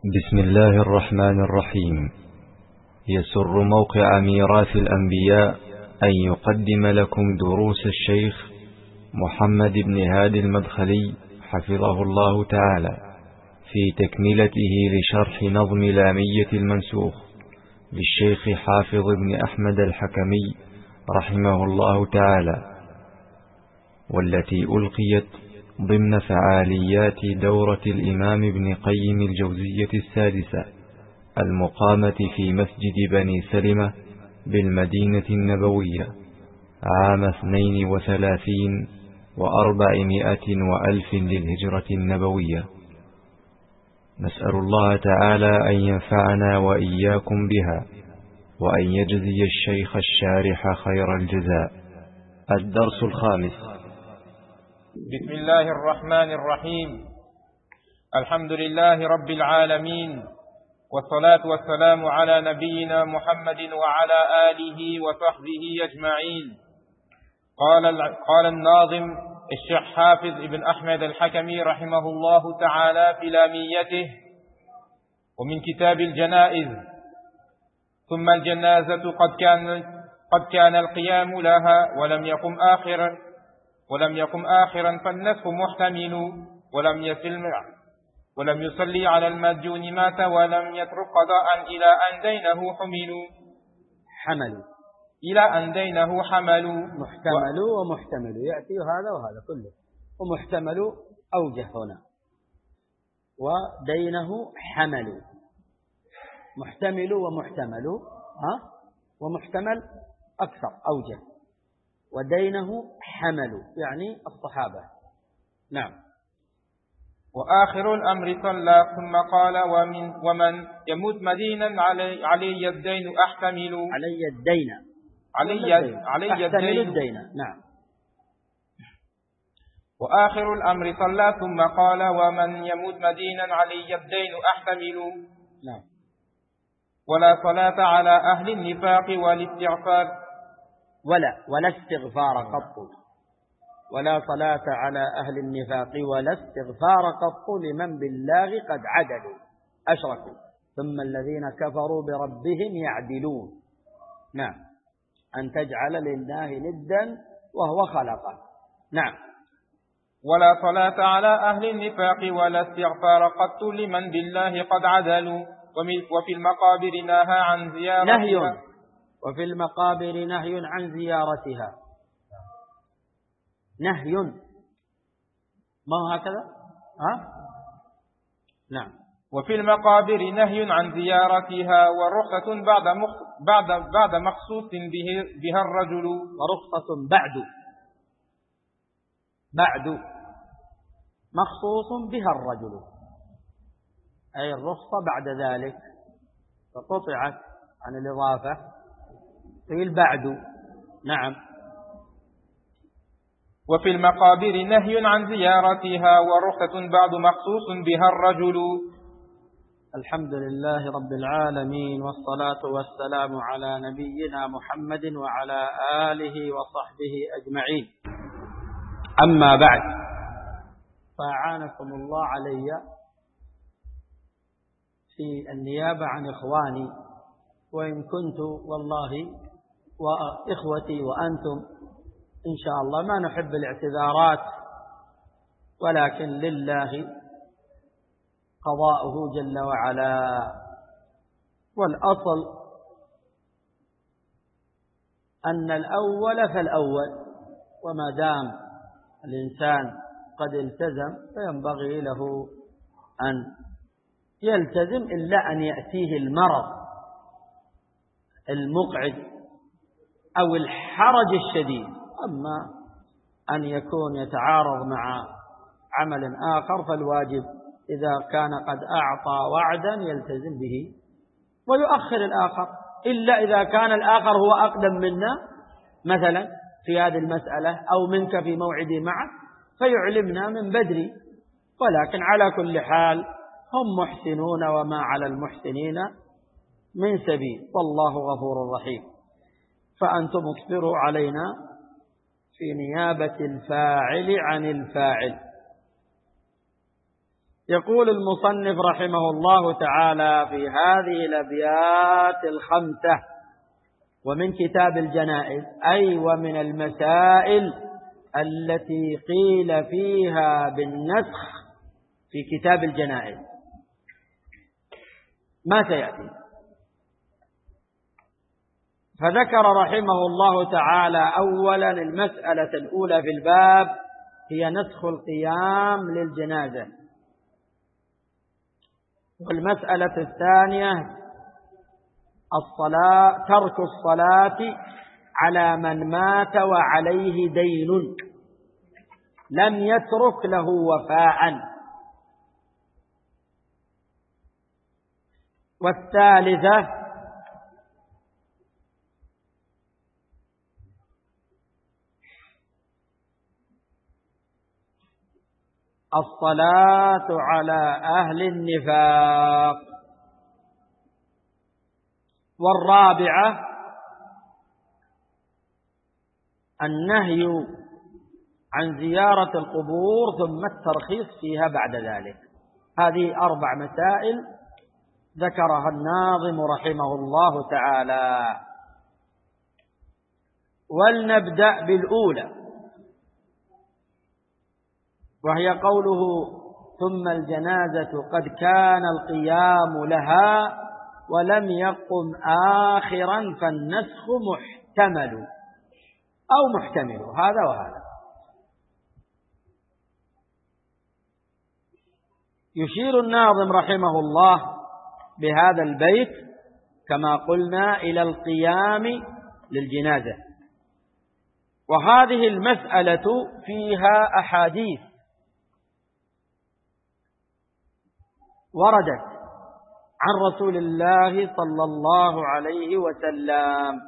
بسم الله الرحمن الرحيم. يسر موقع ميراث الأنبياء أن يقدم لكم دروس الشيخ محمد بن هادي المدخلي حفظه الله تعالى في تكملته لشرح نظم لامية المنسوخ للشيخ حافظ بن أحمد الحكمي رحمه الله تعالى، والتي ألقيت ضمن فعاليات دورة الإمام ابن قيم الجوزية السادسة المقامة في مسجد بني سلمة بالمدينة النبوية عام 32 و400 وألف للهجرة النبوية. نسأل الله تعالى أن ينفعنا وإياكم بها وأن يجزي الشيخ الشارح خير الجزاء. الدرس الخامس. بسم الله الرحمن الرحيم. الحمد لله رب العالمين، والصلاة والسلام على نبينا محمد وعلى آله وصحبه أجمعين. قال الناظم الشيخ حافظ ابن أحمد الحكمي رحمه الله تعالى في لاميته ومن كتاب الجنائز: ثم الجنازة قد كان القيام لها ولم يقم آخرا فالنسخ محتمل، ولم يصلي على المدجون مات ولم يترك قضاء إلى أن دينه حملوا محتمل ومحتمل يأتي هذا وهذا كله، ومحتمل أوجه هنا، ودينه حملوا. محتمل ومحتمل ومحتمل أكثر أوجه، ودينه حملوا يعني الصحابة. نعم. وآخر الأمر صلى ثم قال: ومن يموت مدينا علي الدين أحتمل. علي الدين. نعم. وآخر الأمر صلى ثم قال: ومن يموت مدينا علي الدين أحتمل. نعم. ولا صلاة على أهل النفاق والاستغفار. ولا استغفار قط. ولا صلاة على أهل النفاق ولا استغفار قط لمن بالله قد عدلوا أشركوا ثم الذين كفروا بربهم يعدلون. نعم. أن تجعل لله ندا وهو خلقه. نعم. ولا صلاة على أهل النفاق ولا استغفار قط لمن بالله قد عدلوا. وفي المقابر نهى عن زيارتها. وفي المقابر نهي عن زيارتها. نهي، ما هو هكذا؟ نعم. وفي المقابر نهي عن زيارتها ورخصة بعد مخصوص بها الرجل. ورخصة بعد مخصوص بها الرجل، أي الرخصة بعد ذلك فقطعت عن الإضافة قيل بعد. نعم. وفي المقابر نهي عن زيارتها ورخصة بعد مخصوص بها الرجل. الحمد لله رب العالمين، والصلاة والسلام على نبينا محمد وعلى آله وصحبه أجمعين. أما بعد، فأعانكم الله علي في النيابة عن إخواني، وإن كنت والله وإخوتي وأنتم إن شاء الله ما نحب الاعتذارات، ولكن لله قضاؤه جل وعلا، والأصل أن الأول فالأول، وما دام الإنسان قد التزم فينبغي له أن يلتزم، إلا أن يأتيه المرض المقعد أو الحرج الشديد. أما أن يكون يتعارض مع عمل آخر فالواجب إذا كان قد أعطى وعدا يلتزم به ويؤخر الآخر، إلا إذا كان الآخر هو أقدم منا مثلا في هذه المسألة أو منك في موعدي معك فيعلمنا من بدري. ولكن على كل حال هم محسنون وما على المحسنين من سبيل، والله غفور رحيم. فأنتم اصبروا علينا في نيابة الفاعل عن الفاعل. يقول المصنف رحمه الله تعالى في هذه الأبيات الخمسة: ومن كتاب الجنائز، أي ومن المسائل التي قيل فيها بالنسخ في كتاب الجنائز ما سيأتي. فذكر رحمه الله تعالى أولا المسألة الأولى في الباب هي نسخ القيام للجنازة، والمسألة الثانية ترك الصلاة على من مات وعليه دين لم يترك له وفاء، والثالثة الصلاة على أهل النفاق، والرابعة النهي عن زيارة القبور ثم الترخيص فيها بعد ذلك. هذه 4 مسائل ذكرها الناظم رحمه الله تعالى. ولنبدأ بالأولى، وهي قوله: ثم الجنازة قد كان القيام لها ولم يقم آخرا فالنسخ محتمل أو محتمل، هذا وهذا. يشير الناظم رحمه الله بهذا البيت كما قلنا إلى القيام للجنازة، وهذه المسألة فيها أحاديث وردت عن رسول الله صلى الله عليه وسلم.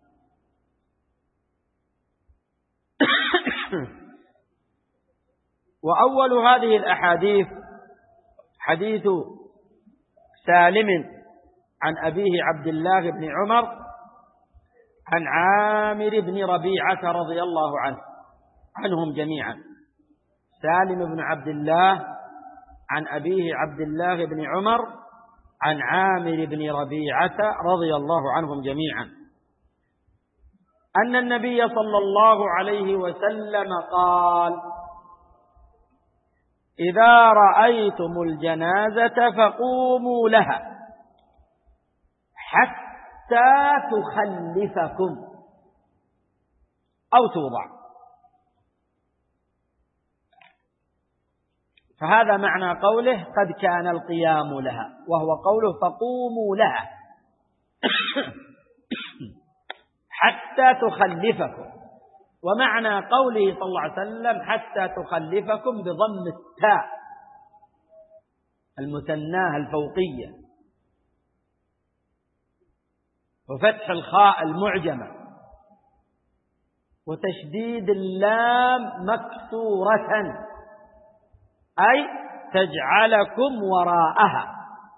وأول هذه الأحاديث حديث سالم عن أبيه عبد الله بن عمر عن عامر بن ربيعة رضي الله عنهم جميعا. سالم بن عبد الله عن أبيه عبد الله بن عمر عن عامر بن ربيعة رضي الله عنهم جميعا أن النبي صلى الله عليه وسلم قال: إذا رأيتم الجنازة فقوموا لها حتى تخلفكم أو توضع. فهذا معنى قوله قد كان القيام لها، وهو قوله فقوموا لها حتى تخلفكم. ومعنى قوله صلى الله عليه وسلم حتى تخلفكم بضم التاء المثناة الفوقية وفتح الخاء المعجمة وتشديد اللام مكسورة، أي تجعلكم وراءها.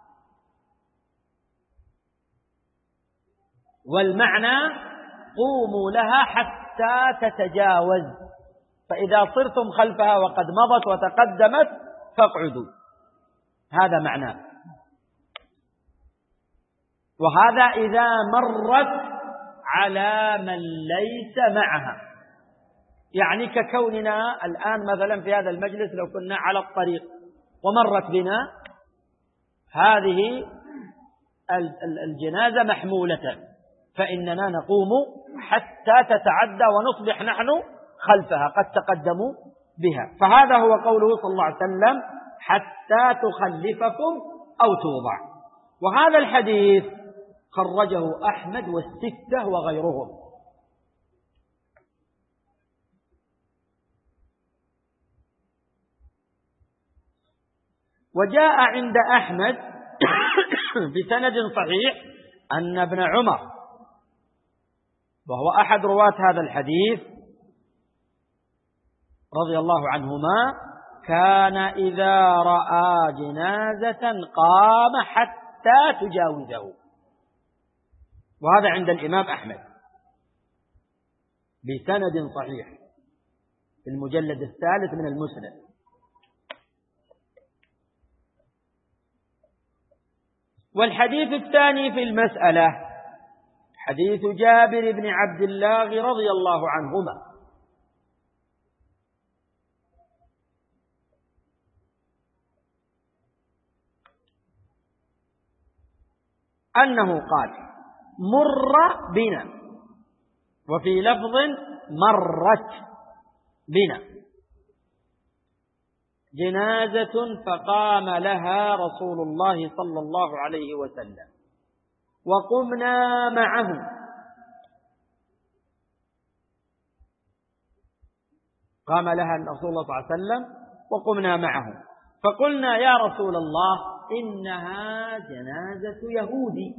والمعنى قوموا لها حتى تتجاوز، فإذا صرتم خلفها وقد مضت وتقدمت فاقعدوا، هذا معناه. وهذا إذا مرت على من ليس معها، يعني ككوننا الآن مثلا في هذا المجلس لو كنا على الطريق ومرت بنا هذه الجنازة محمولة، فإننا نقوم حتى تتعدى ونصبح نحن خلفها قد تقدموا بها. فهذا هو قوله صلى الله عليه وسلم حتى تخلفكم أو توضع. وهذا الحديث خرجه أحمد والستة وغيرهم. وجاء عند أحمد بسند صحيح أن ابن عمر وهو أحد رواة هذا الحديث رضي الله عنهما كان إذا رأى جنازة قام حتى تجاوزه، وهذا عند الإمام أحمد بسند صحيح في المجلد 3 من المسند. والحديث الثاني في المسألة حديث جابر بن عبد الله رضي الله عنهما أنه قال مر بنا، وفي لفظ مرت بنا جنازة فقام لها رسول الله صلى الله عليه وسلم وقمنا معه، قام لها رسول الله صلى الله عليه وسلم وقمنا معه، فقلنا يا رسول الله إنها جنازة يهودي،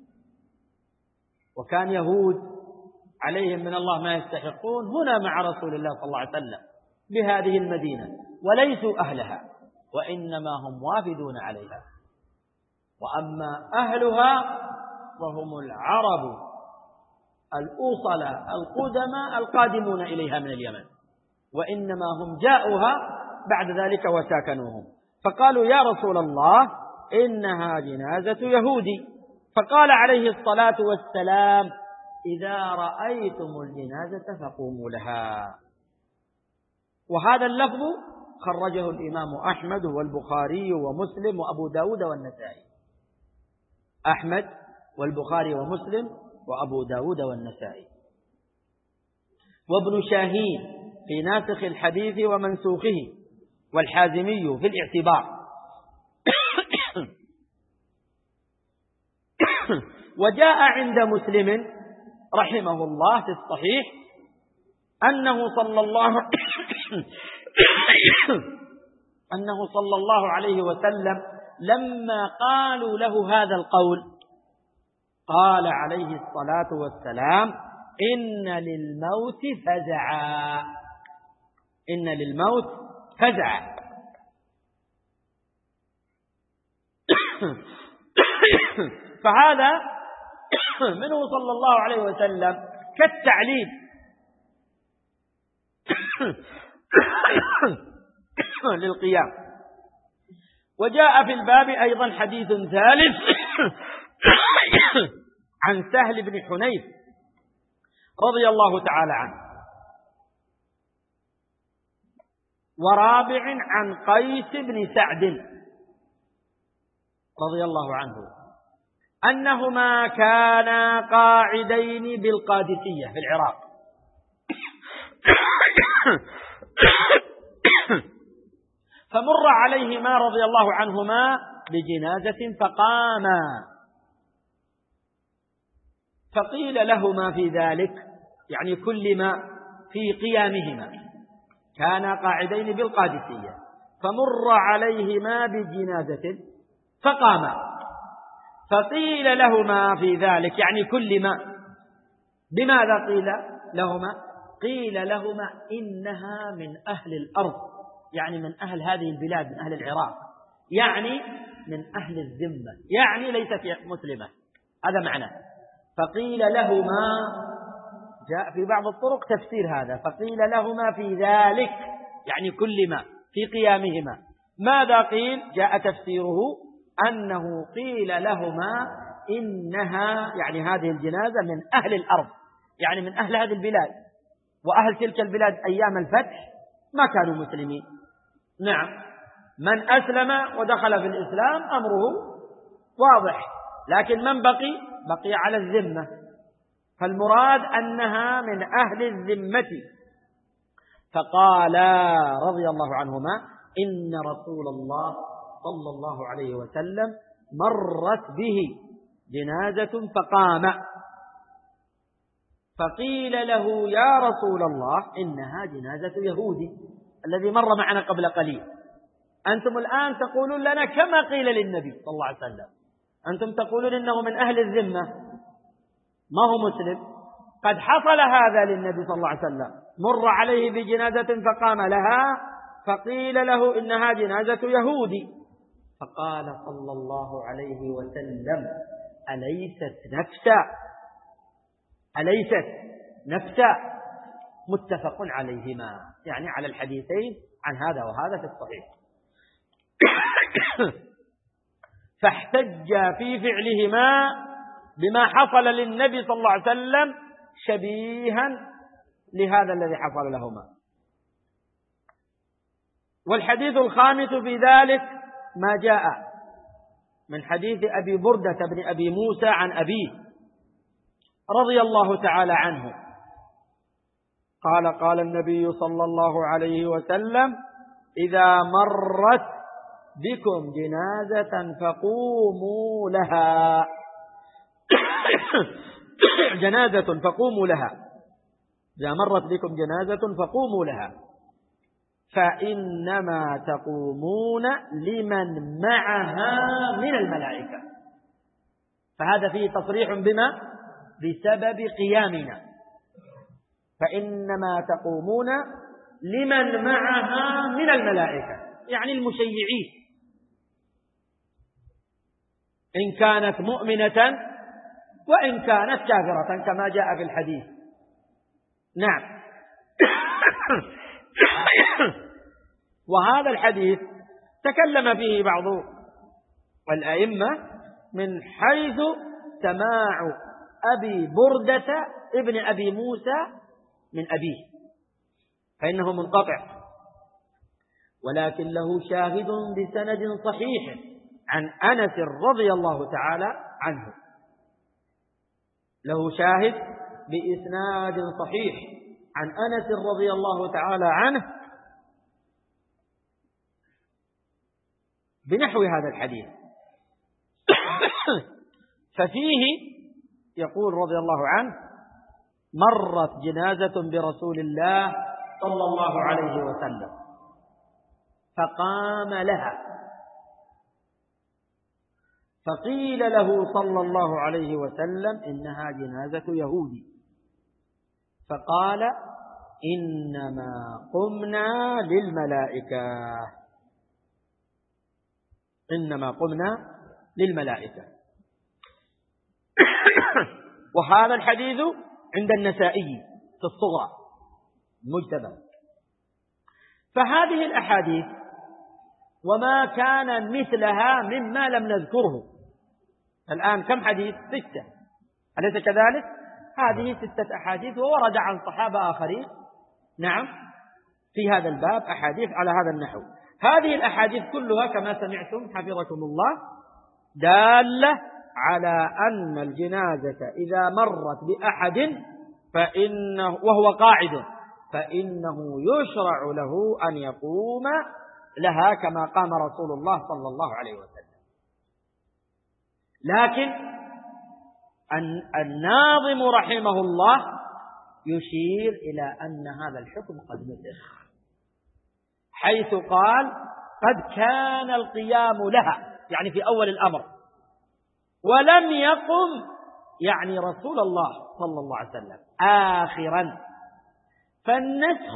وكان يهود عليهم من الله ما يستحقون هنا مع رسول الله صلى الله عليه وسلم بهذه المدينة، وليسوا أهلها وإنما هم وافدون عليها، وأما أهلها وهم العرب الأوصلة القدماء القادمون إليها من اليمن، وإنما هم جاءوها بعد ذلك وساكنوهم. فقالوا يا رسول الله إنها جنازة يهودي، فقال عليه الصلاة والسلام إذا رأيتم الجنازة فقوموا لها. وهذا اللفظ خرجه الإمام أحمد والبخاري ومسلم وأبو داود والنسائي. أحمد والبخاري ومسلم وأبو داود والنسائي. وابن شاهين في ناسخ الحديث ومنسوخه، والحازمي في الاعتبار. وجاء عند مسلم رحمه الله في الصحيح أنه صلى الله عليه وسلم لما قالوا له هذا القول قال عليه الصلاة والسلام إن للموت فزعا، إن للموت فزعا. فهذا منه صلى الله عليه وسلم كالتعليل للقيام. وجاء في الباب أيضا حديث ثالث عن سهل بن حنيف رضي الله تعالى عنه، ورابع عن قيس بن سعد رضي الله عنه أنهما كانا قاعدين بالقادسية في العراق، فمر عليهما رضي الله عنهما بجنازة فقاما، فقيل لهما في ذلك يعني كل ما في قيامهما، كانا قاعدين بالقادسية فمر عليهما بجنازة فقاما، فقيل لهما في ذلك يعني كل ما، بماذا قيل لهما؟ قيل لهما إنها من أهل الأرض، يعني من أهل هذه البلاد، من أهل العراق، يعني من أهل الذمة، يعني ليست مسلمة، هذا معنى. فقيل لهما، جاء في بعض الطرق تفسير هذا، فقيل لهما في ذلك يعني كل ما في قيامهما. ماذا قيل؟ جاء تفسيره أنه قيل لهما إنها يعني هذه الجنازة من أهل الأرض، يعني من أهل هذه البلاد، وأهل تلك البلاد أيام الفتح ما كانوا مسلمين. نعم، من أسلم ودخل في الإسلام أمره واضح، لكن من بقي على الذمة، فالمراد أنها من أهل الذمة. فقال رضي الله عنهما إن رسول الله صلى الله عليه وسلم مرت به جنازة فقام، فقيل له يا رسول الله إنها جنازة يهودي الذي مر معنا قبل قليل. أنتم الآن تقولون لنا كما قيل للنبي صلى الله عليه وسلم، أنتم تقولون إنه من أهل الذمة ما هو مسلم. قد حصل هذا للنبي صلى الله عليه وسلم، مر عليه بجنازة فقام لها، فقيل له إنها جنازة يهودي، فقال صلى الله عليه وسلم أليست نفسا متفق عليهما، يعني على الحديثين عن هذا وهذا في الصحيح. فاحتج في فعلهما بما حصل للنبي صلى الله عليه وسلم شبيها لهذا الذي حصل لهما. والحديث الخامس في ذلك ما جاء من حديث أبي بردة بن أبي موسى عن أبيه رضي الله تعالى عنه قال: قال النبي صلى الله عليه وسلم: إذا مرت بكم جنازة فقوموا لها جنازة فقوموا لها إذا مرت بكم جنازة فقوموا لها فإنما تقومون لمن معها من الملائكة. فهذا فيه تصريح بما؟ بسبب قيامنا. فإنما تقومون لمن معها من الملائكة، يعني المشيعين، إن كانت مؤمنة وإن كانت كافرة كما جاء في الحديث. نعم. وهذا الحديث تكلم فيه بعض الأئمة من حيث سماع أبي بردة ابن أبي موسى من أبيه، فإنه منقطع، ولكن له شاهد بسند صحيح عن أنس رضي الله تعالى عنه، له شاهد بإسناد صحيح عن أنس رضي الله تعالى عنه بنحو هذا الحديث. ففيه يقول رضي الله عنه: مرت جنازة برسول الله صلى الله عليه وسلم فقام لها فقيل له صلى الله عليه وسلم: إنها جنازة يهودي. فقال: إنما قمنا للملائكة، إنما قمنا للملائكة. وهذا الحديث عند النسائي في الصغرى المجتبى. فهذه الأحاديث وما كان مثلها مما لم نذكره الآن كم حديث؟ 6، أليس كذلك؟ هذه 6 أحاديث، وورد عن صحابة آخرين نعم في هذا الباب أحاديث على هذا النحو. هذه الأحاديث كلها كما سمعتم حفظكم الله دالة على أن الجنازة إذا مرت بأحد وهو قاعد فإنه يشرع له أن يقوم لها كما قام رسول الله صلى الله عليه وسلم. لكن الناظم رحمه الله يشير إلى أن هذا الحكم قد نسخ، حيث قال: قد كان القيام لها، يعني في أول الأمر، ولم يقم يعني رسول الله صلى الله عليه وسلم آخرا. فالنسخ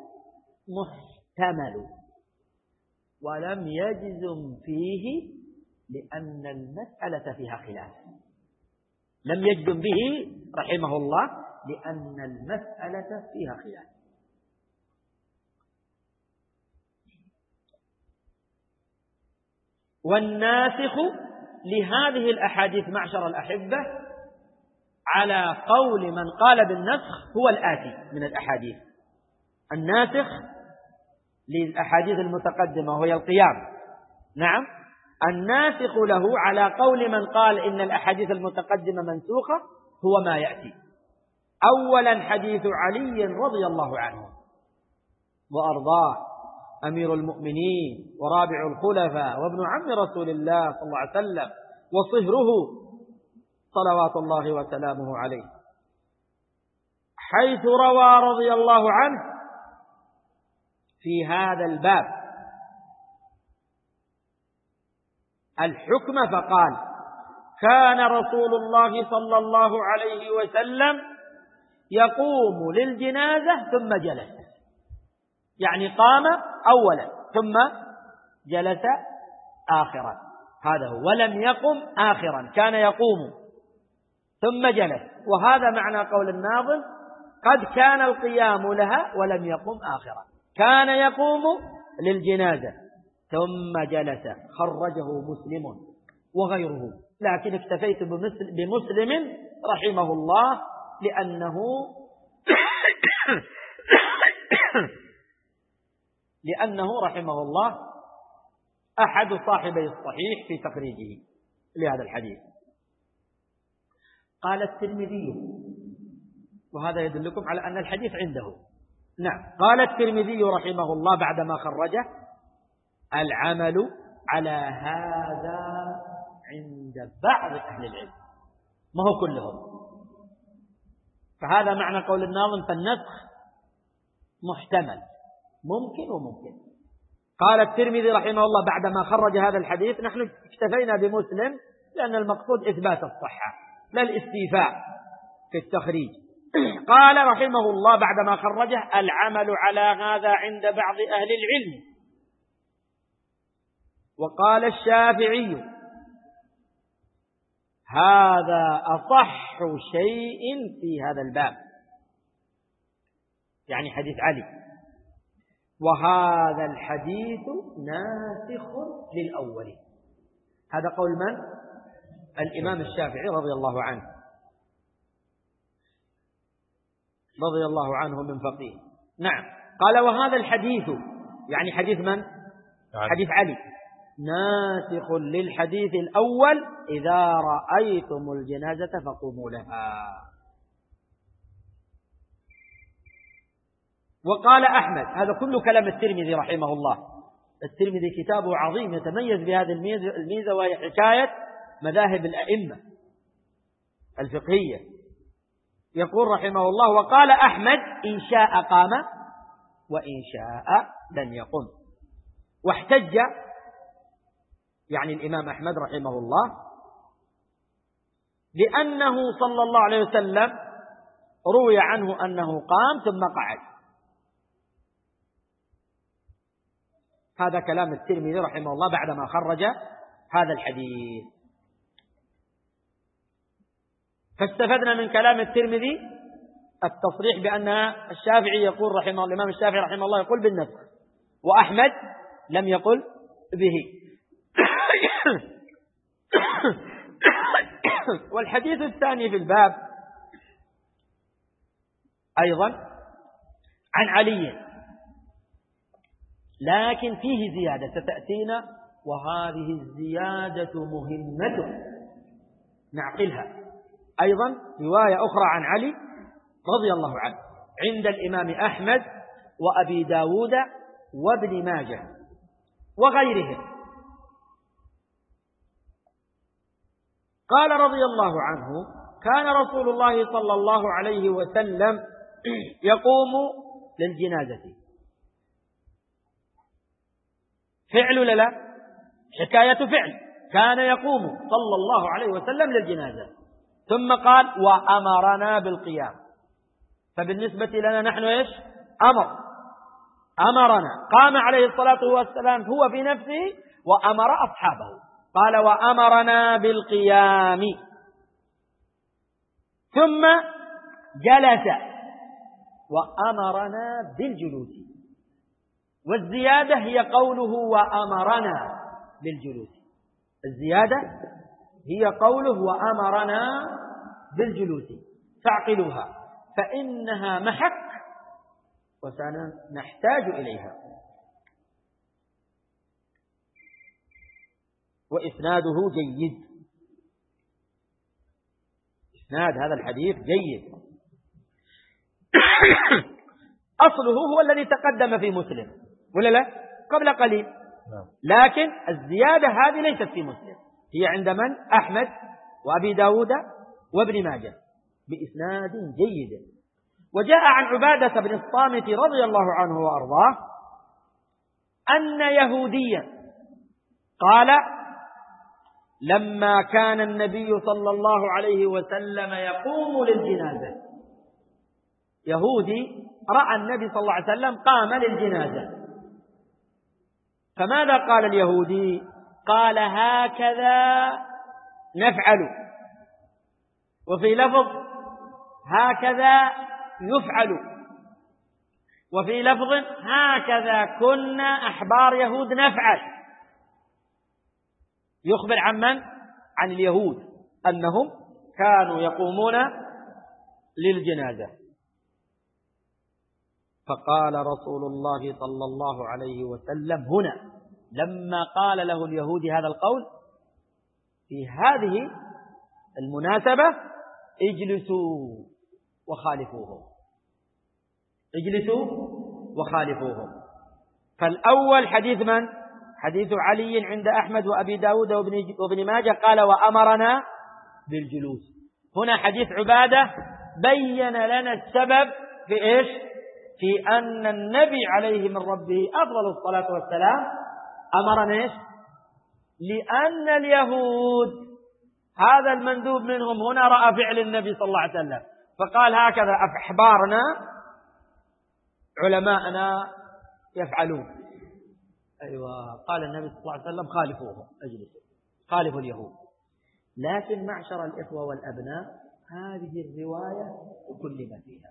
محتمل ولم يجزم فيه لأن المسألة فيها خلاف، لم يجزم به رحمه الله لأن المسألة فيها خلاف. والناسخ لهذه الأحاديث معشر الأحبة على قول من قال بالنسخ هو الآتي من الأحاديث. الناسخ للأحاديث المتقدمة وهي القيام، نعم، الناسخ له على قول من قال إن الأحاديث المتقدمة منسوخة هو ما يأتي. أولا حديث علي رضي الله عنه وأرضاه، أمير المؤمنين ورابع الخلفاء وابن عم رسول الله صلى الله عليه وسلم وصهره صلوات الله وسلامه عليه، حيث روى رضي الله عنه في هذا الباب الحكم فقال: كان رسول الله صلى الله عليه وسلم يقوم للجنازة ثم جلس، يعني قام أولا ثم جلس آخرا، هذا هو، ولم يقم آخرا، كان يقوم ثم جلس. وهذا معنى قول الناظم: قد كان القيام لها ولم يقم آخرا، كان يقوم للجنازة ثم جلس. خرجه مسلم وغيره، لكن اكتفيت بمسلم رحمه الله لأنه رحمه الله أحد صاحبي الصحيح في تخريجه لهذا الحديث. قال الترمذي، وهذا يدلكم على أن الحديث عنده. نعم، قال الترمذي رحمه الله بعدما خرجه: العمل على هذا عند بعض أهل العلم، ما هو كلهم. فهذا معنى قول الناظم: فالنسخ محتمل، ممكن وممكن. قال الترمذي رحمه الله بعدما خرج هذا الحديث: نحن اكتفينا بمسلم لأن المقصود إثبات الصحة لا الاستيفاء في التخريج. قال رحمه الله بعدما خرجه: العمل على هذا عند بعض أهل العلم. وقال الشافعي: هذا أصح شيء في هذا الباب، يعني حديث علي. وهذا الحديث ناسخ للأول. هذا قول من؟ الإمام الشافعي رضي الله عنه، رضي الله عنه من فقيه. نعم. قال: وهذا الحديث، يعني حديث من؟ حديث علي، ناسخ للحديث الأول: إذا رأيتم الجنازة فقوموا لها. وقال أحمد، هذا كل كلام الترمذي رحمه الله. الترمذي كتابه عظيم يتميز بهذه الميزة، وهي حكاية مذاهب الأئمة الفقهية. يقول رحمه الله: وقال أحمد: إن شاء قام وإن شاء لم يقم. واحتج، يعني الإمام أحمد رحمه الله، لأنه صلى الله عليه وسلم روي عنه أنه قام ثم قعد. هذا كلام الترمذي رحمه الله بعدما خرج هذا الحديث. فاستفدنا من كلام الترمذي التصريح بأن الشافعي يقول رحمه الله، الإمام الشافعي رحمه الله يقول بالنسخ، وأحمد لم يقل به. والحديث الثاني في الباب أيضا عن علي، لكن فيه زيادة ستأتينا، وهذه الزيادة مهمة نعقلها. أيضا رواية أخرى عن علي رضي الله عنه عند الإمام أحمد وأبي داود وابن ماجه وغيرهم. قال رضي الله عنه: كان رسول الله صلى الله عليه وسلم يقوم للجنازة. فعل لا حكاية فعل، كان يقوم صلى الله عليه وسلم للجنازة، ثم قال: وأمرنا بالقيام. فبالنسبة لنا نحن إيش؟ أمرنا، قام عليه الصلاة والسلام هو في نفسه وأمر أصحابه. قال: وأمرنا بالقيام، ثم جلس وأمرنا بالجلوس. والزيادة هي قوله: وأمرنا بالجلوس. الزيادة هي قوله: وأمرنا بالجلوس. فاعقلوها، فإنها محك وسنحتاج إليها. وإسناده جيد، إسناد هذا الحديث جيد. أصله هو الذي تقدم في مسلم ولا لا؟ قبل قليل، لكن الزيادة هذه ليست في مسلم، هي عند من؟ أحمد وأبي داود وابن ماجه بإسناد جيد. وجاء عن عبادة بن الصامت رضي الله عنه وأرضاه أن يهوديا قال: لما كان النبي صلى الله عليه وسلم يقوم للجنازة، يهودي رأى النبي صلى الله عليه وسلم قام للجنازة، فماذا قال اليهودي؟ قال: هكذا نفعل. وفي لفظ: هكذا يفعل. وفي لفظ: هكذا كنا أحبار يهود نفعل. يخبر عن من؟ عن اليهود أنهم كانوا يقومون للجنازة. فقال رسول الله صلى الله عليه وسلم هنا لما قال له اليهود هذا القول في هذه المناسبة: اجلسوا وخالفوهم، اجلسوا وخالفوهم. فالأول حديث من؟ حديث علي عند أحمد وأبي داود وابن ماجه، قال وأمرنا بالجلوس. هنا حديث عبادة بين لنا السبب في إيش؟ في أن النبي عليه من ربه أفضل الصلاة والسلام أمرنا إيش؟ لأن اليهود هذا المندوب منهم هنا رأى فعل النبي صلى الله عليه وسلم فقال هكذا أحبارنا علماءنا يفعلون. أيوة، قال النبي صلى الله عليه وسلم خالفوهم، اجلسوا، خالفوا اليهود. لكن معشر الإخوة والأبناء هذه الرواية وكل ما فيها،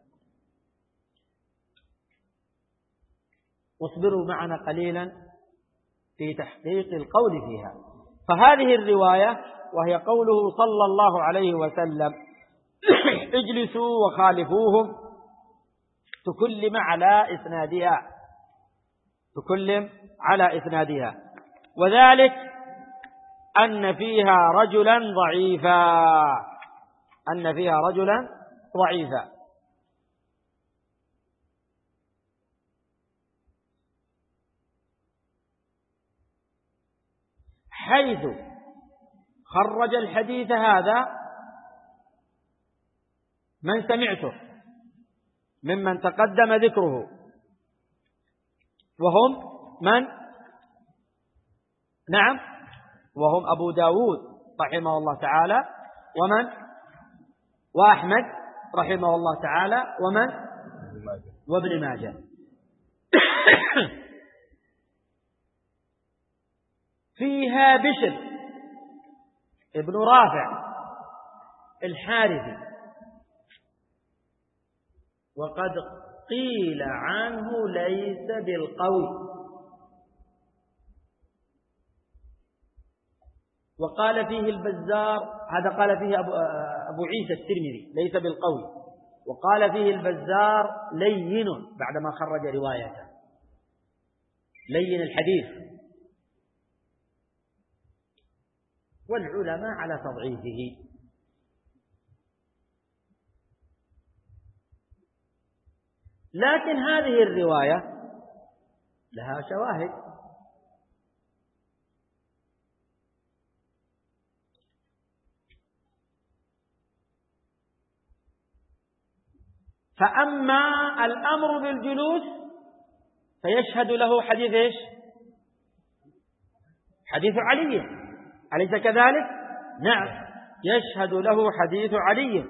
واصبروا معنا قليلا في تحقيق القول فيها. فهذه الرواية وهي قوله صلى الله عليه وسلم اجلسوا وخالفوهم تكلم على إسنادها، تكلم على إسنادها، وذلك أن فيها رجلا ضعيفا، أن فيها رجلا ضعيفا. حيث خرج الحديث هذا من سمعته ممن تقدم ذكره، وهم من؟ نعم، وهم أبو داود رحمه الله تعالى، ومن؟ وأحمد رحمه الله تعالى، ومن؟ وابن ماجه. فيها بشر ابن رافع الحارثي، وقد قيل عنه ليس بالقوي، وقال فيه البزار، هذا قال فيه أبو عيسى الترمذي ليس بالقوي، وقال فيه البزار لين بعدما خرج روايته، لين الحديث، والعلماء على تضعيفه. لكن هذه الرواية لها شواهد، فأما الأمر بالجلوس فيشهد له حديث إيش؟ حديث علي، أليس كذلك؟ نعم، يشهد له حديث علي،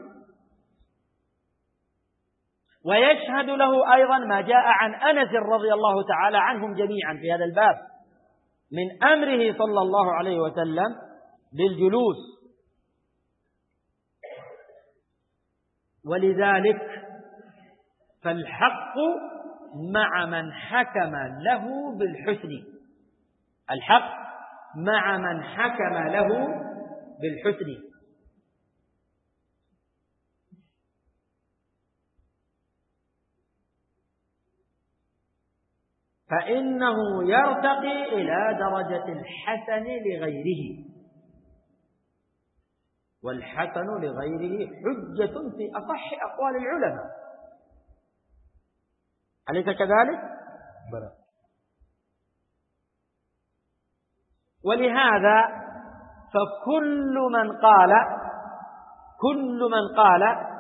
ويشهد له أيضا ما جاء عن أنس رضي الله تعالى عنهم جميعا في هذا الباب من أمره صلى الله عليه وسلم بالجلوس. ولذلك فالحق مع من حكم له بالحسن، الحق مع من حكم له بالحسن. فإنه يرتقي إلى درجة الحسن لغيره، والحسن لغيره حجة في أصح أقوال العلماء، أليس كذلك؟ بلى. ولهذا فكل من قال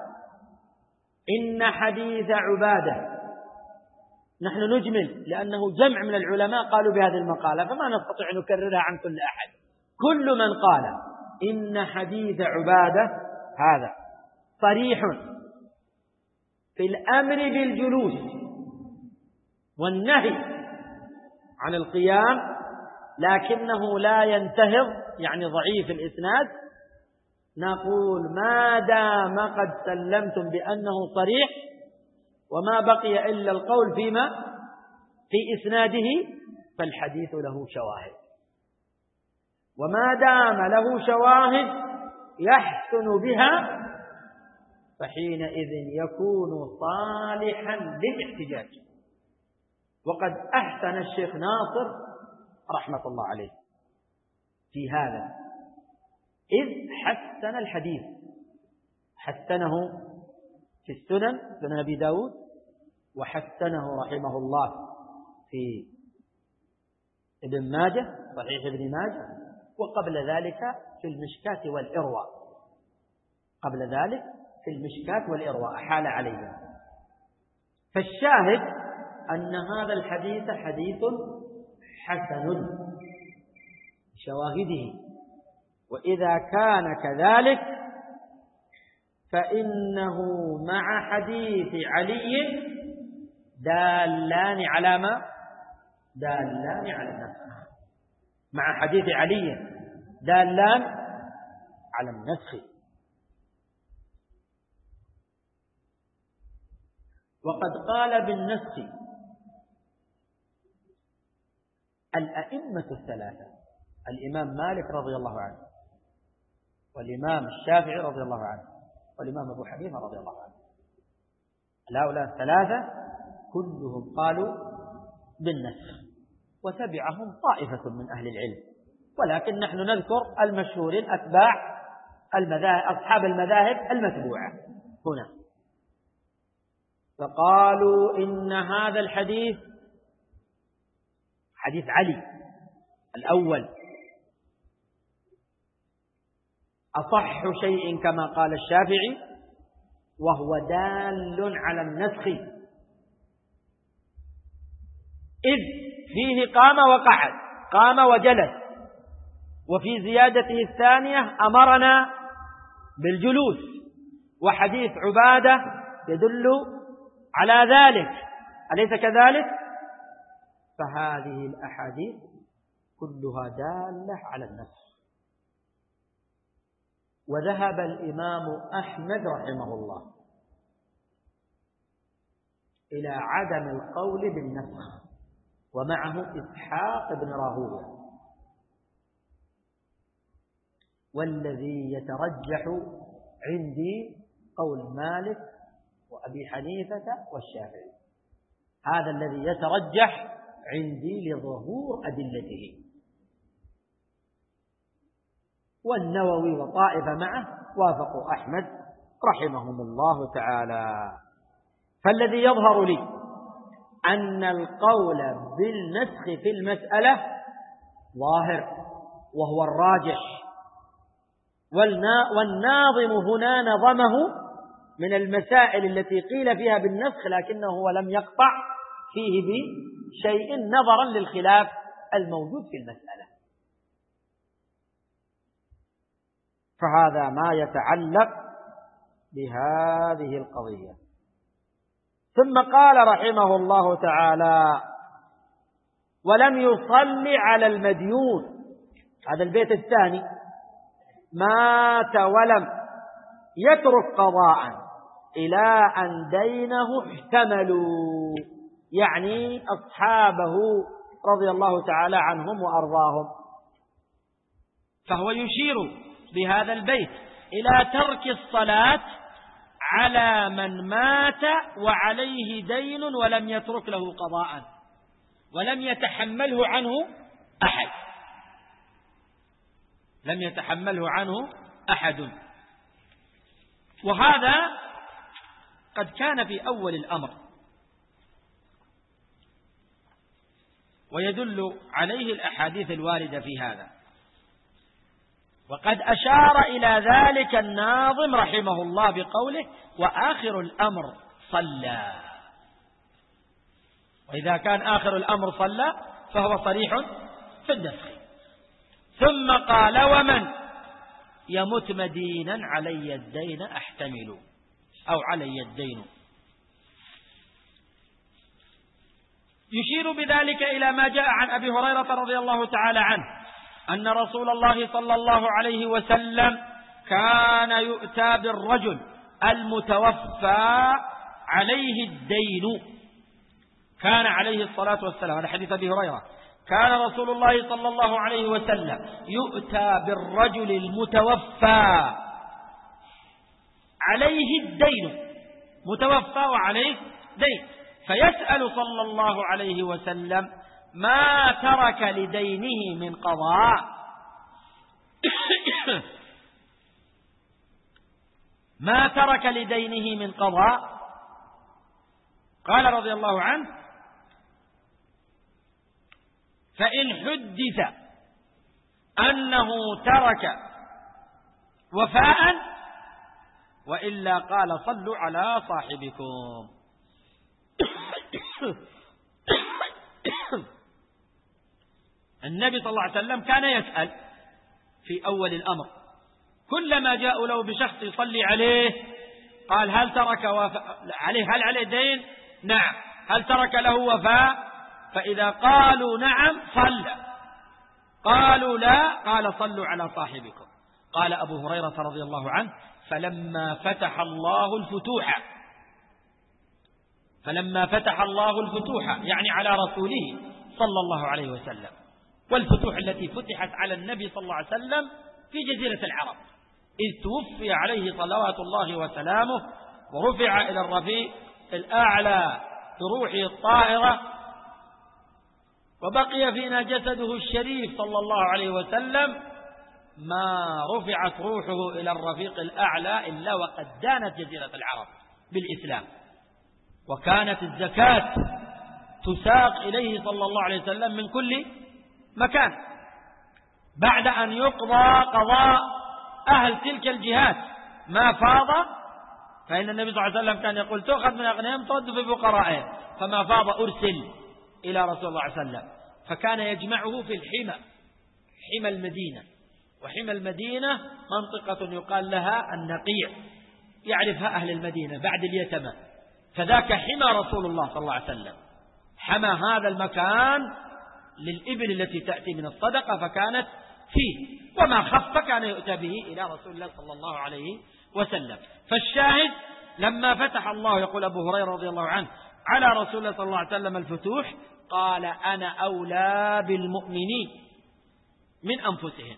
إن حديث عبادة، نحن نجمل لأنه جمع من العلماء قالوا بهذه المقالة فما نستطيع أن نكررها عن كل أحد. كل من قال إن حديث عبادة هذا صريح في الأمر بالجلوس والنهي عن القيام، لكنه لا ينتهض، يعني ضعيف الإسناد، نقول ما دام قد سلمتم بأنه صريح وما بقي إلا القول فيما في إسناده فالحديث له شواهد. وما دام له شواهد يحسن بها فحينئذ يكون صالحا للاحتجاج. وقد أحسن الشيخ ناصر رحمة الله عليه في هذا، إذ حسن الحديث، حسنه في السنن، سنن أبي داود، وحسنه رحمه الله في ابن ماجه، صحيح ابن ماجه، وقبل ذلك في المشكاة والإرواء، قبل ذلك في المشكاة والإرواء أحال عليه. فالشاهد أن هذا الحديث حديث حسن بشواهده، وإذا كان كذلك فإنه مع حديث علي دالان على ما؟ دالان على النسخ. مع حديث علي دالان على النسخ. وقد قال بالنسخ الأئمة الثلاثة، الإمام مالك رضي الله عنه، والإمام الشافعي رضي الله عنه، والإمام أبو حنيفة رضي الله عنه. هؤلاء الثلاثة كلهم قالوا بالنسخ، وتبعهم طائفة من أهل العلم، ولكن نحن نذكر المشهورين أتباع المذاهب، أصحاب المذاهب المتبوعة هنا. فقالوا إن هذا الحديث، حديث علي الأول، أصح شيء كما قال الشافعي، وهو دال على النسخ، إذ فيه قام وقعد، قام وجلس، وفي زيادته الثانية أمرنا بالجلوس، وحديث عبادة يدل على ذلك، أليس كذلك؟ فهذه الأحاديث كلها دالة على النسخ. وذهب الإمام أحمد رحمه الله إلى عدم القول بالنسخ، ومعه إسحاق بن راهويه. والذي يترجح عندي قول مالك وأبي حنيفة والشافعي، هذا الذي يترجح عندي لظهور أدلته. والنووي وطائفة معه وافقوا أحمد رحمهم الله تعالى. فالذي يظهر لي أن القول بالنسخ في المسألة ظاهر وهو الراجح، والناظم هنا نظمه من المسائل التي قيل فيها بالنسخ، لكنه هو لم يقطع فيه بشيء نظرا للخلاف الموجود في المسألة. فهذا ما يتعلق بهذه القضية. ثم قال رحمه الله تعالى: ولم يصل على المديون، هذا البيت الثاني، مات ولم يترك قضاء إلى أن دينه احتملوا، يعني أصحابه رضي الله تعالى عنهم وأرضاهم. فهو يشير بهذا البيت إلى ترك الصلاة على من مات وعليه دين ولم يترك له قضاء ولم يتحمله عنه أحد، لم يتحمله عنه أحد. وهذا قد كان في أول الأمر، ويدل عليه الأحاديث الواردة في هذا. وقد أشار إلى ذلك الناظم رحمه الله بقوله: وآخر الأمر صلى. وإذا كان آخر الأمر صلى فهو صريح في النسخ. ثم قال: ومن يمت مدينا علي الدين أحتمل، أو علي الدين. يشير بذلك إلى ما جاء عن أبي هريرة رضي الله تعالى عنه أن رسول الله صلى الله عليه وسلم كان يؤتى بالرجل المتوفى عليه الدين، كان عليه الصلاة والسلام، هذا حديث أبي هريرة، كان رسول الله صلى الله عليه وسلم يؤتى بالرجل المتوفى عليه الدين، متوفى وعليه دين، فيسأل صلى الله عليه وسلم ما ترك لدينه من قضاء ما ترك لدينه من قضاء. قال رضي الله عنه: فإن حدث أنه ترك وفاء وإلا قال صلوا على صاحبكم. النبي صلى الله عليه وسلم كان يسأل في أول الأمر، كلما جاءوا له بشخص يصلي عليه قال: هل ترك عليه، هل عليه دين؟ نعم. هل ترك له وفاء؟ فإذا قالوا نعم صلى، قالوا لا قال صلوا على صاحبكم. قال أبو هريرة رضي الله عنه: فلما فتح الله الفتوح يعني على رسوله صلى الله عليه وسلم، والفتوح التي فتحت على النبي صلى الله عليه وسلم في جزيرة العرب، إذ توفي عليه صلوات الله وسلامه ورفع إلى الرفيق الأعلى بروحه الطاهرة، وبقي فينا جسده الشريف صلى الله عليه وسلم، ما رفعت روحه إلى الرفيق الأعلى إلا وقد دانت جزيرة العرب بالإسلام، وكانت الزكاة تساق إليه صلى الله عليه وسلم من كل مكان. بعد أن يقضى قضاء أهل تلك الجهات ما فاض، فإن النبي صلى الله عليه وسلم كان يقول: تؤخذ من أغنيائهم ترد في فقرائهم، فما فاض أرسل إلى رسول الله صلى الله عليه وسلم، فكان يجمعه في حمى المدينة. وحمى المدينة منطقة يقال لها النقيع، يعرفها أهل المدينة بعد اليتمى، فذاك حمى رسول الله صلى الله عليه وسلم، حمى هذا المكان للإبل التي تأتي من الصدقة فكانت فيه، وما خف كان يؤتى به إلى رسول الله صلى الله عليه وسلم. فالشاهد لما فتح الله، يقول أبو هريرة رضي الله عنه، على رسول الله صلى الله عليه وسلم الفتوح، قال: أنا أولى بالمؤمنين من أنفسهم،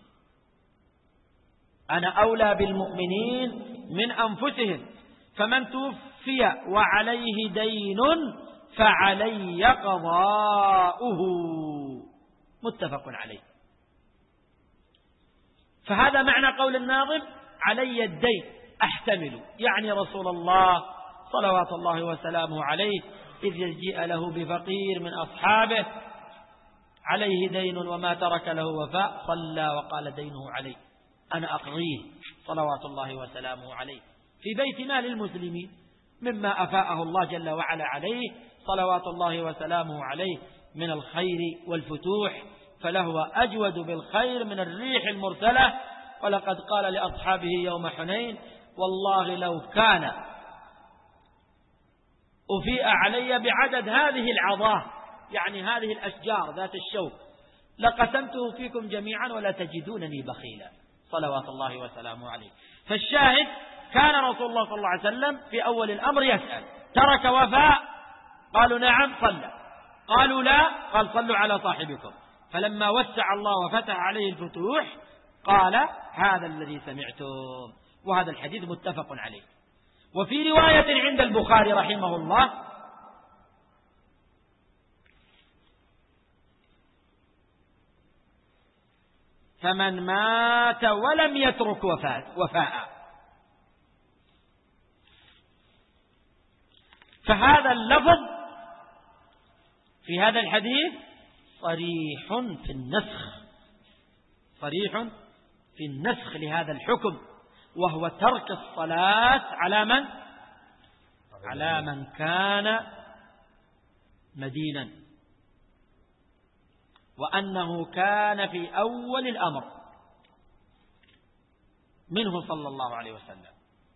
أنا أولى بالمؤمنين من أنفسهم، فمن توفي وعليه دين فعلي قضاؤه، متفق عليه. فهذا معنى قول الناظم: علي الدين أحتمل، يعني رسول الله صلوات الله وسلامه عليه إذ يجيء له بفقير من أصحابه عليه دين وما ترك له وفاء، صلى وقال دينه عليه، أنا أقضيه صلوات الله وسلامه عليه في بيت مال المسلمين مما أفاءه الله جل وعلا عليه صلوات الله وسلامه عليه من الخير والفتوح، فلهو أجود بالخير من الريح المرسلة. ولقد قال لأصحابه يوم حنين: والله لو كان أفيء علي بعدد هذه العظاه، يعني هذه الأشجار ذات الشوك، لقسمته فيكم جميعا ولا تجدونني بخيلا صلوات الله وسلامه عليه. فالشاهد كان رسول الله صلى الله عليه وسلم في أول الأمر يسأل: ترك وفاء؟ قالوا نعم، صلى. قالوا لا، قال صلوا على صاحبكم. فلما وسع الله وفتح عليه الفتوح قال: هذا الذي سمعتم. وهذا الحديث متفق عليه. وفي رواية عند البخاري رحمه الله: فمن مات ولم يترك وفاء. فهذا اللفظ في هذا الحديث صريح في النسخ لهذا الحكم، وهو ترك الصلاة على من كان مدينا، وأنه كان في أول الأمر منه صلى الله عليه وسلم.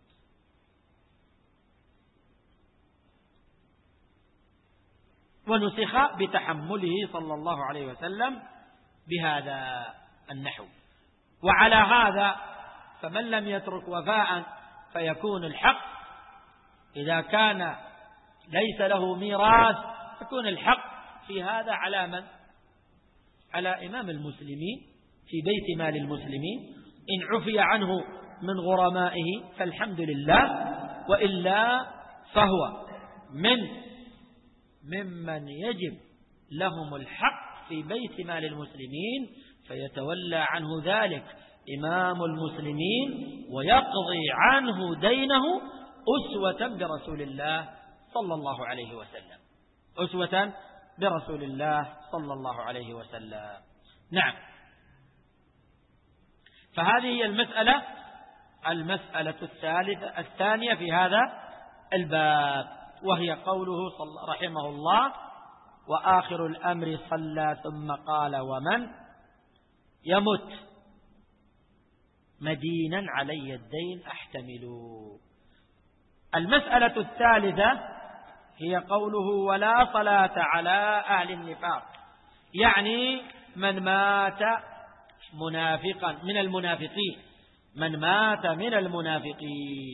ونسخ بتحمله صلى الله عليه وسلم بهذا النحو. وعلى هذا فمن لم يترك وفاء فيكون الحق، إذا كان ليس له ميراث يكون الحق في هذا على من؟ على إمام المسلمين في بيت مال المسلمين، إن عفي عنه من غرمائه فالحمد لله، وإلا فهو ممن يجب لهم الحق في بيت مال المسلمين، فيتولى عنه ذلك إمام المسلمين ويقضي عنه دينه أسوة برسول الله صلى الله عليه وسلم، أسوة برسول الله صلى الله عليه وسلم. نعم. فهذه هي المسألة الثانية في هذا الباب، وهي قوله رحمه الله: وآخر الأمر صلى ثم قال: ومن يمت مدينا علي الدين أحتمل. المسألة الثالثة هي قوله: ولا صلاة على أهل النفاق، يعني من مات منافقا من المنافقين، من مات من المنافقين.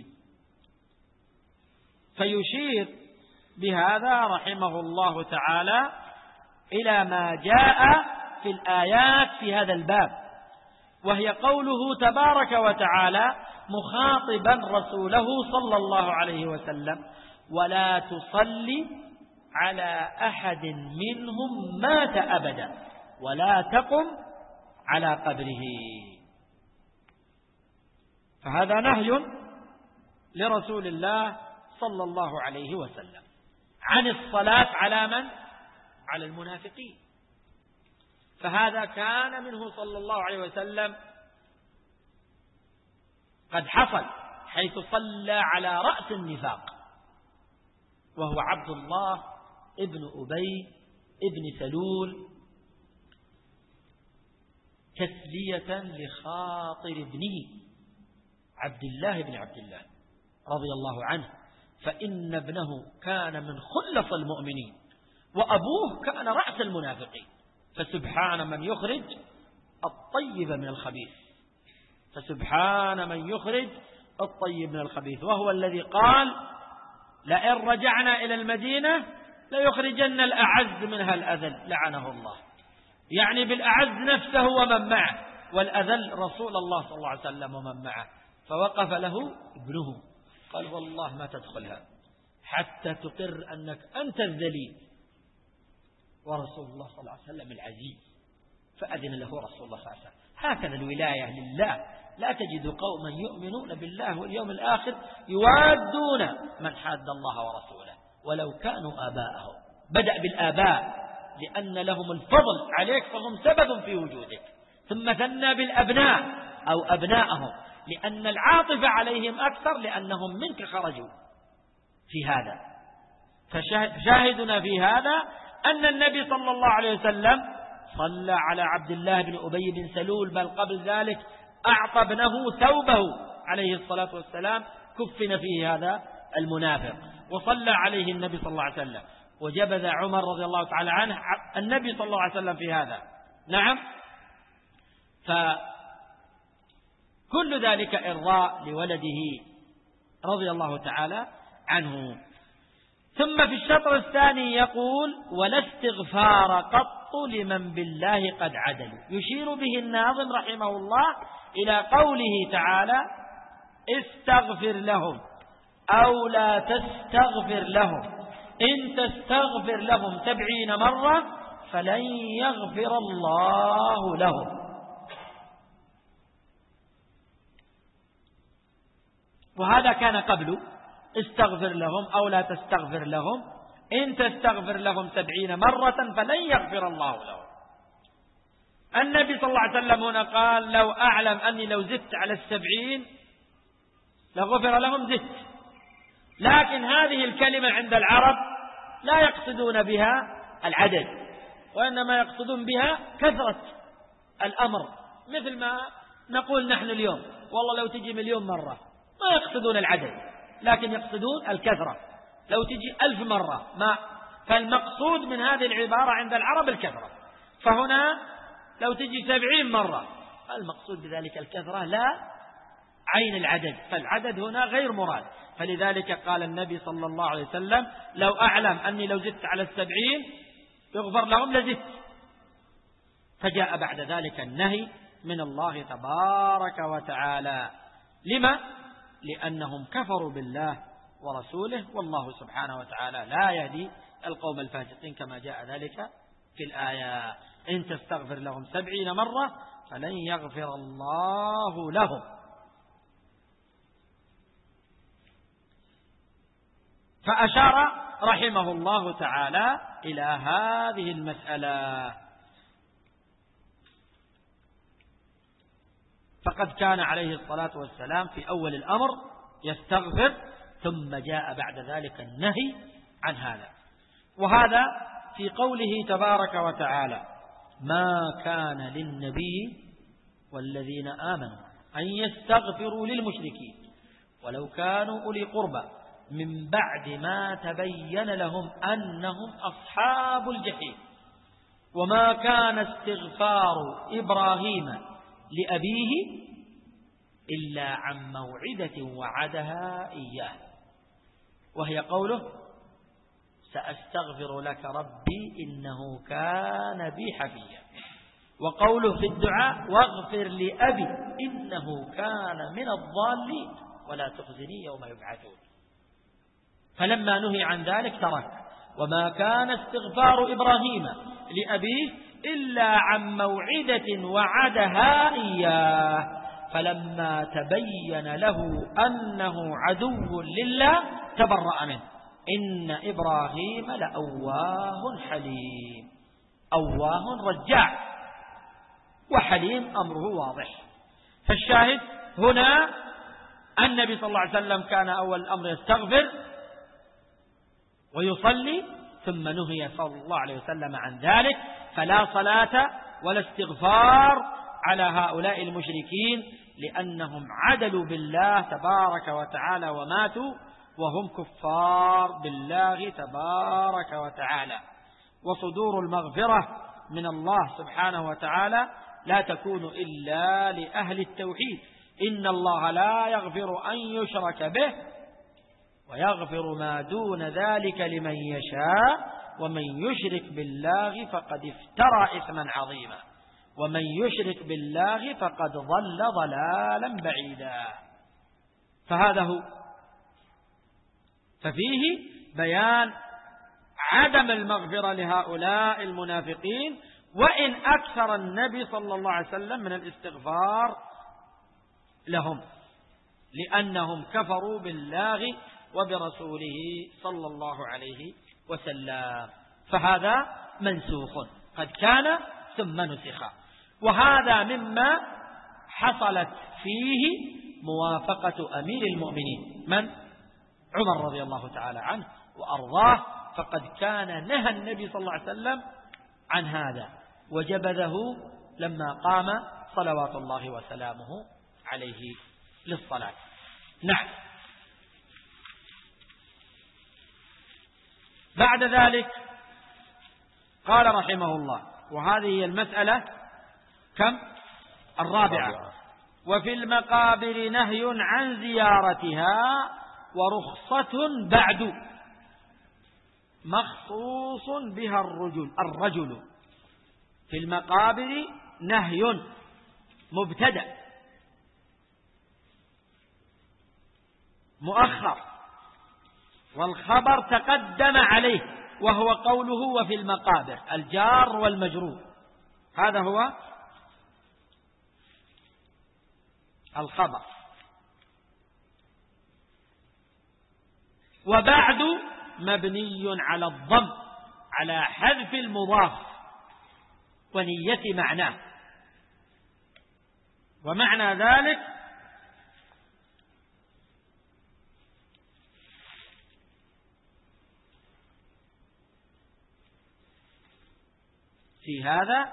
فيشير بهذا رحمه الله تعالى إلى ما جاء في الآيات في هذا الباب، وهي قوله تبارك وتعالى مخاطبا رسوله صلى الله عليه وسلم: ولا تصلي على أحد منهم مات أبدا ولا تقم على قبره. فهذا نهي لرسول الله صلى الله عليه وسلم عن الصلاة على من؟ على المنافقين. فهذا كان منه صلى الله عليه وسلم قد حصل، حيث صلى على رأس النفاق، وهو عبد الله ابن أبي ابن سلول، تسلية لخاطر ابنه عبد الله بن عبد الله رضي الله عنه، فإن ابنه كان من خلص المؤمنين، وأبوه كان رأس المنافقين. فسبحان من يخرج الطيب من الخبيث، فسبحان من يخرج الطيب من الخبيث، وهو الذي قال: لئن رجعنا إلى المدينة ليخرجن الأعز منها الأذل لعنه الله، يعني بالأعز نفسه ومن معه، والأذل رسول الله صلى الله عليه وسلم ومن معه. فوقف له ابنه قال: والله ما تدخلها حتى تقر أنك أنت الذليل ورسول الله صلى الله عليه وسلم العزيز. فأذن له رسول الله صلى الله عليه وسلم. هكذا الولاية لله، لا تجد قوما يؤمنون بالله واليوم الآخر يوادون من حاد الله ورسوله ولو كانوا آباءهم. بدأ بالآباء لأن لهم الفضل عليك، فهم سبب في وجودك، ثم ثنى بالأبناء أو أبناءهم، لأن العاطفة عليهم أكثر لأنهم منك خرجوا في هذا. فشاهدنا في هذا أن النبي صلى الله عليه وسلم صلى على عبد الله بن أبي بن سلول، بل قبل ذلك أعطى ابنه ثوبه عليه الصلاة والسلام كفن فيه هذا المنافق، وصلى عليه النبي صلى الله عليه وسلم، وجبذ عمر رضي الله تعالى عنه النبي صلى الله عليه وسلم في هذا. نعم. فكل ذلك إرضاء لولده رضي الله تعالى عنه. ثم في الشطر الثاني يقول: ولا استغفار قط لمن بالله قد عدلوا. يشير به الناظم رحمه الله إلى قوله تعالى: استغفر لهم أو لا تستغفر لهم، إن تستغفر لهم 70 مرة فلن يغفر الله لهم. وهذا كان قبله: استغفر لهم أو لا تستغفر لهم، إن تستغفر لهم 70 مرة فلن يغفر الله لهم. النبي صلى الله عليه وسلم هنا قال: لو أعلم أني لو زدت على 70 لغفر لهم زدت. لكن هذه الكلمة عند العرب لا يقصدون بها العدد، وإنما يقصدون بها كثرة الأمر، مثل ما نقول نحن اليوم: والله لو تجي 1,000,000 مرة. ما يقصدون العدد، لكن يقصدون الكثرة. لو تجي 1000 مرة ما. فالمقصود من هذه العبارة عند العرب الكثرة. فهنا لو تجي 70 مرة، المقصود بذلك الكثرة لا عين العدد، فالعدد هنا غير مراد. فلذلك قال النبي صلى الله عليه وسلم: لو أعلم أني لو زدت على 70 يغفر لهم لزدت. فجاء بعد ذلك النهي من الله تبارك وتعالى. لما؟ لأنهم كفروا بالله ورسوله، والله سبحانه وتعالى لا يهدي القوم الفاسقين كما جاء ذلك في الآية: إن تستغفر لهم 70 مرة فلن يغفر الله لهم. فأشار رحمه الله تعالى إلى هذه المسألة. فقد كان عليه الصلاة والسلام في أول الأمر يستغفر، ثم جاء بعد ذلك النهي عن هذا. وهذا في قوله تبارك وتعالى: ما كان للنبي والذين آمنوا أن يستغفروا للمشركين ولو كانوا أولي قربى من بعد ما تبين لهم أنهم أصحاب الجحيم وما كان استغفار إبراهيم لأبيه إلا عن موعدة وعدها إياه، وهي قوله: سأستغفر لك ربي إنه كان بي حفيا. وقوله في الدعاء: واغفر لأبي إنه كان من الضالين ولا تخزني يوم يبعثون. فلما نهي عن ذلك ترك: وما كان استغفار إبراهيم لأبيه إلا عن موعدة وعدها إياه، فلما تبين له أنه عدو لله تبرأ منه. إن إبراهيم لأواه حليم. أواه رجاع، وحليم أمره واضح. فالشاهد هنا النبي صلى الله عليه وسلم كان أول الأمر يستغفر ويصلي، ثم نهي صلى الله عليه وسلم عن ذلك، فلا صلاة ولا استغفار على هؤلاء المشركين، لأنهم عدلوا بالله تبارك وتعالى وماتوا وهم كفار بالله تبارك وتعالى. وصدور المغفرة من الله سبحانه وتعالى لا تكون إلا لأهل التوحيد. إن الله لا يغفر أن يشرك به ويغفر ما دون ذلك لمن يشاء، ومن يشرك بالله فقد افترى إثما عظيما، ومن يشرك بالله فقد ضل ضلالا بعيدا. فهذا هو. ففيه بيان عدم المغفرة لهؤلاء المنافقين، وإن أكثر النبي صلى الله عليه وسلم من الاستغفار لهم، لأنهم كفروا بالله وبرسوله صلى الله عليه وسلم. فهذا منسوخ، قد كان ثم نسخ. وهذا مما حصلت فيه موافقة أمير المؤمنين من؟ عمر رضي الله تعالى عنه وأرضاه. فقد كان نهى النبي صلى الله عليه وسلم عن هذا وجبذه لما قام صلوات الله وسلامه عليه للصلاة. نعم. بعد ذلك قال رحمه الله، وهذه هي المسألة كم؟ الرابعة: وفي المقابر نهي عن زيارتها ورخصة بعد مخصوص بها الرجل. في المقابر نهي مبتدأ مؤخر، والخبر تقدم عليه، وهو قوله وفي المقابر، الجار والمجرور، هذا هو الخبر. وبعد مبني على الضم على حذف المضاف ونية معناه. ومعنى ذلك في هذا: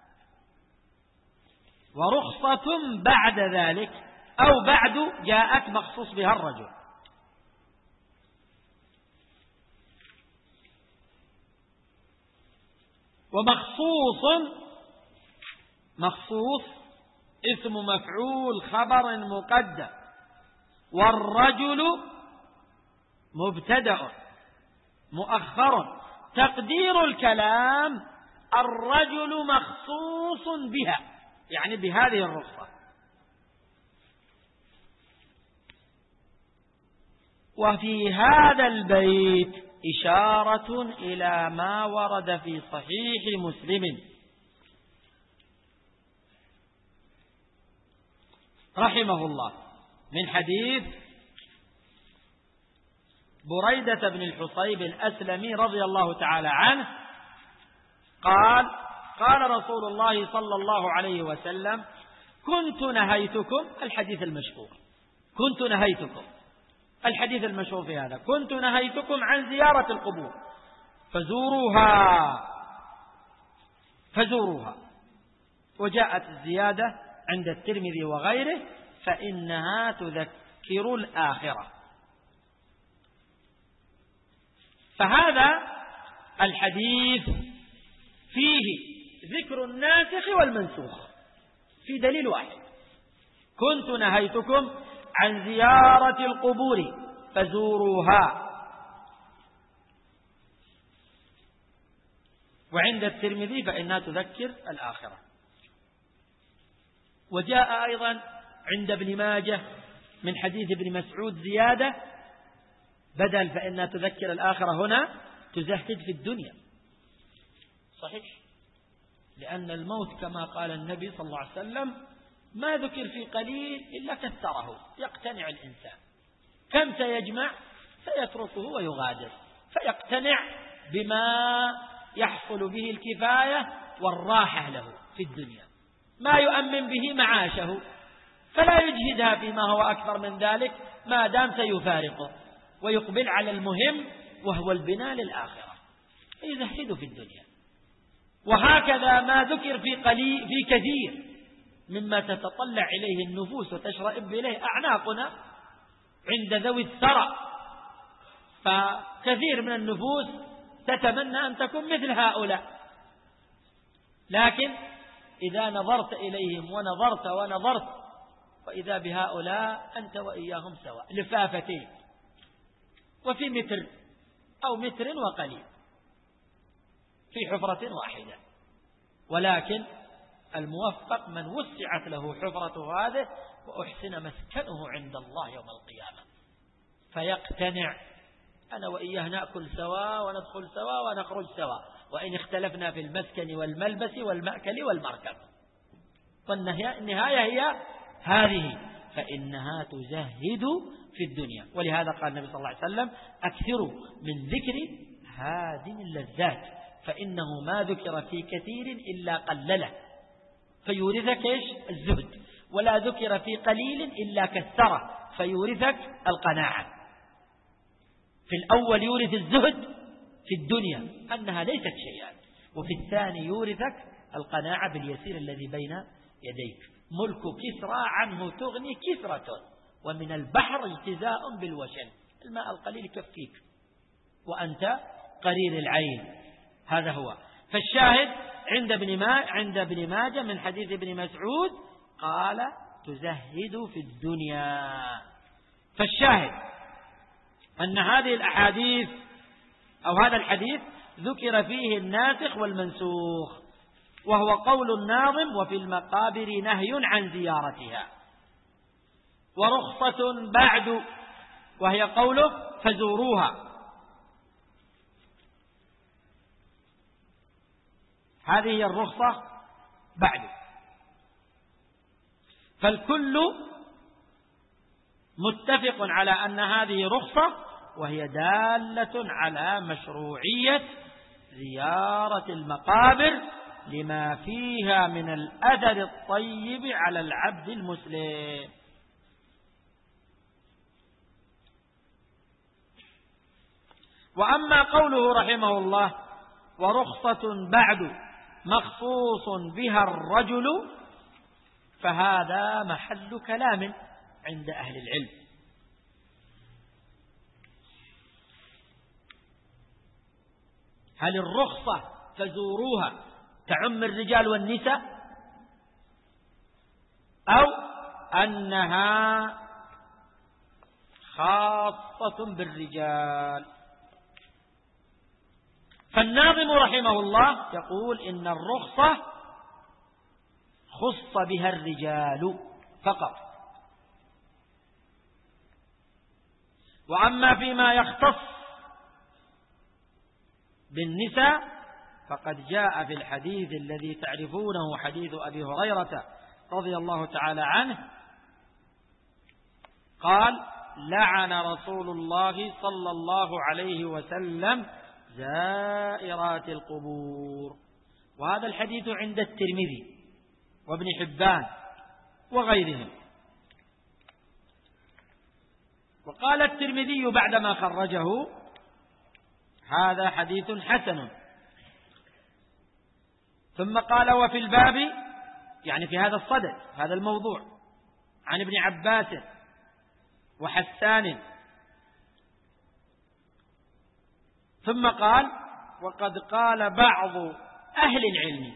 ورخصة بعد ذلك، أو بعد جاءت مخصوص بها الرجل. مخصوص اسم مفعول خبر مقدم، والرجل مبتدأ مؤخر. تقدير الكلام الرجل مخصوص بها، يعني بهذه الرخصة. وفي هذا البيت إشارة إلى ما ورد في صحيح مسلم رحمه الله من حديث بريدة بن الحصيب الأسلمي رضي الله تعالى عنه قال: قال رسول الله صلى الله عليه وسلم: كنت نهيتكم، الحديث المشهور، كنت نهيتكم، الحديث المشهور في هذا، كنت نهيتكم عن زيارة القبور فزوروها. وجاءت الزيادة عند الترمذي وغيره: فإنها تذكر الآخرة. فهذا الحديث فيه ذكر الناسخ والمنسوخ في دليل واحد: كنت نهيتكم عن زيارة القبور فزوروها. وعند الترمذي: فإنها تذكر الآخرة. وجاء أيضا عند ابن ماجه من حديث ابن مسعود زيادة، بدل فإنها تذكر الآخرة هنا تزهد في الدنيا. صحيح، لأن الموت كما قال النبي صلى الله عليه وسلم ما ذكر في قليل إلا كثره، يقتنع الإنسان. كم سيجمع؟ سيتركه ويغادر، فيقتنع بما يحصل به الكفاية والراحة له في الدنيا، ما يؤمن به معاشه، فلا يجهدها فيما هو أكثر من ذلك ما دام سيفارقه، ويقبل على المهم وهو البناء للآخرة، يزهد في الدنيا. وهكذا ما ذكر في كثير مما تتطلع إليه النفوس وتشرئب إليه أعناقنا عند ذوي الثرى، فكثير من النفوس تتمنى أن تكون مثل هؤلاء، لكن إذا نظرت إليهم ونظرت وإذا بهؤلاء أنت وإياهم سواء، لفافتين وفي متر أو متر وقليل في حفرة واحدة. ولكن الموفق من وسعت له حفرة هذه وأحسن مسكنه عند الله يوم القيامة، فيقتنع: أنا وإياه نأكل سوا وندخل سوا ونخرج سوا، وإن اختلفنا في المسكن والملبس والمأكل والمركب. والنهاية هي هذه: فإنها تزهد في الدنيا. ولهذا قال النبي صلى الله عليه وسلم: أكثروا من ذكر هذه اللذات، فإنه ما ذكر في كثير إلا قلله، فيورثك الزهد، ولا ذكر في قليل إلا كثره، فيورثك القناعة. في الأول يورث الزهد في الدنيا أنها ليست شيئا، وفي الثاني يورثك القناعة باليسير الذي بين يديك. ملك كسرى عنه تغني كسرة، ومن البحر اجتزاء بالوشن، الماء القليل يكفيك وأنت قرير العين. هذا هو. فالشاهد عند ابن ماجه من حديث ابن مسعود قال: تزهد في الدنيا. فالشاهد أن هذه الأحاديث أو هذا الحديث ذكر فيه الناسخ والمنسوخ، وهو قول الناظم: وفي المقابر نهي عن زيارتها، ورخصة بعد، وهي قوله: فزوروها. هذه هي الرخصة بعد. فالكل متفق على أن هذه رخصة، وهي دالة على مشروعية زيارة المقابر لما فيها من الأثر الطيب على العبد المسلم. وأما قوله رحمه الله: ورخصة بعد مخصوص بها الرجل، فهذا محل كلام عند أهل العلم. هل الرخصة فزوروها تعم الرجال والنساء، أو أنها خاصة بالرجال؟ فالناظم رحمه الله يقول إن الرخصة خص بها الرجال فقط، وأما فيما يختص بالنساء فقد جاء في الحديث الذي تعرفونه حديث أبي هريرة رضي الله تعالى عنه قال: لعن رسول الله صلى الله عليه وسلم زائرات القبور. وهذا الحديث عند الترمذي وابن حبان وغيرهم. وقال الترمذي بعدما خرجه: هذا حديث حسن. ثم قال: وفي الباب، يعني في هذا الصدد، هذا الموضوع، عن ابن عباس وحسان. ثم قال: وقد قال بعض أهل العلم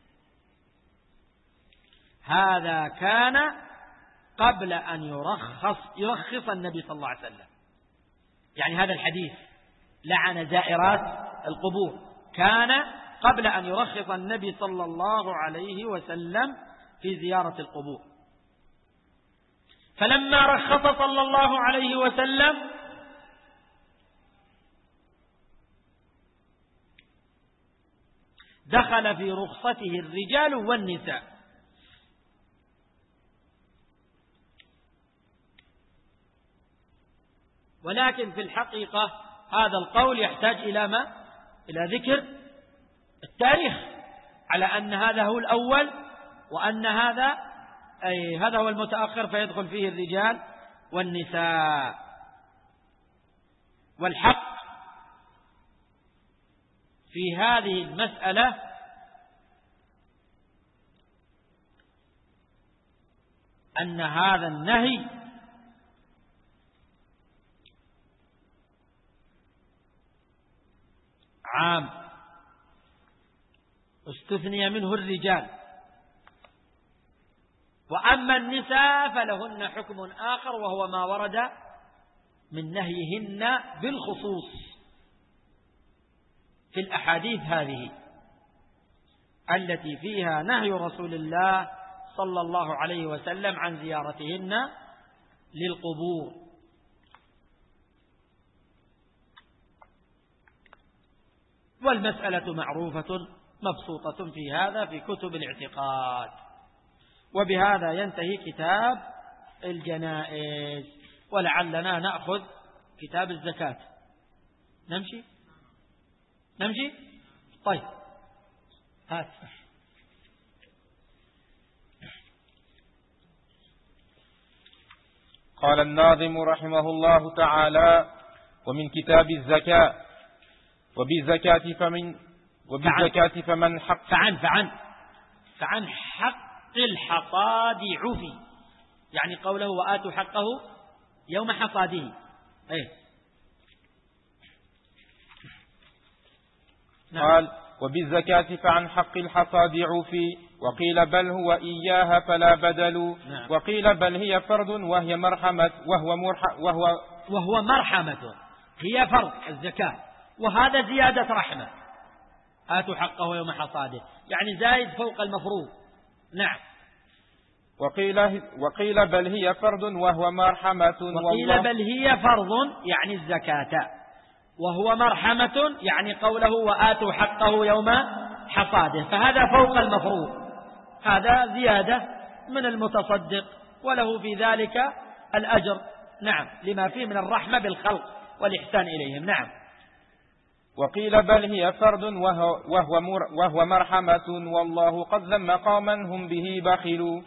هذا كان قبل أن يرخص النبي صلى الله عليه وسلم. يعني هذا الحديث لعن زائرات القبور كان قبل أن يرخص النبي صلى الله عليه وسلم في زيارة القبور. فلما رخص صلى الله عليه وسلم دخل في رخصته الرجال والنساء. ولكن في الحقيقة هذا القول يحتاج إلى ما؟ إلى ذكر التاريخ على أن هذا هو الأول، وأن هذا هو المتأخر فيدخل فيه الرجال والنساء. والحق في هذه المسألة أن هذا النهي عام استثني منه الرجال، وأما النساء فلهن حكم آخر وهو ما ورد من نهيهن بالخصوص في الأحاديث هذه التي فيها نهي رسول الله صلى الله عليه وسلم عن زيارتهن للقبور. والمسألة معروفة مبسوطة في هذا في كتب الاعتقاد. وبهذا ينتهي كتاب الجنائز، ولعلنا نأخذ كتاب الزكاة. نمشي طيب، هات. قال الناظم رحمه الله تعالى: ومن كتاب الزكاة: وبالزكاة فمن حق فعن حق الحصاد عفي، يعني قوله وآتوا حقه يوم حصاده. قال: وبالزكاة فعن حق الحصاد عفي، وقيل بل هو إياها فلا بدل. وقيل بل هي فرض وهي مرحمة وهو مرحمة، هي فرض الزكاة، وهذا زيادة رحمة. آتوا حقه يوم حصاده يعني زايد فوق المفروض. نعم. وقيل بل هي فرض وهو مرحمة. وقيل بل هي فرض يعني الزكاة، وهو مرحمة يعني قوله وآتوا حقه يوم حصاده، فهذا فوق المفروض، هذا زيادة من المتصدق وله في ذلك الأجر. نعم، لما فيه من الرحمة بالخلق والإحسان إليهم. نعم. وقيل بل هي فرض وهو مرحمة، والله قد ذم قوما هم به بخلوا.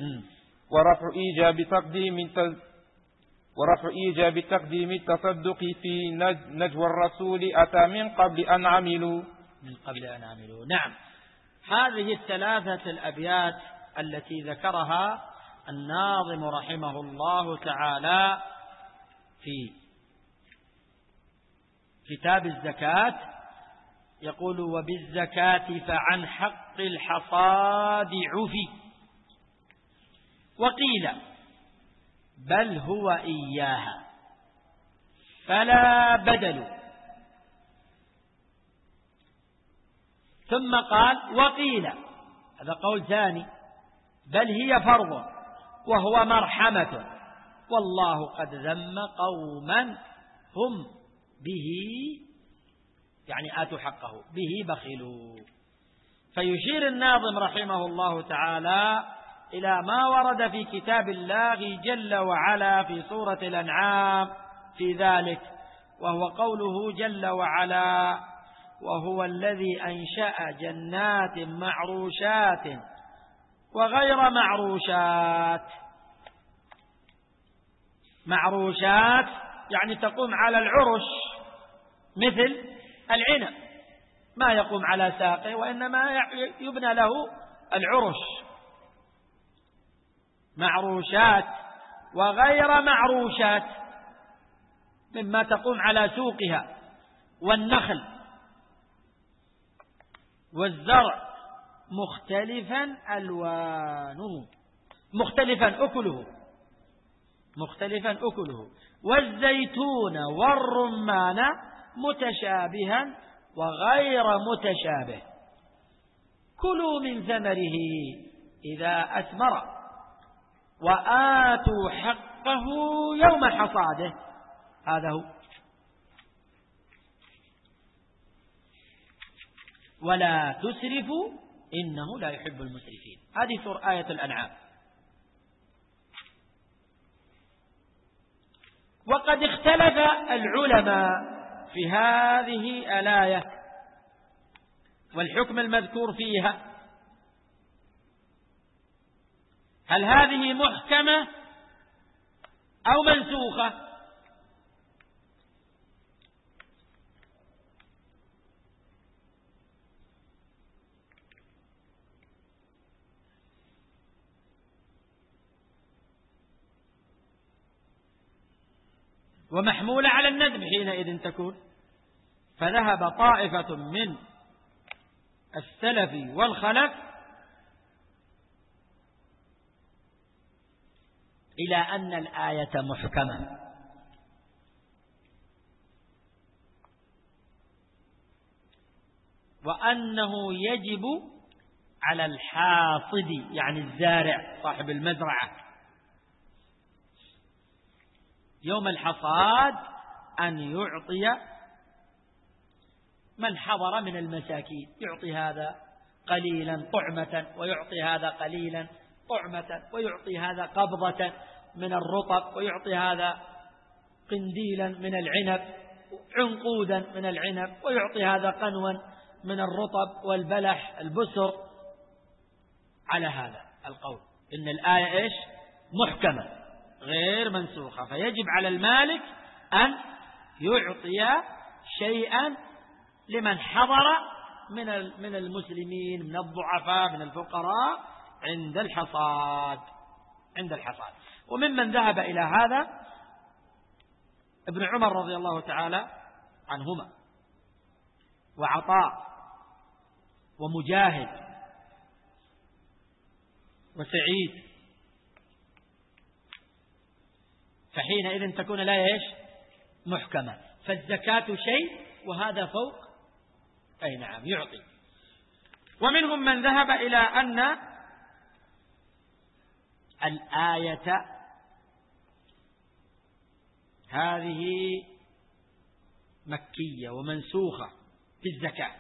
ورفع إيجاب تقديم التصدق في نجوى الرسول أتى من قبل أن عملوا. نعم. هذه الثلاثة الأبيات التي ذكرها الناظم رحمه الله تعالى في كتاب الزكاة يقول: وبالزكاة فعن حق الحصاد عفي، وقيل بل هو إياها فلا بدل. ثم قال وقيل، هذا قول ثاني، بل هي فرض وهو مرحمة، والله قد ذم قوما هم به، يعني آتوا حقه، به بخلوا. فيشير الناظم رحمه الله تعالى إلى ما ورد في كتاب الله جل وعلا في سورة الأنعام في ذلك، وهو قوله جل وعلا: وهو الذي أنشأ جنات معروشات وغير معروشات. معروشات يعني تقوم على العرش مثل العنب، ما يقوم على ساقه وإنما يبنى له العرش. معروشات وغير معروشات مما تقوم على سوقها، والنخل والزرع مختلفا ألوانه، مختلفا أكله، والزيتون والرمان متشابها وغير متشابه، كلوا من ثمره إذا أثمر وآتوا حقه يوم حصاده. هذا هو. ولا تسرفوا إنه لا يحب المسرفين. هذه سورة آية الأنعام. وقد اختلف العلماء في هذه الآية والحكم المذكور فيها، هل هذه محكمة أو منسوخة؟ ومحمولة على الندب حينئذ تكون. فذهب طائفة من السلف والخلف إلى أن الآية محكمة، وأنه يجب على الحاصد يعني الزارع صاحب المزرعة يوم الحصاد أن يعطي من حضر من المساكين، يعطي هذا قليلا طعمة ويعطي هذا قليلا طعمة، ويعطي هذا قبضة من الرطب، ويعطي هذا قنديلا من العنب، عنقودا من العنب، ويعطي هذا قنوا من الرطب والبلح البسر. على هذا القول إن الآية إيش؟ محكمة غير منسوخة، فيجب على المالك أن يعطي شيئا لمن حضر من المسلمين، من الضعفاء، من الفقراء عند الحصاد. وممن ذهب إلى هذا ابن عمر رضي الله تعالى عنهما، وعطاء، ومجاهد، وسعيد. فحينئذ تكون الآية إيش؟ محكمة. فالزكاة شيء وهذا فوق، أي نعم يعطي. ومنهم من ذهب إلى أن الآية هذه مكية ومنسوخة في الزكاة،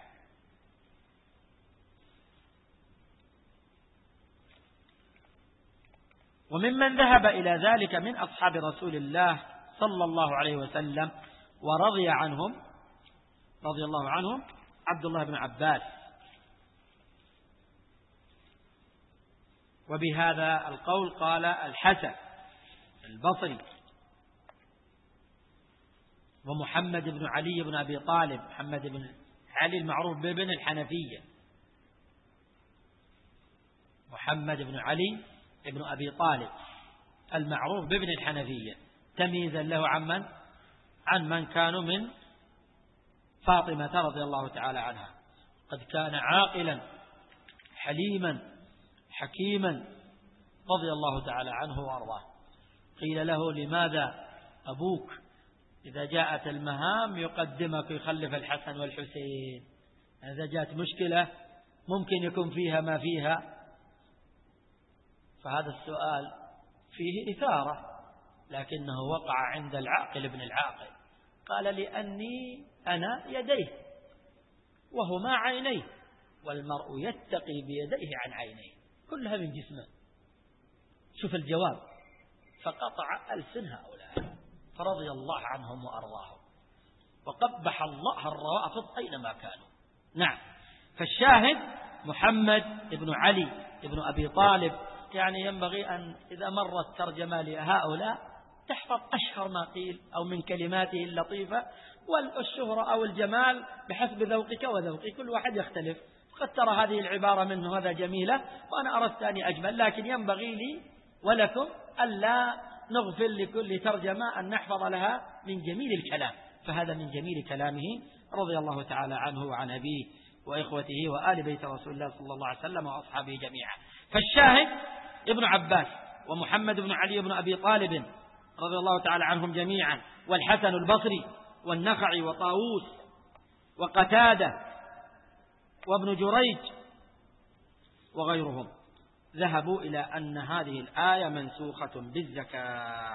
وممن ذهب إلى ذلك من أصحاب رسول الله صلى الله عليه وسلم ورضي الله عنهم عبد الله بن عباس. وبهذا القول قال الحسن البصري ومحمد بن علي بن أبي طالب، محمد بن علي المعروف بابن الحنفية، محمد بن علي ابن أبي طالب المعروف بابن الحنفية، تمييزا له عن من كانوا من فاطمة رضي الله تعالى عنها. قد كان عاقلا حليما حكيما رضي الله تعالى عنه وأرضاه. قيل له لماذا أبوك إذا جاءت المهام يقدمك ويخلف الحسن والحسين؟ إذا جاءت مشكلة ممكن يكون فيها ما فيها، فهذا السؤال فيه إثارة، لكنه وقع عند العاقل ابن العاقل. قال لأني أنا يديه وهما عينيه، والمرء يتقي بيديه عن عينيه، كلها من جسمه. شوف الجواب، فقطع ألسن هؤلاء فرضي الله عنهم وأرضاهم، وقبح الله الروافض أينما كانوا. نعم. فالشاهد محمد بن علي بن أبي طالب، يعني ينبغي أن إذا مرت ترجمة لهؤلاء تحفظ أشهر ما قيل أو من كلماته اللطيفة، والشهرة أو الجمال بحسب ذوقك وذوقي، كل واحد يختلف. قد ترى هذه العبارة منه هذا جميلة وأنا أرى الثاني أجمل، لكن ينبغي لي ولكم ألا نغفل لكل ترجمة أن نحفظ لها من جميل الكلام، فهذا من جميل كلامه رضي الله تعالى عنه وعن أبيه وإخوته وآل بيت رسول الله صلى الله عليه وسلم وأصحابه جميعا. فالشاهد ابن عباس ومحمد بن علي بن أبي طالب رضي الله تعالى عنهم جميعا، والحسن البصري والنخعي وطاووس وقتادة وابن جريج وغيرهم ذهبوا إلى أن هذه الآية منسوخة بالزكاة،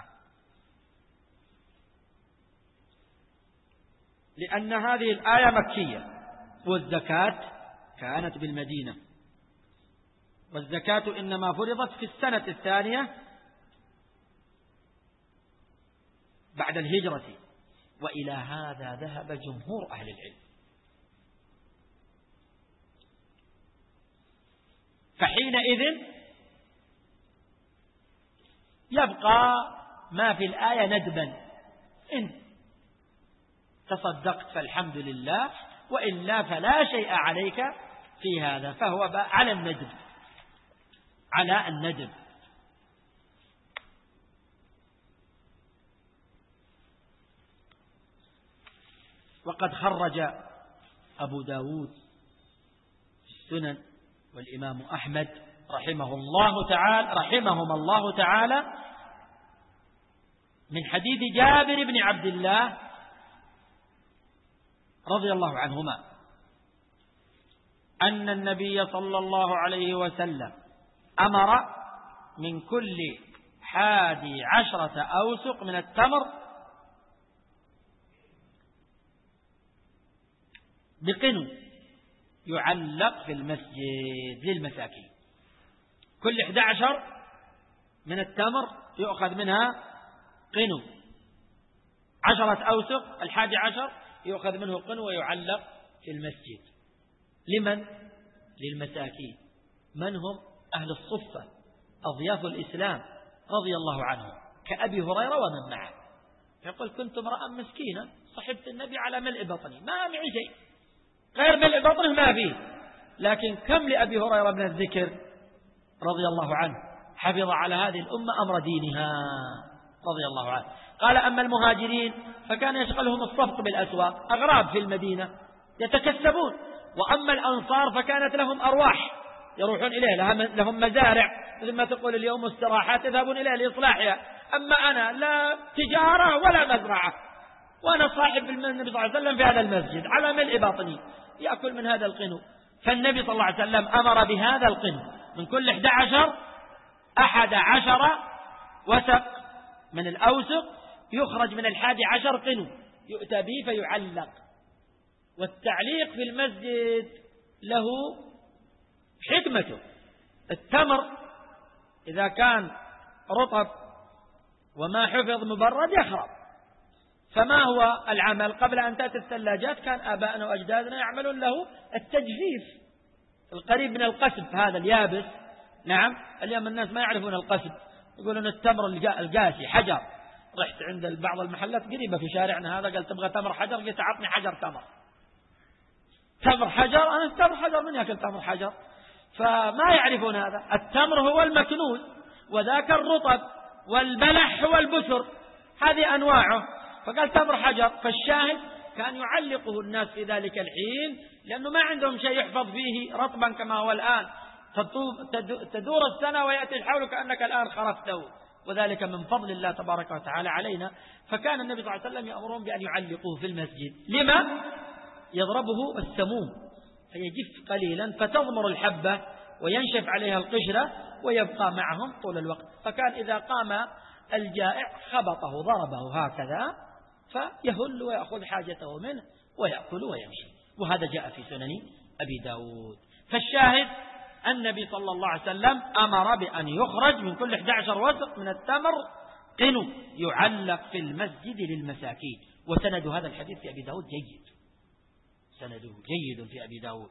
لأن هذه الآية مكية والزكاة كانت بالمدينة، والزكاة إنما فرضت في السنة الثانية بعد الهجرة، وإلى هذا ذهب جمهور أهل العلم. فحينئذ يبقى ما في الآية ندبا، إن تصدقت فالحمد لله، وإلا فلا شيء عليك في هذا، فهو على الندب، على الندب. وقد خرج أبو داود في السنن والإمام أحمد رحمهم الله تعالى من حديث جابر بن عبد الله رضي الله عنهما أن النبي صلى الله عليه وسلم أمر من كل 11 أوسق من التمر بقنو يعلق في المسجد للمساكين. كل 11 من التمر يؤخذ منها قنو، 10 أوسق 11 يؤخذ منه قنو ويعلق في المسجد. لمن؟ للمساكين. من هم؟ أهل الصفة أضياف الإسلام رضي الله عنهم، كأبي هريرة ومن معه. يقول كنت امرأ مسكينا صحبت النبي على ملء بطني، ما معي شيء غير ملء بطنه ما فيه، لكن كم لأبي هريرة من الذكر رضي الله عنه، حفظ على هذه الأمة أمر دينها رضي الله عنه. قال أما المهاجرين فكان يشغلهم الصفق بالأسواق، أغراب في المدينة يتكسبون، وأما الأنصار فكانت لهم أرواح يروحون إليه، لهم مزارع مثل ما تقول اليوم استراحات يذهبون إليه لإصلاحها. أما أنا لا تجارة ولا مزرعة، وأنا صاحب النبي صلى الله عليه وسلم في هذا المسجد على ملء باطني يأكل من هذا القنو. فالنبي صلى الله عليه وسلم أمر بهذا القنو من كل 11 وسق من الأوسق يخرج من 11 قنو يؤتى به فيعلق. والتعليق في المسجد له حكمته. التمر إذا كان رطب وما حفظ مبرد يخرب، فما هو العمل؟ قبل أن تأتي الثلاجات كان آباءنا وأجدادنا يعملون له التجفيف القريب من القسب، هذا اليابس. نعم، اليوم الناس ما يعرفون القسب، يقولون التمر القاسي حجر. رحت عند بعض المحلات قريبة في شارعنا هذا، قال تبغى تمر حجر؟ قلت عطني حجر تمر. تمر حجر؟ أنا تمر حجر من يأكل تمر حجر؟ فما يعرفون هذا. التمر هو المكنون، وذاك الرطب، والبلح هو البسر، هذه أنواعه. فقال تمر حجر. فالشاهد كان يعلقه الناس في ذلك الحين، لأنه ما عندهم شيء يحفظ فيه رطبا كما هو الآن، تدور السنة ويأتي الحول كأنك الآن خرفته، وذلك من فضل الله تبارك وتعالى علينا. فكان النبي صلى الله عليه وسلم يأمرهم بأن يعلقوه في المسجد. لما؟ يضربه السموم فيجف قليلا فتضمر الحبة وينشف عليها القشرة ويبقى معهم طول الوقت. فكان إذا قام الجائع خبطه ضربه هكذا فيهل ويأخذ حاجته منه ويأكل ويمشي. وهذا جاء في سنن أبي داود. فالشاهد النبي صلى الله عليه وسلم أمر بأن يخرج من كل 11 وسق من التمر قنو يعلق في المسجد للمساكين. وسند هذا الحديث في أبي داود جيد، سنده جيد في أبي داود.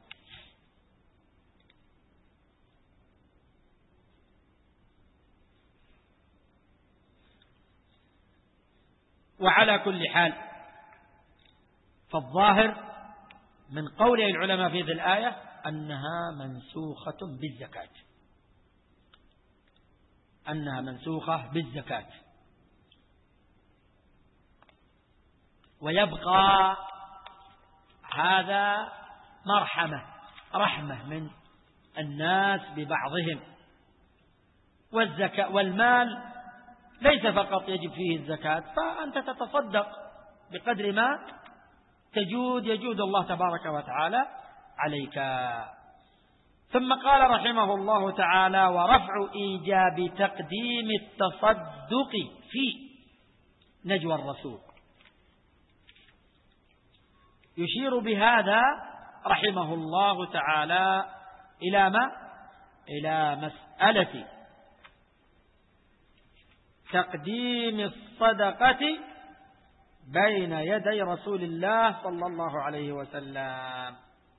وعلى كل حال فالظاهر من قول العلماء في هذه الآية أنها منسوخة بالزكاة، أنها منسوخة بالزكاة. ويبقى هذا رحمة من الناس ببعضهم. والزكاة والمال ليس فقط يجب فيه الزكاة، فأنت تتصدق بقدر ما يجود الله تبارك وتعالى عليك. ثم قال رحمه الله تعالى: ورفع إيجاب تقديم التصدق في نجوى الرسول. يشير بهذا رحمه الله تعالى إلى ما؟ إلى مسألة تقديم الصدقة بين يدي رسول الله صلى الله عليه وسلم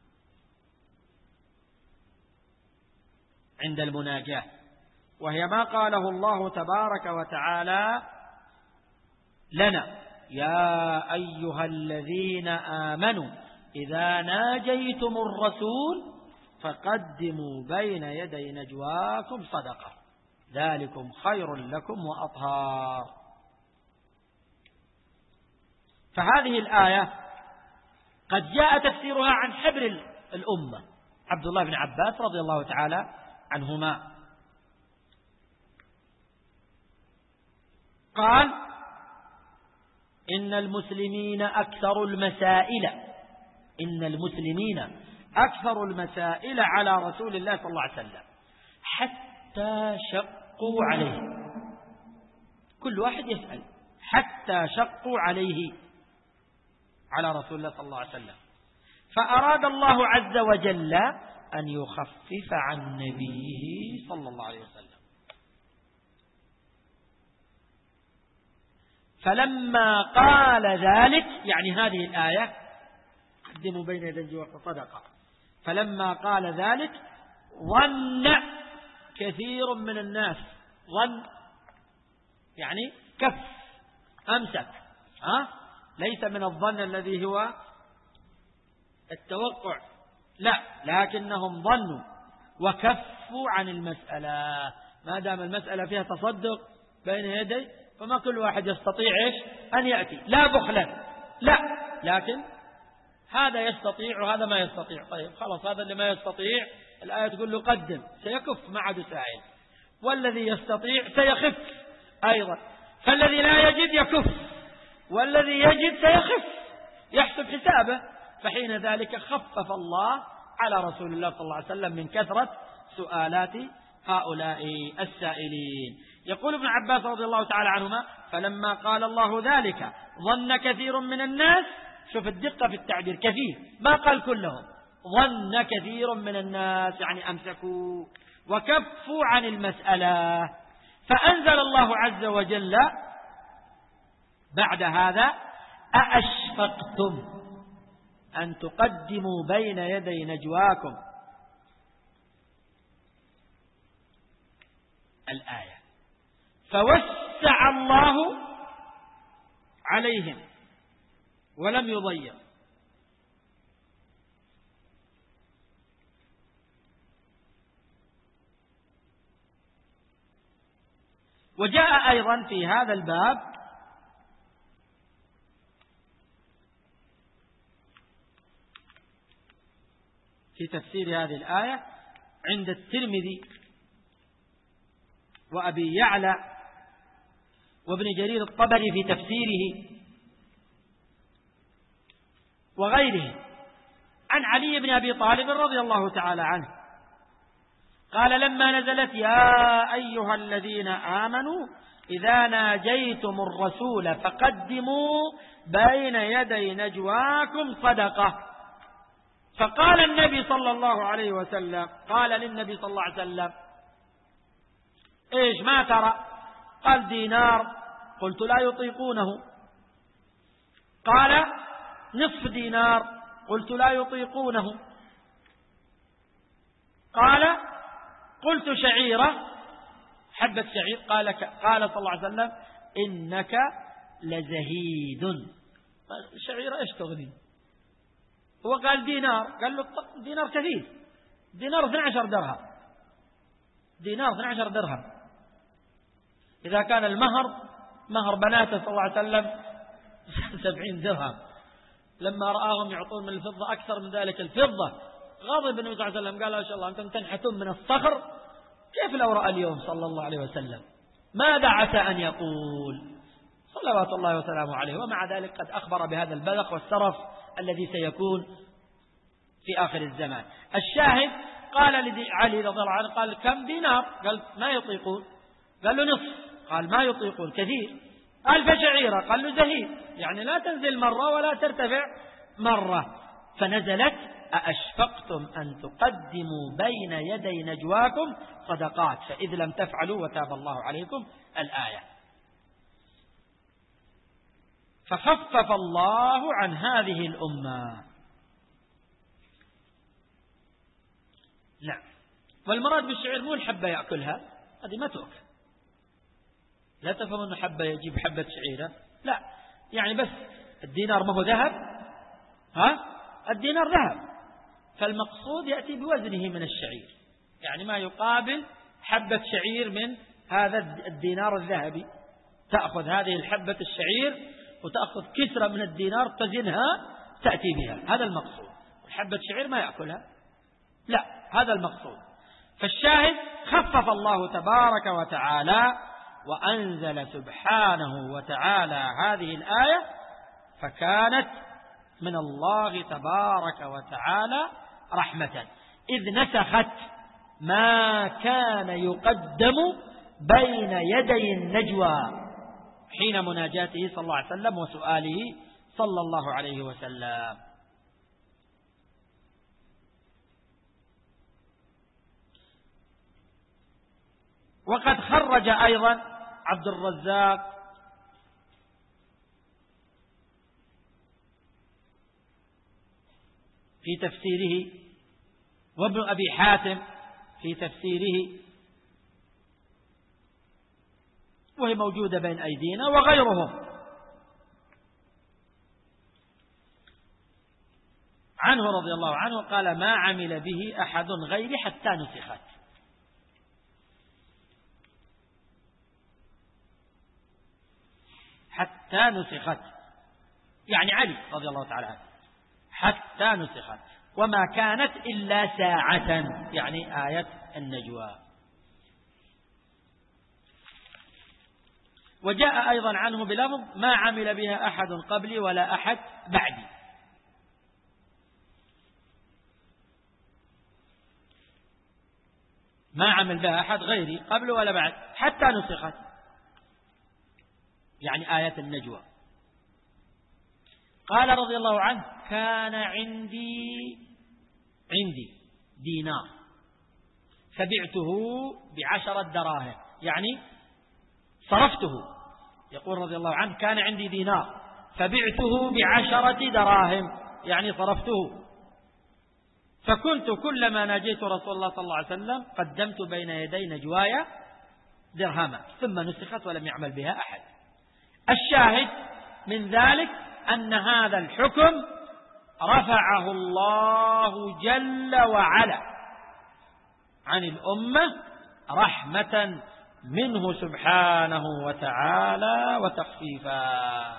عند المناجاة، وهي ما قاله الله تبارك وتعالى لنا: يا أيها الذين آمنوا إذا ناجيتم الرسول فقدموا بين يدي نجواكم صدقة ذلكم خير لكم وأطهار. فهذه الآية قد جاء تفسيرها عن حبر الأمة عبد الله بن عباس رضي الله تعالى عنهما، قال: إن المسلمين أكثر المسائل على رسول الله صلى الله عليه وسلم حتى شقوا عليه. كل واحد يسأل حتى شقوا عليه على رسول الله صلى الله عليه وسلم، فأراد الله عز وجل أن يخفف عن نبيه صلى الله عليه وسلم. فلما قال ذلك، يعني هذه الآية قدموا بين يدي نجواكم صدقة، فلما قال ذلك ظن كثير من الناس، ظن يعني كف، أمسك، ليس من الظن الذي هو التوقع، لا، لكنهم ظنوا وكفوا عن المسألة. ما دام المسألة فيها تصدق بين يدي فما كل واحد يستطيع أن يأتي، لا بخلا، لا، لكن هذا يستطيع وهذا ما يستطيع. طيب خلاص، هذا اللي ما يستطيع الآية تقول له قدم، سيكف ما عاد سائل، والذي يستطيع سيخف أيضا، فالذي لا يجد يكف، والذي يجد سيخف، يحسب حسابه. فحين ذلك خفف الله على رسول الله صلى الله عليه وسلم من كثرة سؤالات هؤلاء السائلين. يقول ابن عباس رضي الله تعالى عنهما: فلما قال الله ذلك ظن كثير من الناس، شوف الدقة في التعبير، كثير، ما قال كلهم، ظن كثير من الناس يعني أمسكوا وكفوا عن المسألة. فأنزل الله عز وجل بعد هذا: أأشفقتم أن تقدموا بين يدي نجواكم. الآية فوسع الله عليهم ولم يضيق. وجاء أيضا في هذا الباب في تفسير هذه الآية عند الترمذي وأبي يعلى وابن جرير الطبري في تفسيره وغيره عن علي بن أبي طالب رضي الله تعالى عنه قال لما نزلت يا أيها الذين آمنوا إذا ناجيتم الرسول فقدموا بين يدي نجواكم صدقة، فقال النبي صلى الله عليه وسلم، قال للنبي صلى الله عليه وسلم إيش ما ترى؟ قال دينار. قلت لا يطيقونه. قال نصف دينار. قلت لا يطيقونه. قال قلت شعيرة، حبة شعير. قال صلى الله عليه وسلم إنك لزهيد. شعيرة إيش تغني؟ هو قال دينار. قال له دينار كثير، دينار 12 درهم، دينار 12 درهم. إذا كان مهر بناته صلى الله عليه وسلم 70 درهم، لما رآهم يعطون من الفضة أكثر من ذلك الفضة غضب النبي صلى الله عليه وسلم، قال ما شاء الله أنتم تنحتون من الصخر، كيف لو رأى اليوم صلى الله عليه وسلم ماذا عسى أن يقول صلوات الله وسلامه عليه. ومع ذلك قد أخبر بهذا البذخ والسرف الذي سيكون في آخر الزمان. الشاهد قال علي رضي الله عنه قال كم دينار؟ قال ما يطيقون. قال له نصف. قال ما يطيقون كثير. قال فشعيرة. قال له زهيد، يعني لا تنزل مرة ولا ترتفع مرة. فنزلت أأشفقتم أن تقدموا بين يدي نجواكم صدقات فإذ لم تفعلوا وتاب الله عليكم الآية. فخفف الله عن هذه الأمة. نعم. والمراد بالشعير مو الحبة يأكلها، هذه ما تؤكل. لا تفهم أن حبة يجيب حبة شعيرة، لا، يعني بس الدينار ما هو ذهب، الدينار ذهب، فالمقصود يأتي بوزنه من الشعير، يعني ما يقابل حبة شعير من هذا الدينار الذهبي. تأخذ هذه الحبة الشعير وتأخذ كسرة من الدينار تزنها تأتي بها، هذا المقصود. حبة شعير ما يأكلها، لا، هذا المقصود. فالشاهد خفف الله تبارك وتعالى وأنزل سبحانه وتعالى هذه الآية، فكانت من الله تبارك وتعالى رحمة، إذ نسخت ما كان يقدم بين يدي النجوى حين مناجاته صلى الله عليه وسلم وسؤاله صلى الله عليه وسلم. وقد خرج أيضا عبد الرزاق في تفسيره، وابن أبي حاتم في تفسيره، وهي موجودة بين أيدينا، وغيرهم عنه رضي الله عنه قال ما عمل به أحد غيري حتى نسخت. حتى نسخت يعني علي رضي الله تعالى عنه، حتى نسخت، وما كانت إلا ساعة، يعني آية النجوى. وجاء أيضا عنه بلفظ ما عمل بها أحد قبلي ولا أحد بعدي. ما عمل بها أحد غيري قبل ولا بعد حتى نسخت، يعني آية النجوى. قال رضي الله عنه كان عندي دينار فبعته ب10 دراهم، يعني صرفته. يقول رضي الله عنه كان عندي دينار فبعته ب10 دراهم، يعني صرفته. فكنت كلما ناجيت رسول الله صلى الله عليه وسلم قدمت بين يدي نجواي درهما، ثم نسخت ولم يعمل بها أحد. الشاهد من ذلك أن هذا الحكم رفعه الله جل وعلا عن الأمة رحمة منه سبحانه وتعالى وتخفيفا،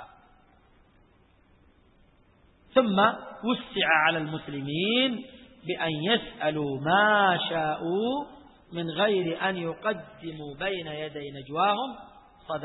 ثم وسع على المسلمين بأن يسألوا ما شاءوا من غير أن يقدموا بين يدي نجواهم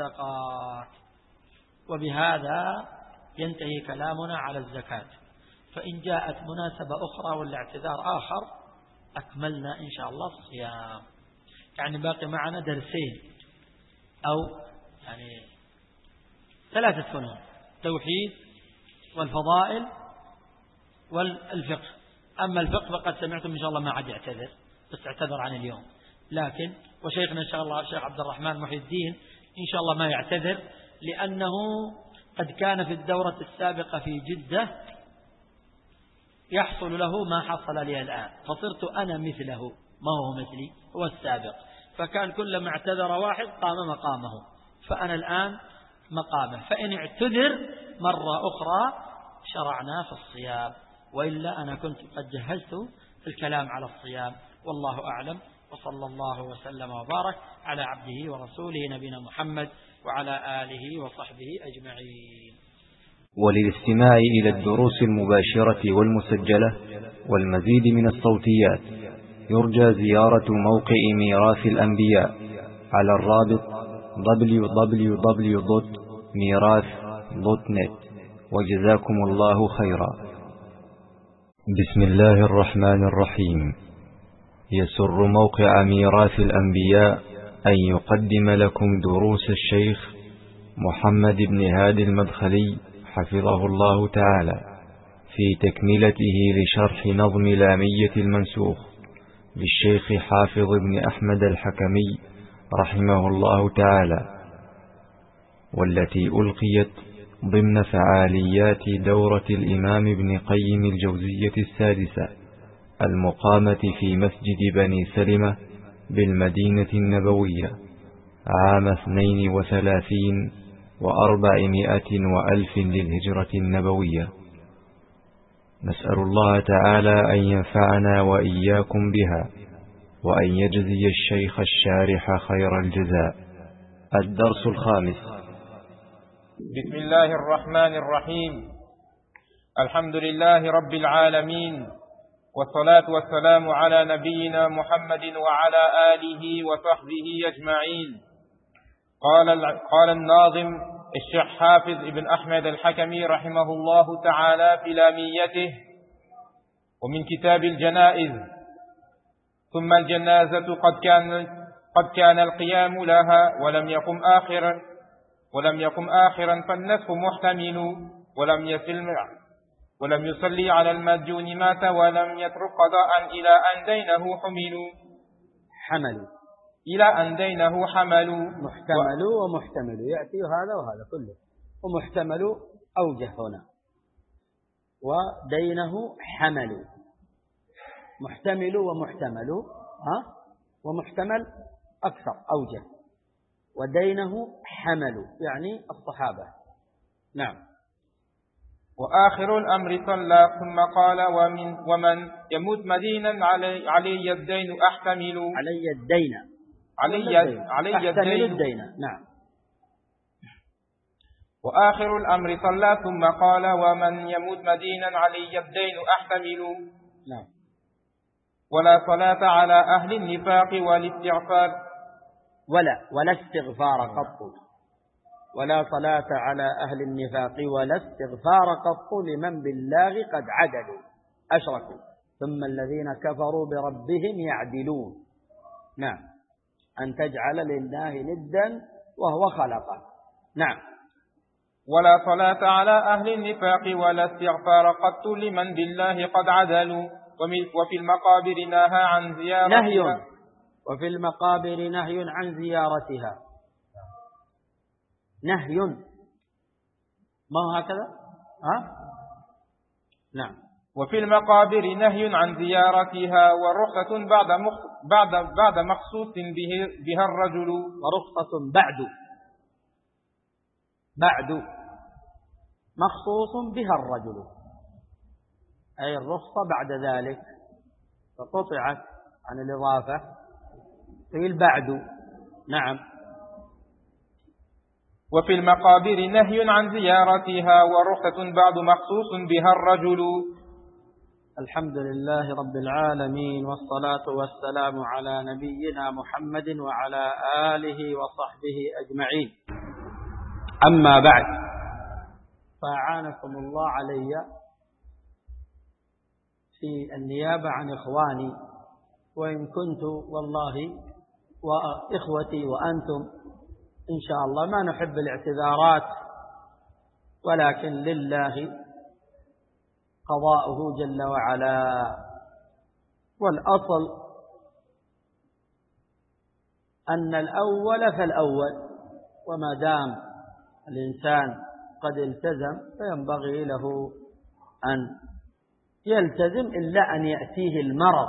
صدقات. وبهذا ينتهي كلامنا على الزكاة. فإن جاءت مناسبة أخرى ولا اعتذار آخر أكملنا إن شاء الله الصيام. يعني باقي معنا درسين أو يعني 3 فنون: توحيد والفضائل والفقه. أما الفقه فقد سمعتم إن شاء الله ما عاد يعتذر، بس اعتذر عن اليوم، لكن وشيخنا إن شاء الله الشيخ عبد الرحمن محي الدين إن شاء الله ما يعتذر، لأنه قد كان في الدورة السابقة في جدة يحصل له ما حصل لي الآن، فصرت أنا مثله، ما هو مثلي، هو السابق، فكان كلما اعتذر واحد قام مقامه، فأنا الآن مقامه، فإن اعتذر مرة أخرى شرعنا في الصيام، وإلا أنا كنت قد جهزت الكلام على الصيام. والله أعلم، وصلى الله وسلم وبارك على عبده ورسوله نبينا محمد وعلى آله وصحبه أجمعين. وللاستماع إلى الدروس المباشرة والمسجلة والمزيد من الصوتيات يرجى زيارة موقع ميراث الأنبياء على الرابط www.mirath.net. وجزاكم الله خيرا. بسم الله الرحمن الرحيم. يسر موقع ميراث الأنبياء أن يقدم لكم دروس الشيخ محمد بن هادي المدخلي حفظه الله تعالى في تكملته لشرح نظم لامية المنسوخ للشيخ حافظ بن أحمد الحكمي رحمه الله تعالى، والتي ألقيت ضمن فعاليات دورة الإمام ابن قيم الجوزية السادسة المقامة في مسجد بني سلمة بالمدينة النبوية عام 32 و400 للهجرة النبوية. نسأل الله تعالى أن ينفعنا وإياكم بها، وأن يجزي الشيخ الشارح خير الجزاء. الدرس الخامس. بسم الله الرحمن الرحيم. الحمد لله رب العالمين، والصلاة والسلام على نبينا محمد وعلى آله وصحبه أجمعين. قال الناظم الشيخ حافظ بن أحمد الحكمي رحمه الله تعالى في لاميته ومن كتاب الجنائز: ثم الجنازة قد كان القيام لها ولم يقم آخرا فالنسف محتمل، ولم يصلي على المدجون مات ولم يترك قضاء إلى أن دينه حملوا محتمل ومحتمل يأتي هذا وهذا كله، ومحتمل أوجه هنا، ودينه حملوا، محتمل ومحتمل ومحتمل أكثر أوجه، ودينه حملوا يعني الصحابة. نعم. وآخر الأمر صلى ثم قال: ومن يموت مدينا علي الدين أحتمل. علي الدين. نعم. وآخر الأمر صلى ثم قال: ومن يموت مدينا علي الدين أحتمل. نعم. ولا صلاة على أهل النفاق والاستغفار. ولا استغفار قط. ولا صلاة على أهل النفاق ولا استغفار قط لمن بالله قد عدلوا أشركوا ثم الذين كفروا بربهم يعدلون. نعم. أن تجعل لله ندا وهو خلقه. نعم. ولا صلاة على أهل النفاق ولا استغفار قط لمن بالله قد عدلوا. وفي المقابر نهى عن زيارتها. وفي المقابر نهي عن زيارتها. نهي، ما هو هكذا؟ نعم. وفي المقابر نهي عن زيارتها ورخصة بعد مخصوص بها الرجل. ورخصة بعد مخصوص بها الرجل، أي الرخصة بعد ذلك فقطعت عن الإضافة قيل بعد. نعم. وفي المقابر نهي عن زيارتها ورخصة بعد مخصوص بها الرجل. الحمد لله رب العالمين، والصلاة والسلام على نبينا محمد وعلى آله وصحبه أجمعين. أما بعد، فأعانكم الله علي في النيابة عن إخواني، وإن كنت والله وإخوتي وأنتم إن شاء الله ما نحب الاعتذارات، ولكن لله قضاؤه جل وعلا. والأصل أن الأول فالأول، وما دام الإنسان قد التزم فينبغي له أن يلتزم، إلا أن يأتيه المرض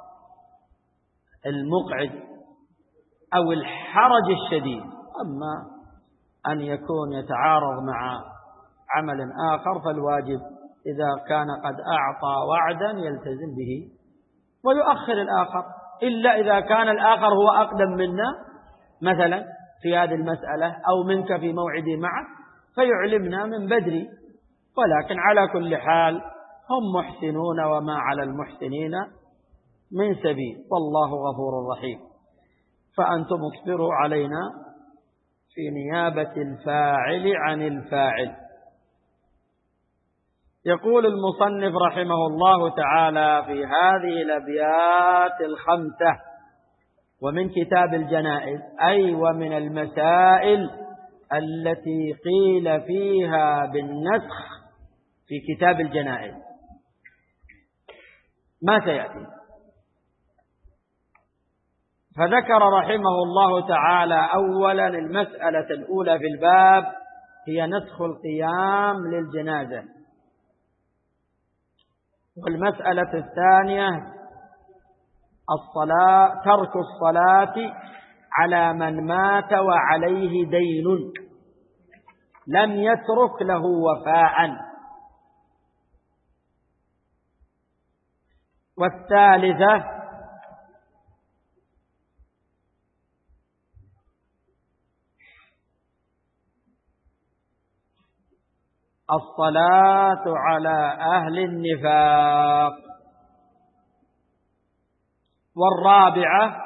المقعد أو الحرج الشديد. أما أن يكون يتعارض مع عمل آخر فالواجب إذا كان قد أعطى وعدا يلتزم به ويؤخر الآخر، إلا إذا كان الآخر هو أقدم منا مثلا في هذه المسألة أو منك في موعدي معك فيعلمنا من بدري. ولكن على كل حال هم محسنون وما على المحسنين من سبيل، والله غفور رحيم. فأنتم اصبروا علينا في نيابة الفاعل عن الفاعل. يقول المصنف رحمه الله تعالى في هذه الأبيات الخمسة: ومن كتاب الجنائز، أي ومن المسائل التي قيل فيها بالنسخ في كتاب الجنائز ما سيأتي. فذكر رحمه الله تعالى أولا المسألة الأولى في الباب هي نسخ القيام للجنازة، والمسألة الثانية ترك الصلاة على من مات وعليه دين لم يترك له وفاء، والثالثة الصلاة على أهل النفاق، والرابعة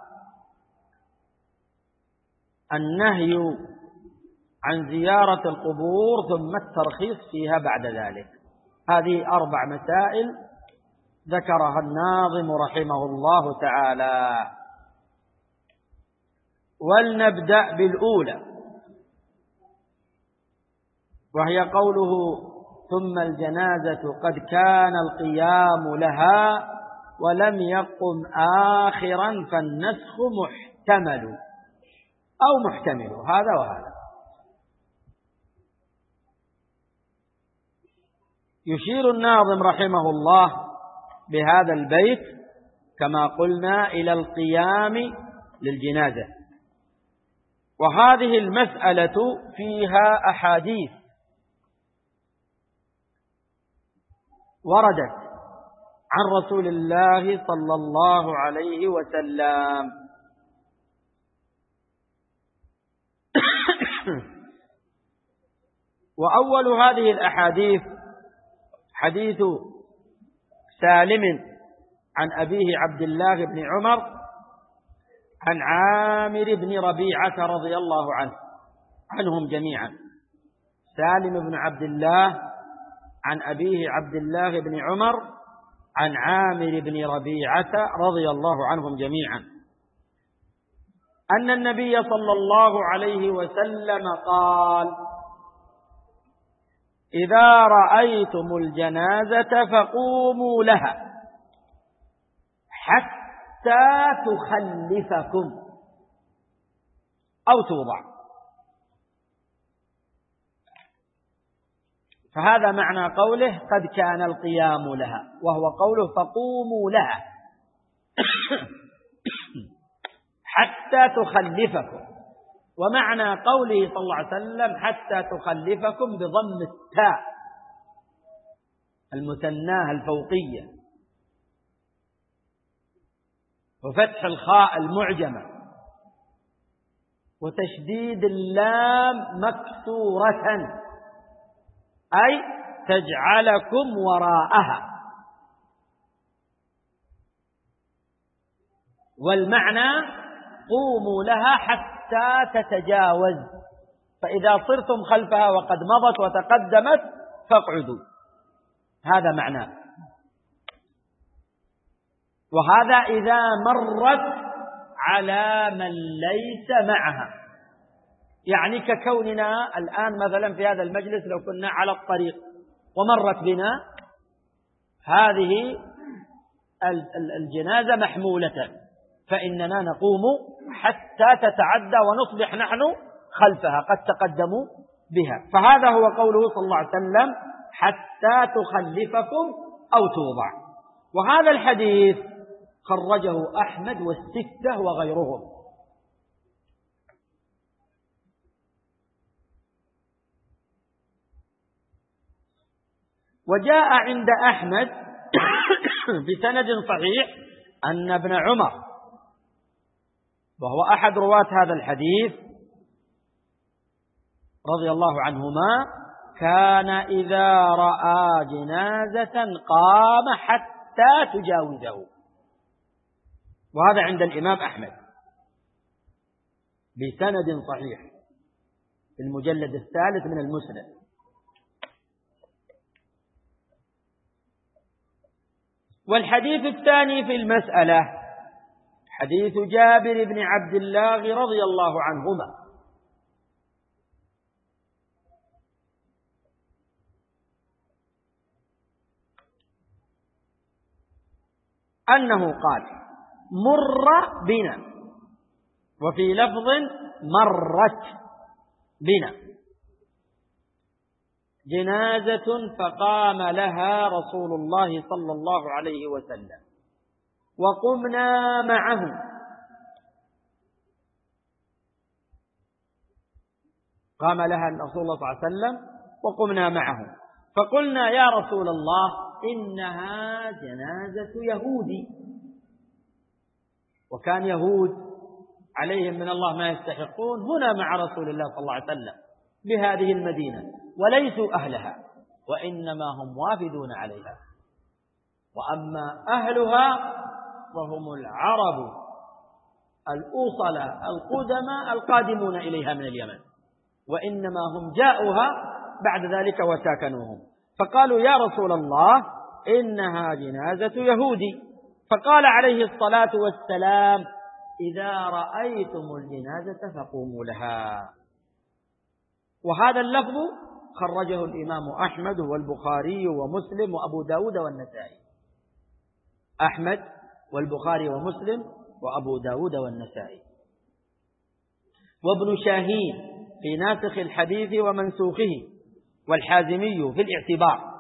النهي عن زيارة القبور ثم الترخيص فيها بعد ذلك. هذه 4 مسائل ذكرها الناظم رحمه الله تعالى. ولنبدأ بالأولى، وهي قوله: ثم الجنازة قد كان القيام لها ولم يقم آخرا فالنسخ محتمل أو محتمل، هذا وهذا. يشير الناظم رحمه الله بهذا البيت كما قلنا إلى القيام للجنازة، وهذه المسألة فيها أحاديث وردت عن رسول الله صلى الله عليه وسلم. وأول هذه الأحاديث حديث سالم عن أبيه عبد الله بن عمر عن عامر بن ربيعة رضي الله عنهم جميعا. سالم بن عبد الله عن أبيه عبد الله بن عمر عن عامر بن ربيعة رضي الله عنهم جميعا أن النبي صلى الله عليه وسلم قال: إذا رأيتم الجنازة فقوموا لها حتى تخلفكم أو توضع. فهذا معنى قوله قد كان القيام لها، وهو قوله فقوموا لها حتى تخلفكم. ومعنى قوله صلى الله عليه وسلم حتى تخلفكم بضم التاء المثناة الفوقية وفتح الخاء المعجمة وتشديد اللام مكسورة، أي تجعلكم وراءها. والمعنى قوموا لها حتى تتجاوز، فإذا صرتم خلفها وقد مضت وتقدمت فاقعدوا. هذا معناه. وهذا إذا مرت على من ليس معها، يعني ككوننا الآن مثلا في هذا المجلس لو كنا على الطريق ومرت بنا هذه الجنازة محمولة، فإننا نقوم حتى تتعدى ونصبح نحن خلفها قد تقدموا بها. فهذا هو قوله صلى الله عليه وسلم حتى تخلفكم أو توضع. وهذا الحديث خرجه أحمد والستة وغيرهم. وجاء عند أحمد بسند صحيح أن ابن عمر وهو أحد رواة هذا الحديث رضي الله عنهما كان إذا رأى جنازة قام حتى تجاوزه، وهذا عند الإمام أحمد بسند صحيح في المجلد الثالث من المسند. والحديث الثاني في المسألة حديث جابر بن عبد الله رضي الله عنهما أنه قال مر بنا، وفي لفظ مرت بنا جنازة فقام لها رسول الله صلى الله عليه وسلم وقمنا معه، قام لها رسول الله صلى الله عليه وسلم وقمنا معه، فقلنا يا رسول الله إنها جنازة يهودي، وكان يهود عليهم من الله ما يستحقون هنا مع رسول الله صلى الله عليه وسلم بهذه المدينة، وليسوا أهلها وإنما هم وافدون عليها، وأما أهلها فهم العرب الأوصلة القدماء القادمون إليها من اليمن، وإنما هم جاءوها بعد ذلك وساكنوهم. فقالوا يا رسول الله إنها جنازة يهودي، فقال عليه الصلاة والسلام إذا رأيتم الجنازة فقوموا لها. وهذا اللفظ خرجه الإمام أحمد والبخاري ومسلم وأبو داود والنسائي. أحمد والبخاري ومسلم وأبو داود والنسائي. وابن شاهين في ناسخ الحديث ومنسوخه، والحازمي في الاعتبار.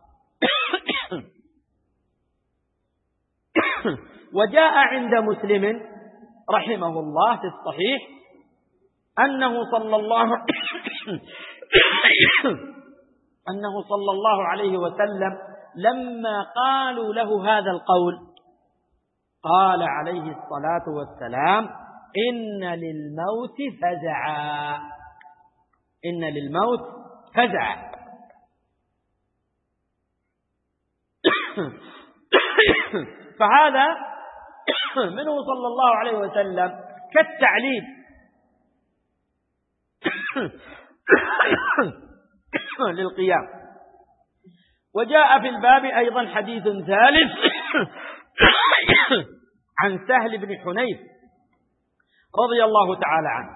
وجاء عند مسلم رحمه الله في الصحيح أنه صلى الله عليه وسلم لما قالوا له هذا القول قال عليه الصلاة والسلام إن للموت فزعا، إن للموت فزعا. فهذا منه صلى الله عليه وسلم كالتعليم للقيام. وجاء في الباب أيضا حديث ثالث عن سهل بن حنيف رضي الله تعالى عنه،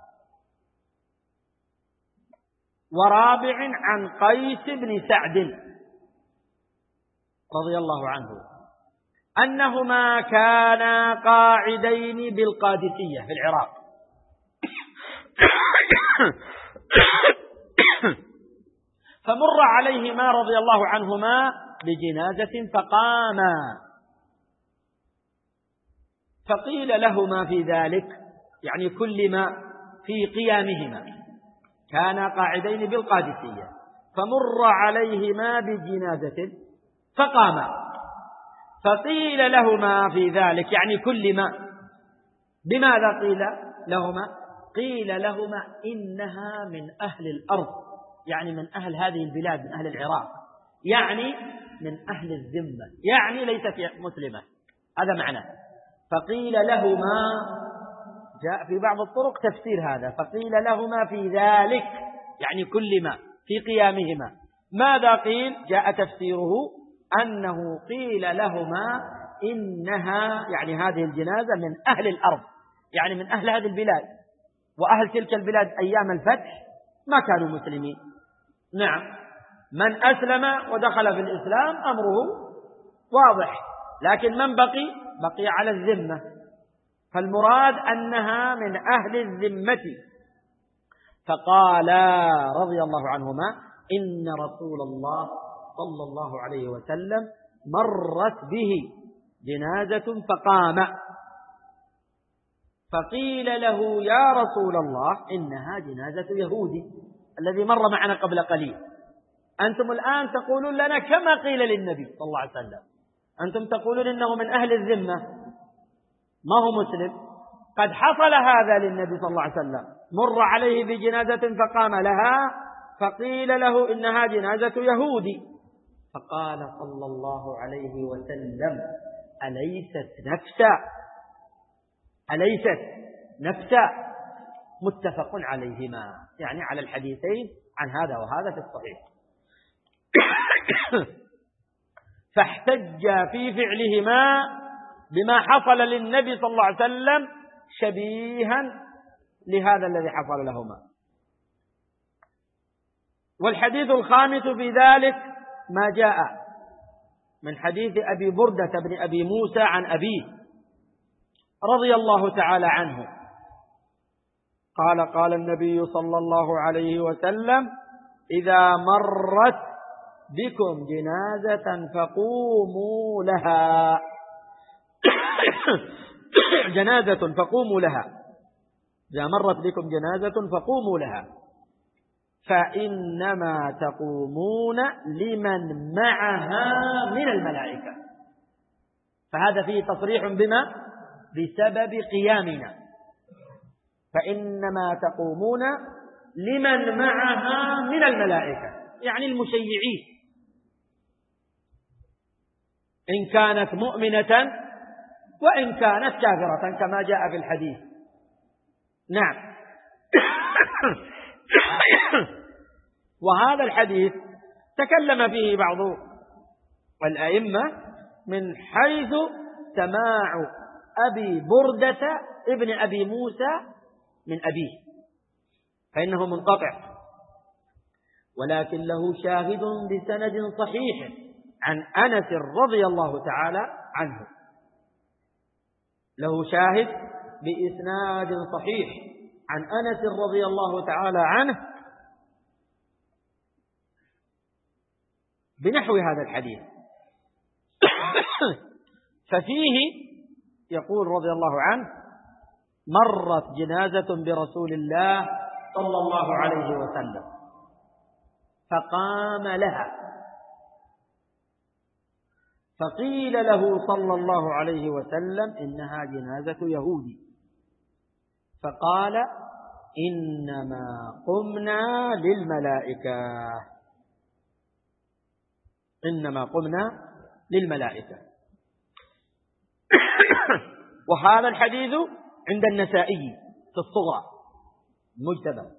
ورابع عن قيس بن سعد رضي الله عنه أنهما كانا قاعدين بالقادسية في العراق، فمر عليهما رضي الله عنهما بجنازة فقاما، فقيل لهما في ذلك يعني كل ما في قيامهما، كانا قاعدين بالقادسية فمر عليهما بجنازة فقاما، فقيل لهما في ذلك يعني كل ما، بماذا قيل لهما؟ قيل لهما إنها من أهل الأرض، يعني من أهل هذه البلاد، من أهل العراق، يعني من أهل الذمة، يعني ليست مسلمة، هذا معنى. فقيل لهما، جاء في بعض الطرق تفسير هذا، فقيل لهما في ذلك يعني كل ما في قيامهما. ماذا قيل؟ جاء تفسيره أنه قيل لهما إنها يعني هذه الجنازة من أهل الأرض، يعني من أهل هذه البلاد، وأهل تلك البلاد أيام الفتح ما كانوا مسلمين. نعم، من أسلم ودخل في الإسلام أمره واضح، لكن من بقي على الذمة، فالمراد أنها من أهل الذمة. فقال رضي الله عنهما إن رسول الله صلى الله عليه وسلم مرت به جنازة فقام، فقيل له يا رسول الله إنها جنازة يهودي الذي مر معنا قبل قليل، أنتم الآن تقولون لنا كما قيل للنبي صلى الله عليه وسلم، أنتم تقولون إنه من أهل الذمة ما هو مسلم، قد حصل هذا للنبي صلى الله عليه وسلم، مر عليه بجنازة فقام لها، فقيل له إنها جنازة يهودي، فقال صلى الله عليه وسلم أليست نفسا، متفق عليهما، يعني على الحديثين عن هذا وهذا في الصحيح. فاحتج في فعلهما بما حصل للنبي صلى الله عليه وسلم شبيها لهذا الذي حصل لهما. والحديث الخامس في ذلك ما جاء من حديث أبي بردة بن أبي موسى عن أبيه رضي الله تعالى عنه قال النبي صلى الله عليه وسلم إذا مرت بكم جنازة فقوموا لها إذا مرت بكم جنازة فقوموا لها، فإنما تقومون لمن معها من الملائكة. فهذا فيه تصريح بسبب قيامنا، فإنما تقومون لمن معها من الملائكة، يعني المشيعين، إن كانت مؤمنة وإن كانت كافرة كما جاء في الحديث. نعم. وهذا الحديث تكلم فيه بعض الأئمة من حيث سماع أبي بردة ابن أبي موسى من أبيه، فإنه منقطع، ولكن له شاهد بسند صحيح عن أنس رضي الله تعالى عنه، له شاهد بإسناد صحيح عن أنس رضي الله تعالى عنه بنحو هذا الحديث. ففيه يقول رضي الله عنه مرت جنازة برسول الله صلى الله عليه وسلم فقام لها، فقيل له صلى الله عليه وسلم إنها جنازة يهودي، فقال إنما قمنا للملائكة. وهذا الحديث عند النسائي في الصغرى مجتبى.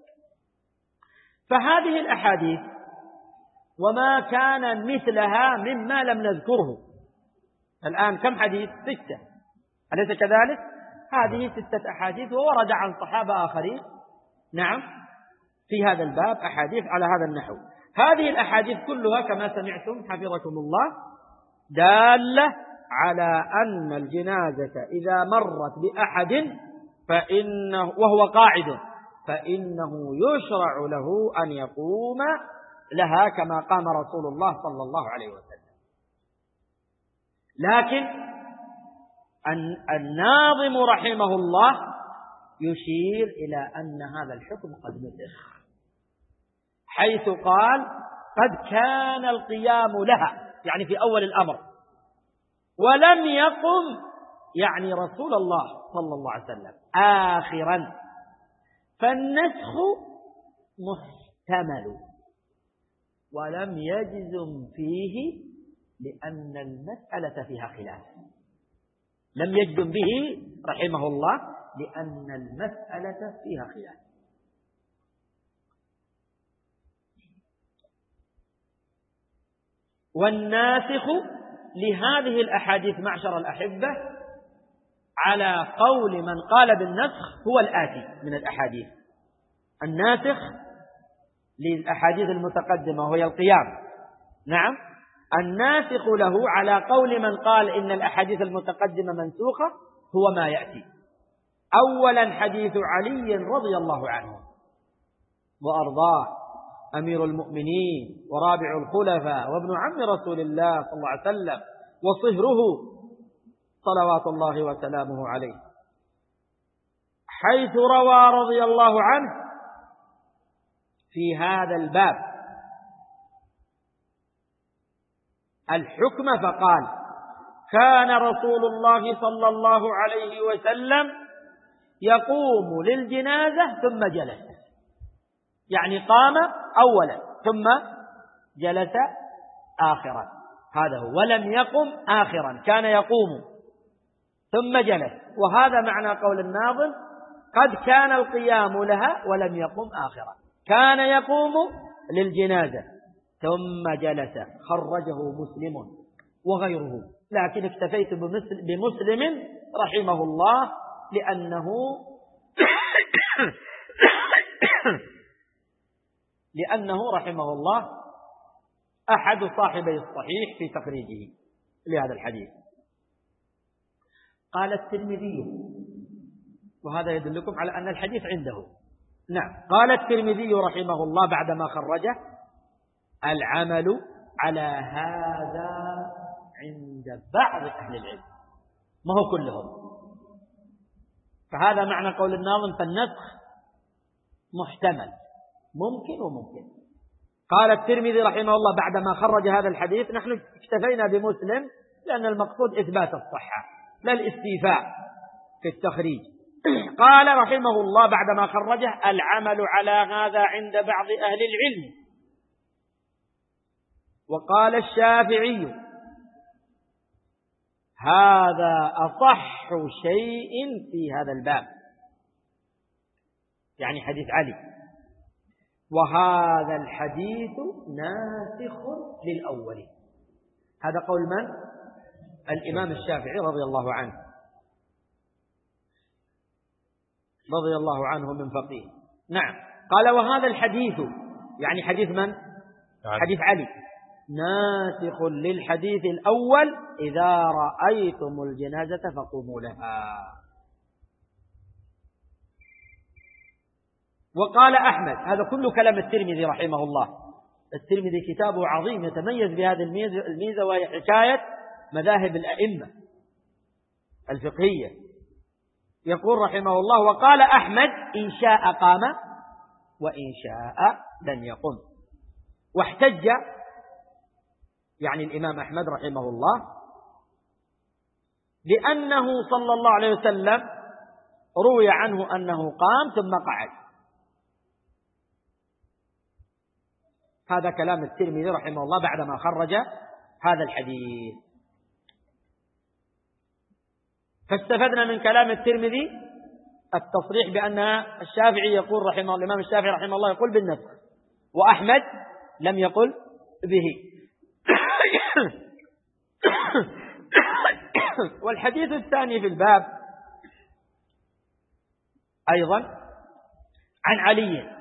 فهذه الأحاديث وما كان مثلها مما لم نذكره الآن كم حديث؟ 6، أليس كذلك؟ هذه 6 أحاديث، وورد عن صحابة آخرين نعم في هذا الباب أحاديث على هذا النحو. هذه الأحاديث كلها كما سمعتم حفظكم الله دالة على أن الجنازة إذا مرت بأحد وهو قاعد فإنه يشرع له أن يقوم لها كما قام رسول الله صلى الله عليه وسلم. لكن الناظم رحمه الله يشير إلى أن هذا الحكم قد نسخ، حيث قال قد كان القيام لها يعني في أول الأمر، ولم يقم يعني رسول الله صلى الله عليه وسلم آخرا، فالنسخ محتمل ولم يجزم فيه لأن المسألة فيها خلاف، لم يجزم به رحمه الله لأن المسألة فيها خلاف. والناسخ لهذه الأحاديث معشر الأحبة على قول من قال بالنسخ هو الآتي من الأحاديث. الناسخ للأحاديث المتقدمة وهي القيام، نعم، الناسخ له على قول من قال إن الأحاديث المتقدمة منسوخة هو ما يأتي. أولا حديث علي رضي الله عنه وأرضاه، أمير المؤمنين ورابع الخلفاء وابن عم رسول الله صلى الله عليه وسلم وصهره صلوات الله وسلامه عليه، حيث روى رضي الله عنه في هذا الباب الحكم فقال: كان رسول الله صلى الله عليه وسلم يقوم للجنازة ثم جلس، يعني قام أولا ثم جلس آخرا، هذا هو، ولم يقم آخرا، كان يقوم ثم جلس. وهذا معنى قول الناظم: قد كان القيام لها ولم يقم آخرا، كان يقوم للجنازة ثم جلس. خرجه مسلم وغيره، لكن اكتفيت بمسلم رحمه الله لأنه رحمه الله أحد صاحبي الصحيح في تخريجه لهذا الحديث. قال الترمذي، وهذا يدلكم على أن الحديث عنده، نعم، قال الترمذي رحمه الله بعدما خرجه: العمل على هذا عند بعض أهل العلم، ما هو كلهم. فهذا معنى قول الناظم: فالنسخ محتمل، ممكن وممكن. قال الترمذي رحمه الله بعدما خرج هذا الحديث: نحن اكتفينا بمسلم لأن المقصود إثبات الصحة لا الاستيفاء في التخريج. قال رحمه الله بعدما خرجه: العمل على هذا عند بعض أهل العلم. وقال الشافعي: هذا أصح شيء في هذا الباب، يعني حديث علي، وهذا الحديث ناسخ للأول. هذا قول من؟ الإمام الشافعي رضي الله عنه، رضي الله عنه من فقيه. نعم، قال: وهذا الحديث، يعني حديث من؟ حديث علي، ناسخ للحديث الأول: إذا رأيتم الجنازة فقوموا لها. وقال أحمد، هذا كل كلام الترمذي رحمه الله. الترمذي كتابه عظيم يتميز بهذه الميزة، وهي حكاية مذاهب الأئمة الفقهية. يقول رحمه الله: وقال أحمد: إن شاء قام وإن شاء لن يقم. واحتج، يعني الإمام أحمد رحمه الله، لأنه صلى الله عليه وسلم روي عنه أنه قام ثم قعد. هذا كلام الترمذي رحمه الله بعدما خرج هذا الحديث. فاستفدنا من كلام الترمذي التصريح بأن الشافعي يقول رحمه الله، الإمام الشافعي رحمه الله يقول بالنسخ، وأحمد لم يقل به. والحديث الثاني في الباب أيضا عن علي،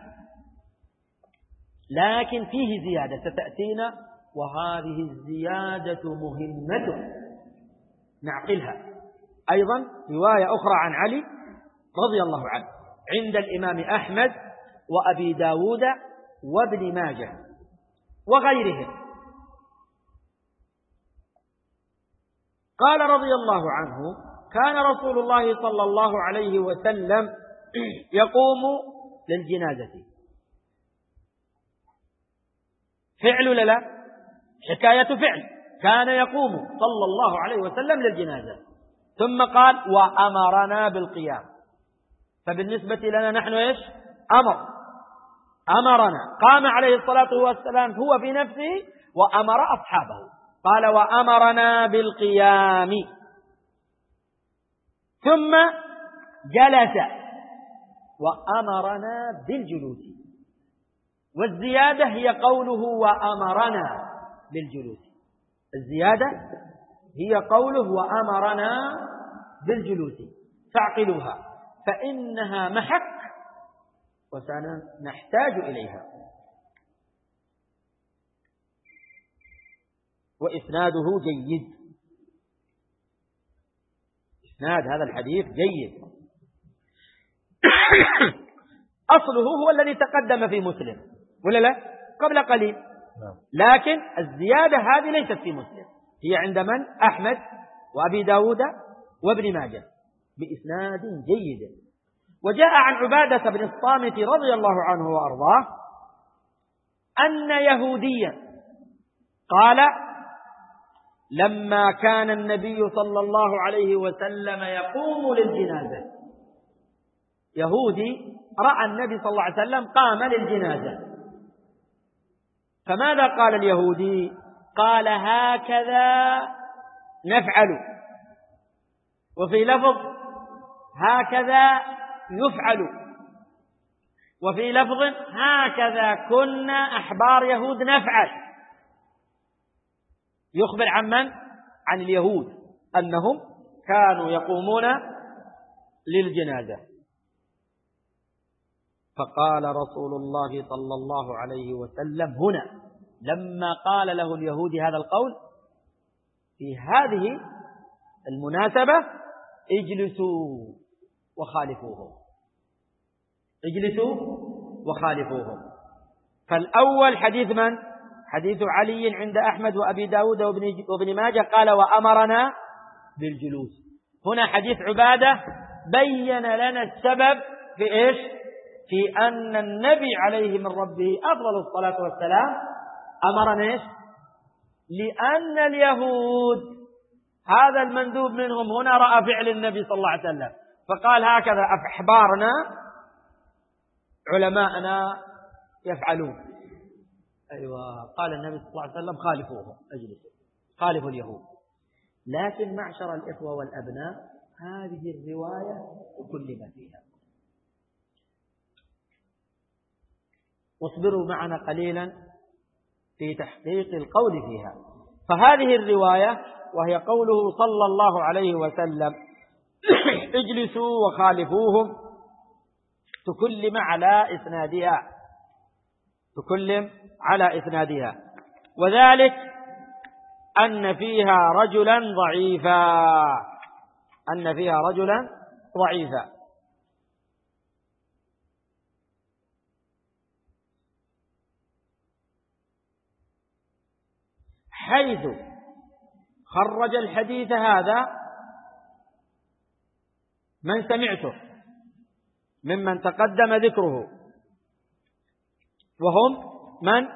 لكن فيه زيادة ستأتينا، وهذه الزيادة مهمة نعقلها. أيضا رواية أخرى عن علي رضي الله عنه عند الإمام أحمد وأبي داود وابن ماجه وغيرهم. قال رضي الله عنه: كان رسول الله صلى الله عليه وسلم يقوم للجنازة. فعل ولا لا؟ حكاية فعل، كان يقوم صلى الله عليه وسلم للجنازة، ثم قال: وأمرنا بالقيام. فبالنسبة لنا نحن إيش؟ أمرنا، قام عليه الصلاة والسلام هو في نفسه وأمر أصحابه، قال: وأمرنا بالقيام، ثم جلس وأمرنا بالجلوس. والزيادة هي قوله: وأمرنا بالجلوس. الزيادة هي قوله وأمرنا بالجلوس، فاعقلوها فإنها محك وسنحتاج إليها. وإسناده جيد، إسناد هذا الحديث جيد. أصله هو الذي تقدم في مسلم ولا لا قبل قليل، لكن الزيادة هذه ليست في مسلم، هي عند من؟ أحمد وأبي داود وابن ماجه بإسناد جيد. وجاء عن عبادة بن الصامت رضي الله عنه وأرضاه أن يهوديا قال لما كان النبي صلى الله عليه وسلم يقوم للجنازة، يهودي رأى النبي صلى الله عليه وسلم قام للجنازة، فماذا قال اليهودي؟ قال هكذا نفعل، وفي لفظ هكذا يفعل، وفي لفظ هكذا كنا أحبار يهود نفعل. يخبر عن من؟ عن اليهود أنهم كانوا يقومون للجنازة. فقال رسول الله صلى الله عليه وسلم هنا لما قال له اليهودي هذا القول في هذه المناسبة اجلسوا وخالفوهم، اجلسوا وخالفوهم. فالأول حديث من؟ حديث علي عند أحمد وأبي داود وابن ماجه قال وأمرنا بالجلوس. هنا حديث عبادة بين لنا السبب في إيش؟ في أن النبي عليه من ربه أفضل الصلاة والسلام أمرنا إيش؟ لأن اليهود هذا المندوب منهم هنا رأى فعل النبي صلى الله عليه وسلم فقال هكذا أحبارنا علماءنا يفعلون. أيوة، قال النبي صلى الله عليه وسلم خالفوهم، اجلسوا، خالفوا اليهود. لكن معشر الإخوة والأبناء هذه الرواية وكل ما فيها، واصبروا معنا قليلا في تحقيق القول فيها. فهذه الرواية وهي قوله صلى الله عليه وسلم اجلسوا وخالفوهم تكلم على إسنادها، تكلم على إسنادها، وذلك أن فيها رجلا ضعيفا، أن فيها رجلا ضعيفا. حيث خرج الحديث هذا من سمعته ممن تقدم ذكره، وهم من؟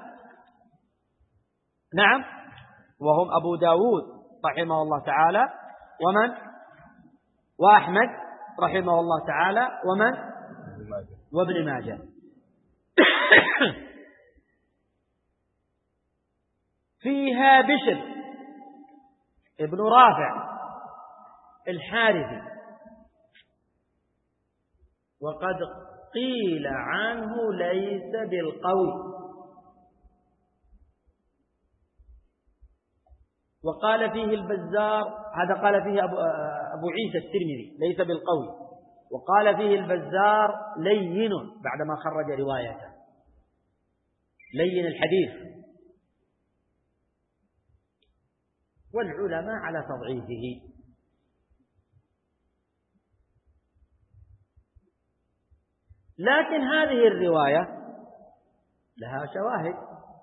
نعم، وهم أبو داود رحمه الله تعالى، ومن؟ وأحمد رحمه الله تعالى، ومن؟ وابن ماجه. فيها بشر ابن رافع الحارثي، وقد قيل عنه ليس بالقوي، وقال فيه البزار، هذا قال فيه أبو عيسى الترمذي ليس بالقوي، وقال فيه البزار لين بعدما خرج روايته، لين الحديث، والعلماء على تضعيفه. لكن هذه الرواية لها شواهد،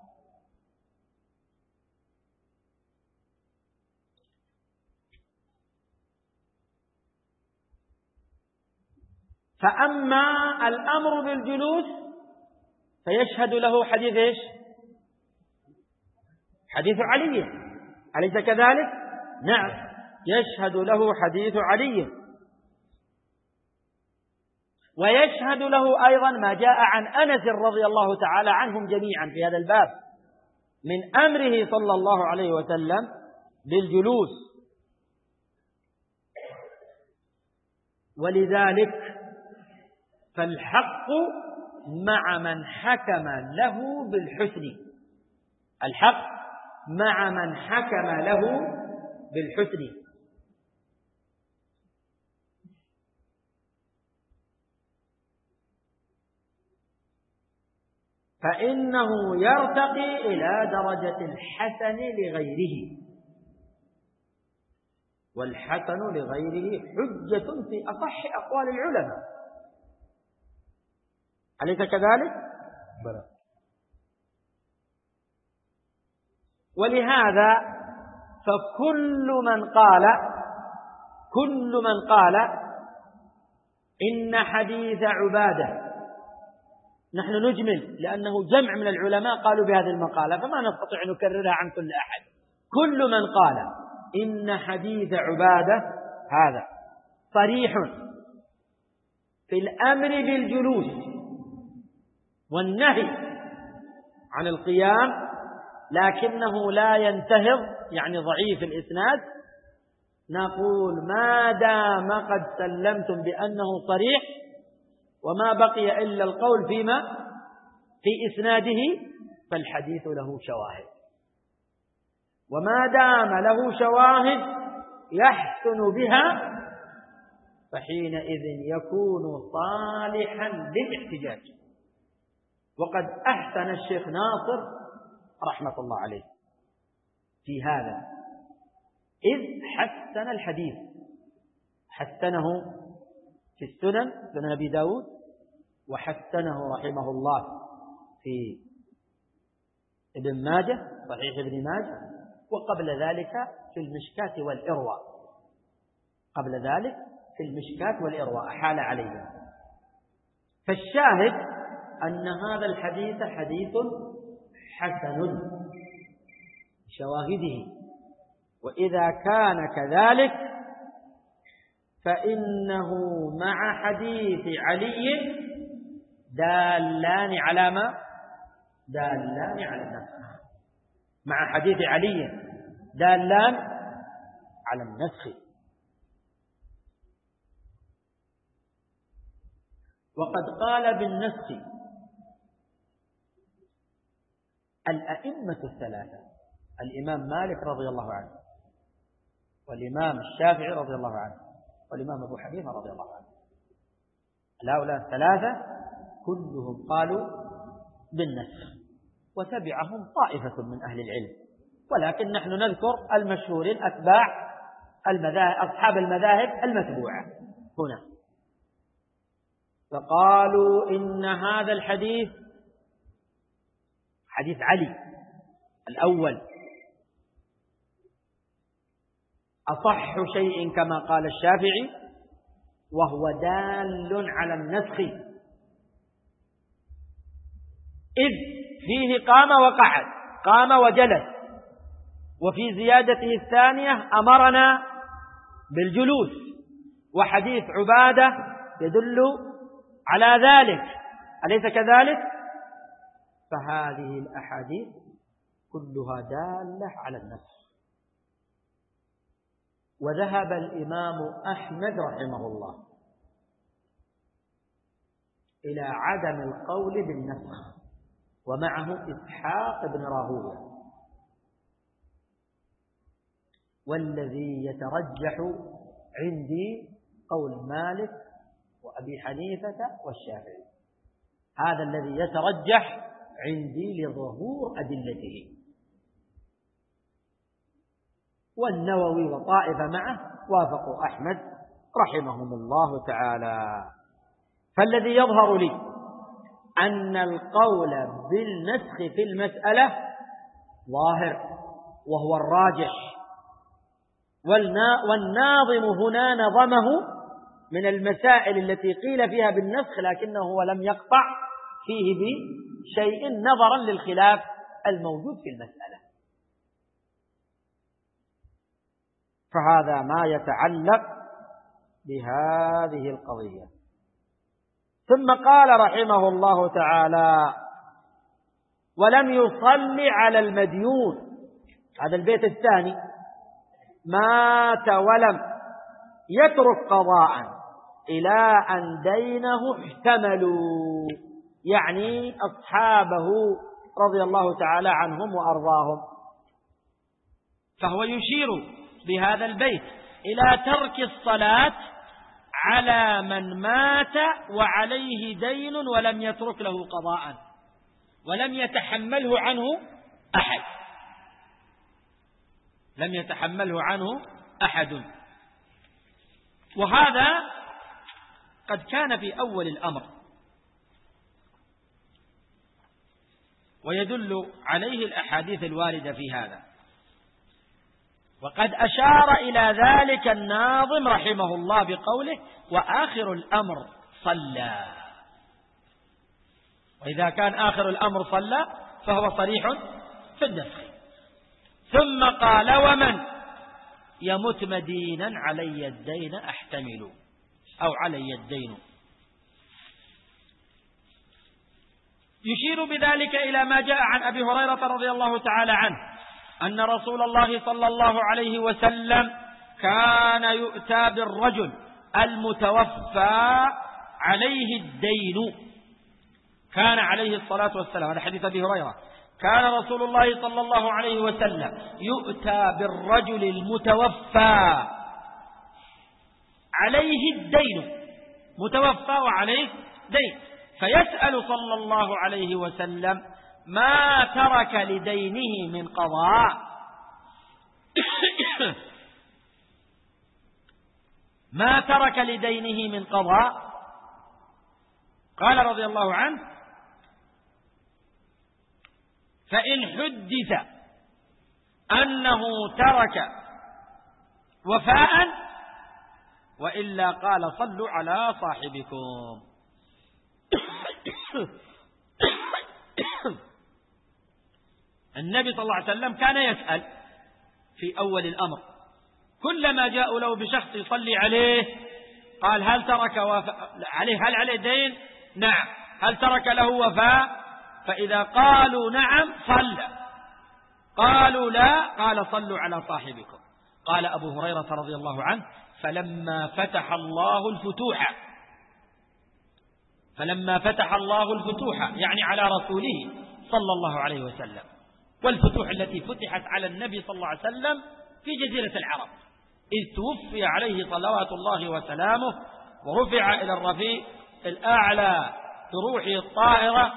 فأما الأمر بالجلوس فيشهد له حديث إيش؟ حديث علي، أليس كذلك؟ نعم، يشهد له حديث علي، ويشهد له أيضا ما جاء عن أنس رضي الله تعالى عنهم جميعا في هذا الباب من أمره صلى الله عليه وسلم بالجلوس. ولذلك فالحق مع من حكم له بالحسن، الحق مع من حكم له بالحسن. فإنه يرتقي إلى درجة الحسن لغيره، والحسن لغيره حجة في أصح أقوال العلماء، أليس كذلك؟ بلى. ولهذا فكل من قال إن حديث عبادة، نحن نجمل لأنه جمع من العلماء قالوا بهذه المقالة فما نستطيع أن نكررها عن كل أحد. كل من قال إن حديث عبادة هذا صريح في الأمر بالجلوس والنهي عن القيام، لكنه لا ينتهض، يعني ضعيف الإسناد، نقول ما دام قد سلمتم بأنه صريح وما بقي إلا القول في إسناده فالحديث له شواهد، وما دام له شواهد يحسن بها فحينئذ يكون صالحا للاحتجاج. وقد أحسن الشيخ ناصر رحمة الله عليه في هذا، إذ حسن الحديث، حسنه في السنن، سنن أبي داود، وحسنه رحمه الله في ابن ماجه، صحيح ابن ماجه، وقبل ذلك في المشكاة والإرواء، قبل ذلك في المشكاة والإرواء أحال عليه. فالشاهد أن هذا الحديث حديث حسن بشواهده، وإذا كان كذلك فإنه مع حديث علي دالان على ما؟ دالان على النسخ. مع حديث علي دالان على النسخ. وقد قال بالنسخ الأئمة الثلاثة، الإمام مالك رضي الله عنه، والإمام الشافعي رضي الله عنه، والإمام أبو حنيفة رضي الله عنه. هؤلاء الثلاثة كلهم قالوا بالنسخ، وتبعهم طائفة من أهل العلم، ولكن نحن نذكر المشهورين أتباع أصحاب المذاهب المتبوعة هنا. فقالوا إن هذا الحديث حديث علي الأول أصح شيء كما قال الشافعي، وهو دال على النسخ، إذ فيه قام وقعد، قام وجلس، وفي زيادته الثانية أمرنا بالجلوس، وحديث عبادة يدل على ذلك، أليس كذلك؟ فهذه الأحاديث كلها دالة على النسخ. وذهب الإمام أحمد رحمه الله إلى عدم القول بالنسخ، ومعه إسحاق بن راهويه. والذي يترجح عندي قول مالك وأبي حنيفة والشافعي، هذا الذي يترجح عندي لظهور أدلته. والنووي وطائفة معه وافقوا أحمد رحمهم الله تعالى. فالذي يظهر لي أن القول بالنسخ في المسألة ظاهر وهو الراجح، والناظم هنا نظمه من المسائل التي قيل فيها بالنسخ، لكنه هو لم يقطع فيه بشيء نظرا للخلاف الموجود في المسألة. فهذا ما يتعلق بهذه القضية. ثم قال رحمه الله تعالى: ولم يصل على المديون، هذا البيت الثاني، مات ولم يترك قضاء إلى أن دينه احتملوا، يعني أصحابه رضي الله تعالى عنهم وأرضاهم. فهو يشير بهذا البيت إلى ترك الصلاة على من مات وعليه دين ولم يترك له قضاء ولم يتحمله عنه أحد، لم يتحمله عنه أحد. وهذا قد كان في أول الأمر، ويدل عليه الأحاديث الواردة في هذا. وقد أشار إلى ذلك الناظم رحمه الله بقوله: وآخر الأمر صلى. وإذا كان آخر الأمر صلى فهو صريح في النسخ. ثم قال: ومن يمت مدينا علي الدين أحتمل، أو علي الدين. يشير بذلك إلى ما جاء عن أبي هريرة رضي الله تعالى عنه أن رسول الله صلى الله عليه وسلم كان يؤتى بالرجل المتوفى عليه الدين، كان عليه الصلاة والسلام، هذا حديث أبي هريرة، كان رسول الله صلى الله عليه وسلم يؤتى بالرجل المتوفى عليه الدين، متوفى وعليه دين، فيسأل صلى الله عليه وسلم ما ترك لدينه من قضاء ما ترك لدينه من قضاء. قال رضي الله عنه: فإن حدث أنه ترك وفاء وإلا قال صلوا على صاحبكم. النبي صلى الله عليه وسلم كان يسأل في أول الأمر، كلما جاءوا له بشخص يصلي عليه قال: هل ترك عليه، هل عليه دين؟ نعم. هل ترك له وفاء؟ فإذا قالوا نعم صلى، قالوا لا قال صلوا على صاحبكم. قال أبو هريرة رضي الله عنه: فلما فتح الله الفتوح يعني على رسوله صلى الله عليه وسلم، والفتوح التي فتحت على النبي صلى الله عليه وسلم في جزيرة العرب، إذ توفي عليه صلوات الله وسلامه ورفع إلى الرفيق الأعلى بروحه الطاهرة،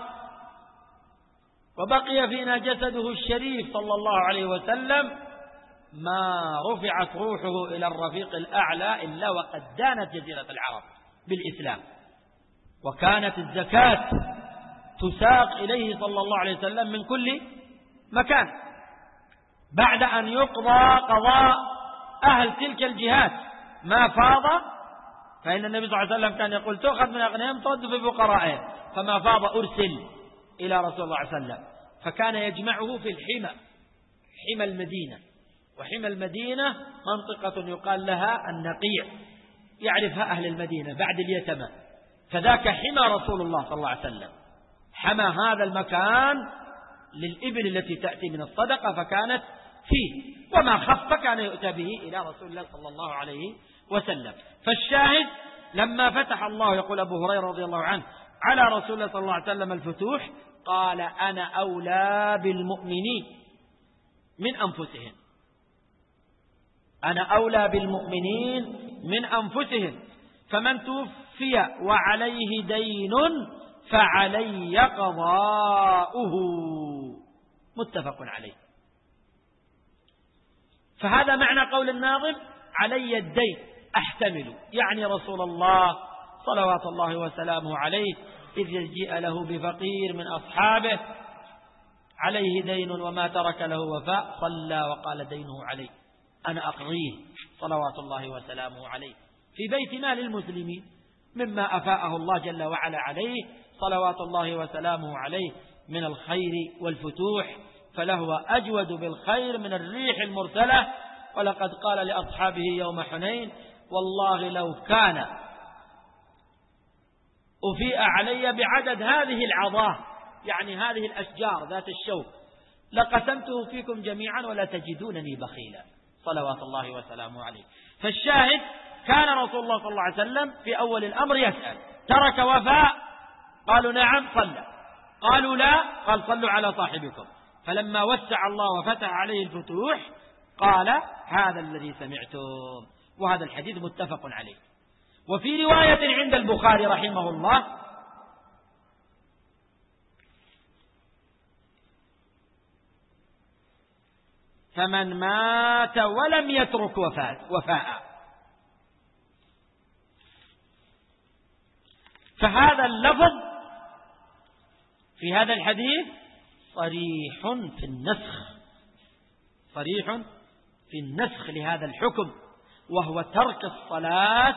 وبقي فينا جسده الشريف صلى الله عليه وسلم، ما رفعت روحه إلى الرفيق الأعلى إلا وقد دانت جزيرة العرب بالإسلام، وكانت الزكاة تساق إليه صلى الله عليه وسلم من كل مكان. بعد أن يقضى قضاء أهل تلك الجهات ما فاض، فإن النبي صلى الله عليه وسلم كان يقول: تؤخذ من أغنيائهم ترد في فقرائهم، فما فاض أرسل إلى رسول الله صلى الله عليه وسلم، فكان يجمعه في حمى المدينة. وحمى المدينة منطقة يقال لها النقيع، يعرفها أهل المدينة بعد اليتمى، فذاك حمى رسول الله صلى الله عليه وسلم، حمى هذا المكان للإبل التي تأتي من الصدقة فكانت فيه، وما خف كان يؤتى به إلى رسول الله صلى الله عليه وسلم. فالشاهد لما فتح الله، يقول أبو هريرة رضي الله عنه، على رسول الله صلى الله عليه وسلم الفتوح، قال: أنا أولى بالمؤمنين من أنفسهم، أنا أولى بالمؤمنين من أنفسهم، فمن توفي وعليه دين فعلي قضاؤه، متفق عليه. فهذا معنى قول الناظم: علي الدين أحتمل، يعني رسول الله صلوات الله وسلامه عليه إذ يجيء له بفقير من أصحابه عليه دين وما ترك له وفاء، صلى وقال دينه عليه، أنا أقضيه صلوات الله وسلامه عليه في بيت مال المسلمين مما أفاءه الله جل وعلا عليه صلوات الله وسلامه عليه من الخير والفتوح، فلهو أجود بالخير من الريح المرسلة. ولقد قال لأصحابه يوم حنين: والله لو كان أفيء علي بعدد هذه العظاه، يعني هذه الأشجار ذات الشوك، لقسمته فيكم جميعا ولا تجدونني بخيلا صلوات الله وسلامه عليه. فالشاهد كان رسول الله صلى الله عليه وسلم في أول الأمر يسأل: ترك وفاء؟ قالوا نعم، صلى. قالوا لا، قال صلوا على صاحبكم. فلما وسع الله وفتح عليه الفتوح قال هذا الذي سمعتم. وهذا الحديث متفق عليه. وفي رواية عند البخاري رحمه الله: فمن مات ولم يترك وفاء. فهذا اللفظ في هذا الحديث صريح في النسخ، صريح في النسخ لهذا الحكم، وهو ترك الصلاة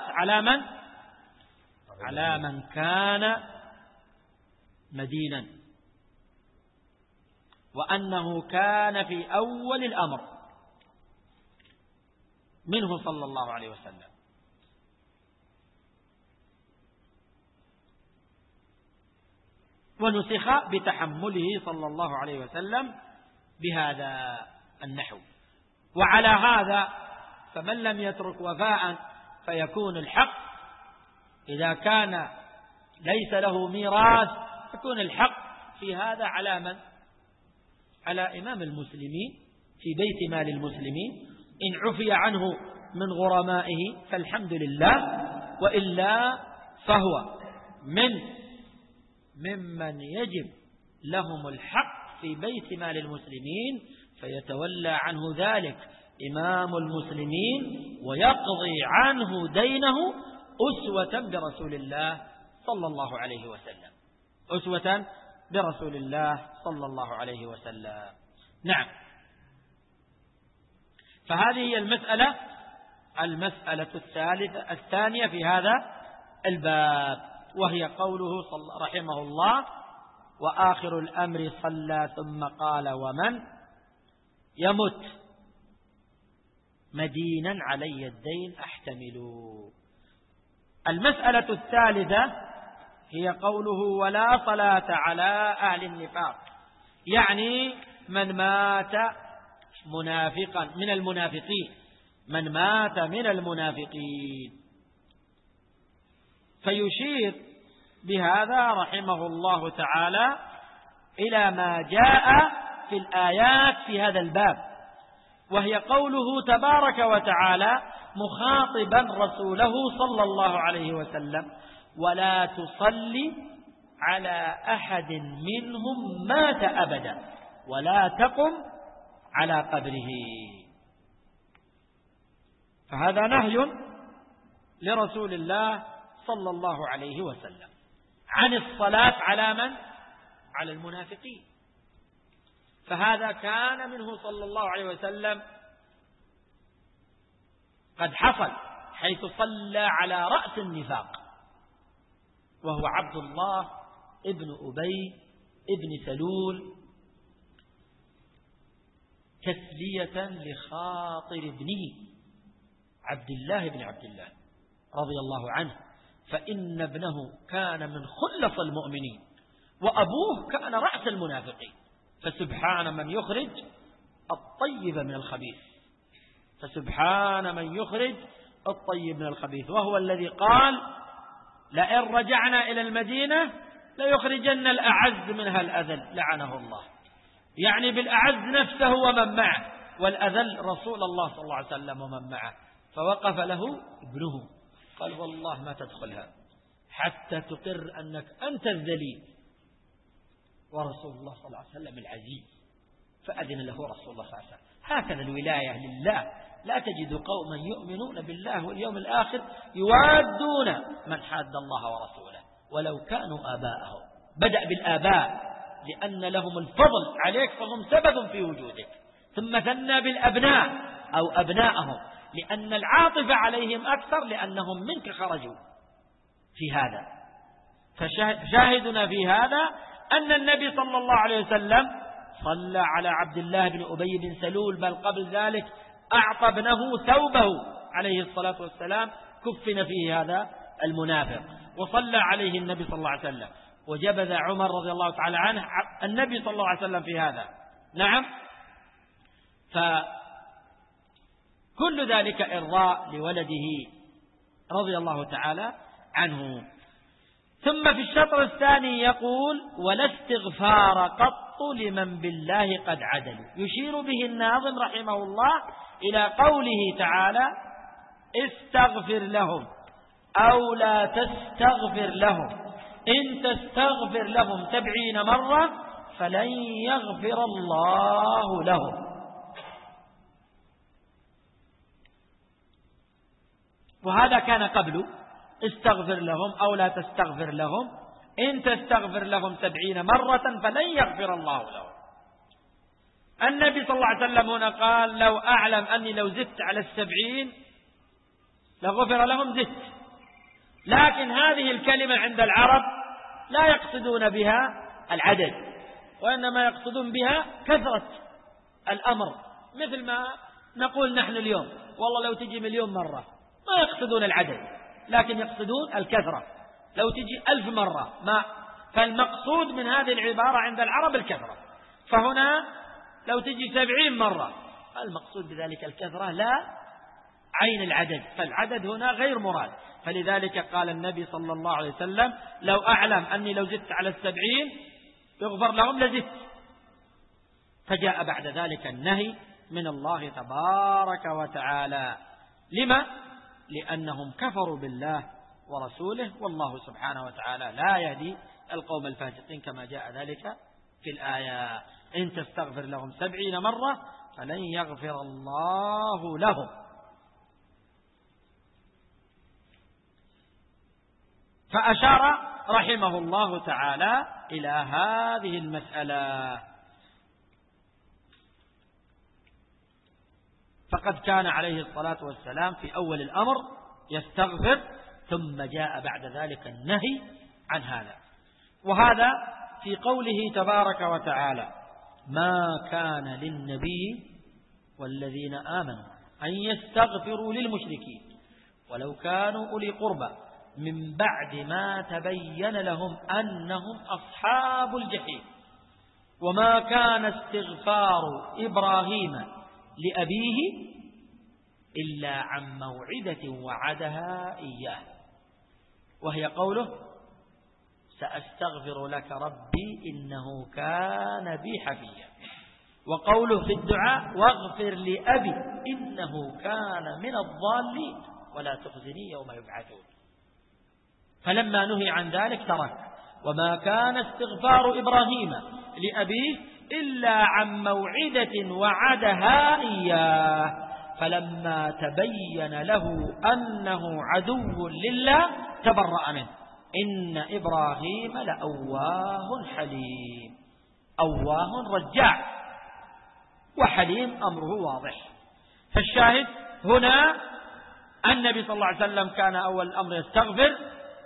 على من كان مدينا، وأنه كان في أول الأمر منه صلى الله عليه وسلم. ونسخ بتحمله صلى الله عليه وسلم بهذا النحو. وعلى هذا فمن لم يترك وفاء فيكون الحق، إذا كان ليس له ميراث يكون الحق في هذا على من؟ على إمام المسلمين في بيت مال المسلمين. إن عفي عنه من غرمائه فالحمد لله، وإلا فهو ممن يجب لهم الحق في بيت مال المسلمين، فيتولى عنه ذلك إمام المسلمين ويقضي عنه دينه أسوة برسول الله صلى الله عليه وسلم، أسوة برسول الله صلى الله عليه وسلم. نعم. فهذه هي المسألة الثانية في هذا الباب، وهي قوله رحمه الله: وآخر الأمر صلى ثم قال: ومن يمت مدينا علي الدين أحتمل. المسألة الثالثة هي قوله: ولا صلاة على أهل النفاق، يعني من مات منافقا من المنافقين، من مات من المنافقين. فيشير بهذا رحمه الله تعالى إلى ما جاء في الآيات في هذا الباب، وهي قوله تبارك وتعالى مخاطبا رسوله صلى الله عليه وسلم: ولا تصلي على أحد منهم مات أبدا ولا تقم على قبره. فهذا نهي لرسول الله صلى الله عليه وسلم عن الصلاة على من؟ على المنافقين. فهذا كان منه صلى الله عليه وسلم قد حصل، حيث صلى على رأس النفاق، وهو عبد الله ابن أبي ابن سلول، تسلية لخاطر ابنه عبد الله بن عبد الله رضي الله عنه، فإن ابنه كان من خلص المؤمنين، وأبوه كان رأس المنافقين. فسبحان من يخرج الطيب من الخبيث، فسبحان من يخرج الطيب من الخبيث، وهو الذي قال: لئن رجعنا إلى المدينة ليخرجن الأعز منها الأذل لعنه الله، يعني بالأعز نفسه ومن معه، والأذل رسول الله صلى الله عليه وسلم ومن معه. فوقف له ابنه قال: والله ما تدخلها حتى تقر أنك أنت الذليل ورسول الله صلى الله عليه وسلم العزيز. فأذن له رسول الله صلى الله عليه وسلم. هكذا الولاية لله، لا تجد قوما يؤمنون بالله واليوم الآخر يوادون من حاد الله ورسوله ولو كانوا آباءهم. بدأ بالآباء لأن لهم الفضل عليك، فهم سبب في وجودك، ثم ثنى بالأبناء أو أبناءهم، لأن العاطفة عليهم أكثر لأنهم منك خرجوا في هذا. فشاهدنا في هذا أن النبي صلى الله عليه وسلم صلى على عبد الله بن أبي بن سلول، بل قبل ذلك أعطى ابنه ثوبه عليه الصلاة والسلام كفن فيه هذا المنافق، وصلى عليه النبي صلى الله عليه وسلم، وجبذ عمر رضي الله تعالى عنه النبي صلى الله عليه وسلم في هذا. نعم. فكل ذلك إرضاء لولده رضي الله تعالى عنه. ثم في الشطر الثاني يقول: ولا استغفار قط لمن بالله قد عدلوا. يشير به الناظم رحمه الله إلى قوله تعالى استغفر لهم أو لا تستغفر لهم إن تستغفر لهم 70 مرة فلن يغفر الله لهم. وهذا كان قبل استغفر لهم أو لا تستغفر لهم إن تستغفر لهم 70 مرة فلن يغفر الله لهم. النبي صلى الله عليه وسلم هنا قال لو أعلم أني لو زدت على 70 لغفر لهم زدت. لكن هذه الكلمة عند العرب لا يقصدون بها العدد، وإنما يقصدون بها كثرة الأمر، مثل ما نقول نحن اليوم والله لو تجي 1,000,000 مرة، ما يقصدون العدد لكن يقصدون الكثرة. لو تجي 1000 مرة ما، فالمقصود من هذه العبارة عند العرب الكثرة. فهنا لو تجي 70 مرة المقصود بذلك الكثرة لا عين العدد، فالعدد هنا غير مراد. فلذلك قال النبي صلى الله عليه وسلم لو أعلم أني لو زدت على 70 يغفر لهم لزدت. فجاء بعد ذلك النهي من الله تبارك وتعالى. لما؟ لأنهم كفروا بالله ورسوله، والله سبحانه وتعالى لا يهدي القوم الفاسقين كما جاء ذلك في الآية إن تستغفر لهم 70 مرة فلن يغفر الله لهم. فأشار رحمه الله تعالى إلى هذه المسألة. فقد كان عليه الصلاة والسلام في أول الأمر يستغفر، ثم جاء بعد ذلك النهي عن هذا. وهذا في قوله تبارك وتعالى ما كان للنبي والذين آمنوا أن يستغفروا للمشركين ولو كانوا أولي قربى من بعد ما تبين لهم أنهم أصحاب الجحيم وما كان استغفار إبراهيم لأبيه إلا عن موعدة وعدها إياه، وهي قوله سأستغفر لك ربي إنه كان بي حفيا، وقوله في الدعاء واغفر لأبي إنه كان من الضالين ولا تخزني يوم يبعثون. فلما نهي عن ذلك ترك وما كان استغفار إبراهيم لأبيه إلا عن موعدة وعدها إياه، فلما تبين له أنه عدو لله تبرأ منه إن إبراهيم لأواه حليم. أواه رجاع، وحليم أمره واضح. فالشاهد هنا النبي صلى الله عليه وسلم كان أول الأمر يستغفر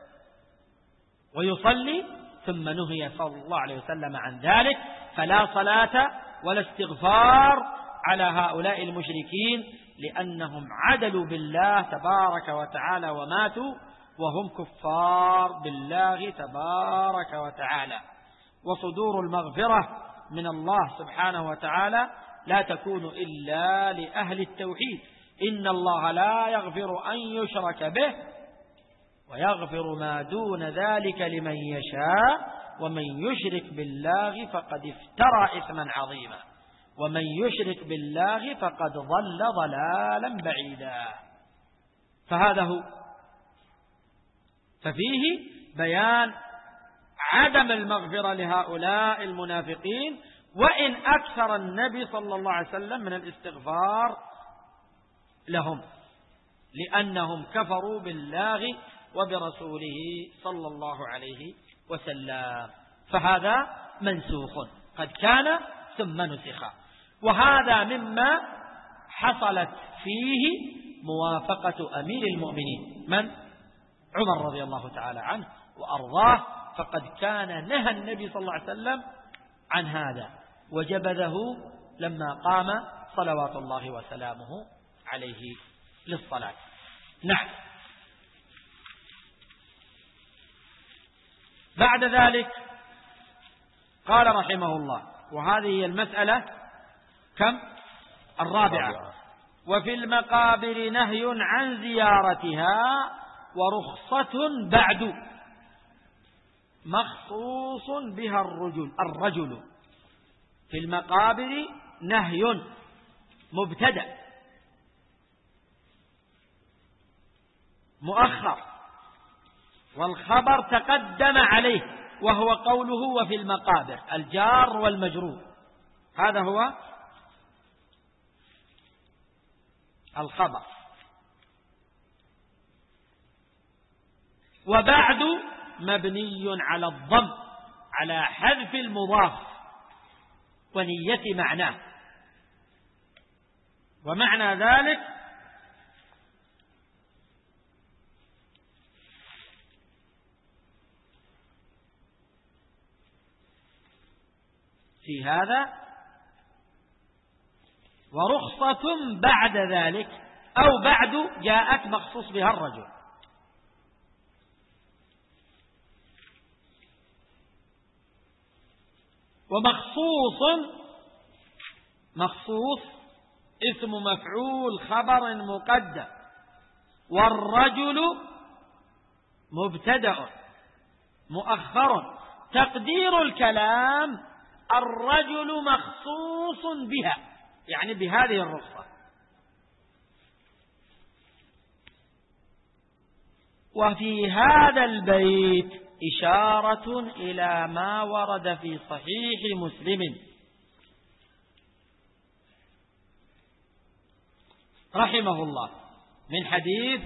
ويصلي، ثم نهي صلى الله عليه وسلم عن ذلك، فلا صلاة ولا استغفار على هؤلاء المشركين لأنهم عدلوا بالله تبارك وتعالى وماتوا وهم كفار بالله تبارك وتعالى. وصدور المغفرة من الله سبحانه وتعالى لا تكون إلا لأهل التوحيد. إن الله لا يغفر أن يشرك به ويغفر ما دون ذلك لمن يشاء ومن يشرك بالله فقد افترى إثما عظيما ومن يشرك بالله فقد ضل ضلالا بعيدا. فهذا هو. ففيه بيان عدم المغفرة لهؤلاء المنافقين، وإن أكثر النبي صلى الله عليه وسلم من الاستغفار لهم لأنهم كفروا بالله وبرسوله صلى الله عليه وسلم. فهذا منسوخ قد كان ثم نسخ. وهذا مما حصلت فيه موافقة أمير المؤمنين من؟ عمر رضي الله تعالى عنه وأرضاه، فقد كان نهى النبي صلى الله عليه وسلم عن هذا وجبذه لما قام صلوات الله وسلامه عليه للصلاة. نعم. بعد ذلك قال رحمه الله، وهذه هي المسألة كم؟ الرابعة. وفي المقابر نهي عن زيارتها ورخصة بعد مخصوص بها الرجل في المقابر نهي مبتدأ مؤخر، والخبر تقدم عليه وهو قوله وفي المقابر، الجار والمجرور، هذا هو الخبر. وبعد مبني على الضم على حذف المضاف ونية معناه، ومعنى ذلك في هذا، ورخصة بعد ذلك أو بعد جاءت مخصوص بها الرجل. مخصوص اسم مفعول خبر مقدم، والرجل مبتدأ مؤخر، تقدير الكلام الرجل مخصوص بها، يعني بهذه الرخصة. وفي هذا البيت إشارة إلى ما ورد في صحيح مسلم رحمه الله من حديث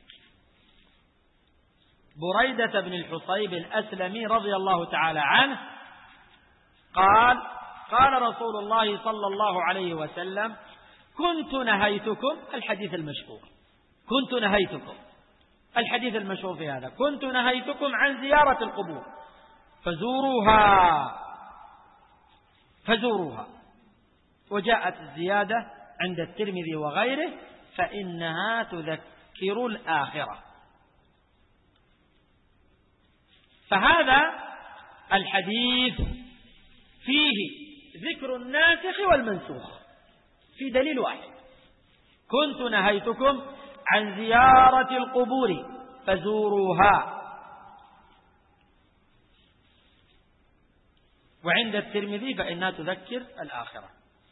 بريدة بن الحصيب الأسلمي رضي الله تعالى عنه قال: قال رسول الله صلى الله عليه وسلم: كنت نهيتكم، الحديث المشهور، كنت نهيتكم، الحديث المشهور في هذا، كنت نهيتكم عن زيارة القبور فزوروها. وجاءت الزيادة عند الترمذي وغيره: فإنها تذكر الآخرة. فهذا الحديث فيه ذكر الناسخ والمنسوخ في دليل واحد: كنت نهيتكم عن زيارة القبور فزوروها. وعند الترمذي: فإنها تذكر الآخرة.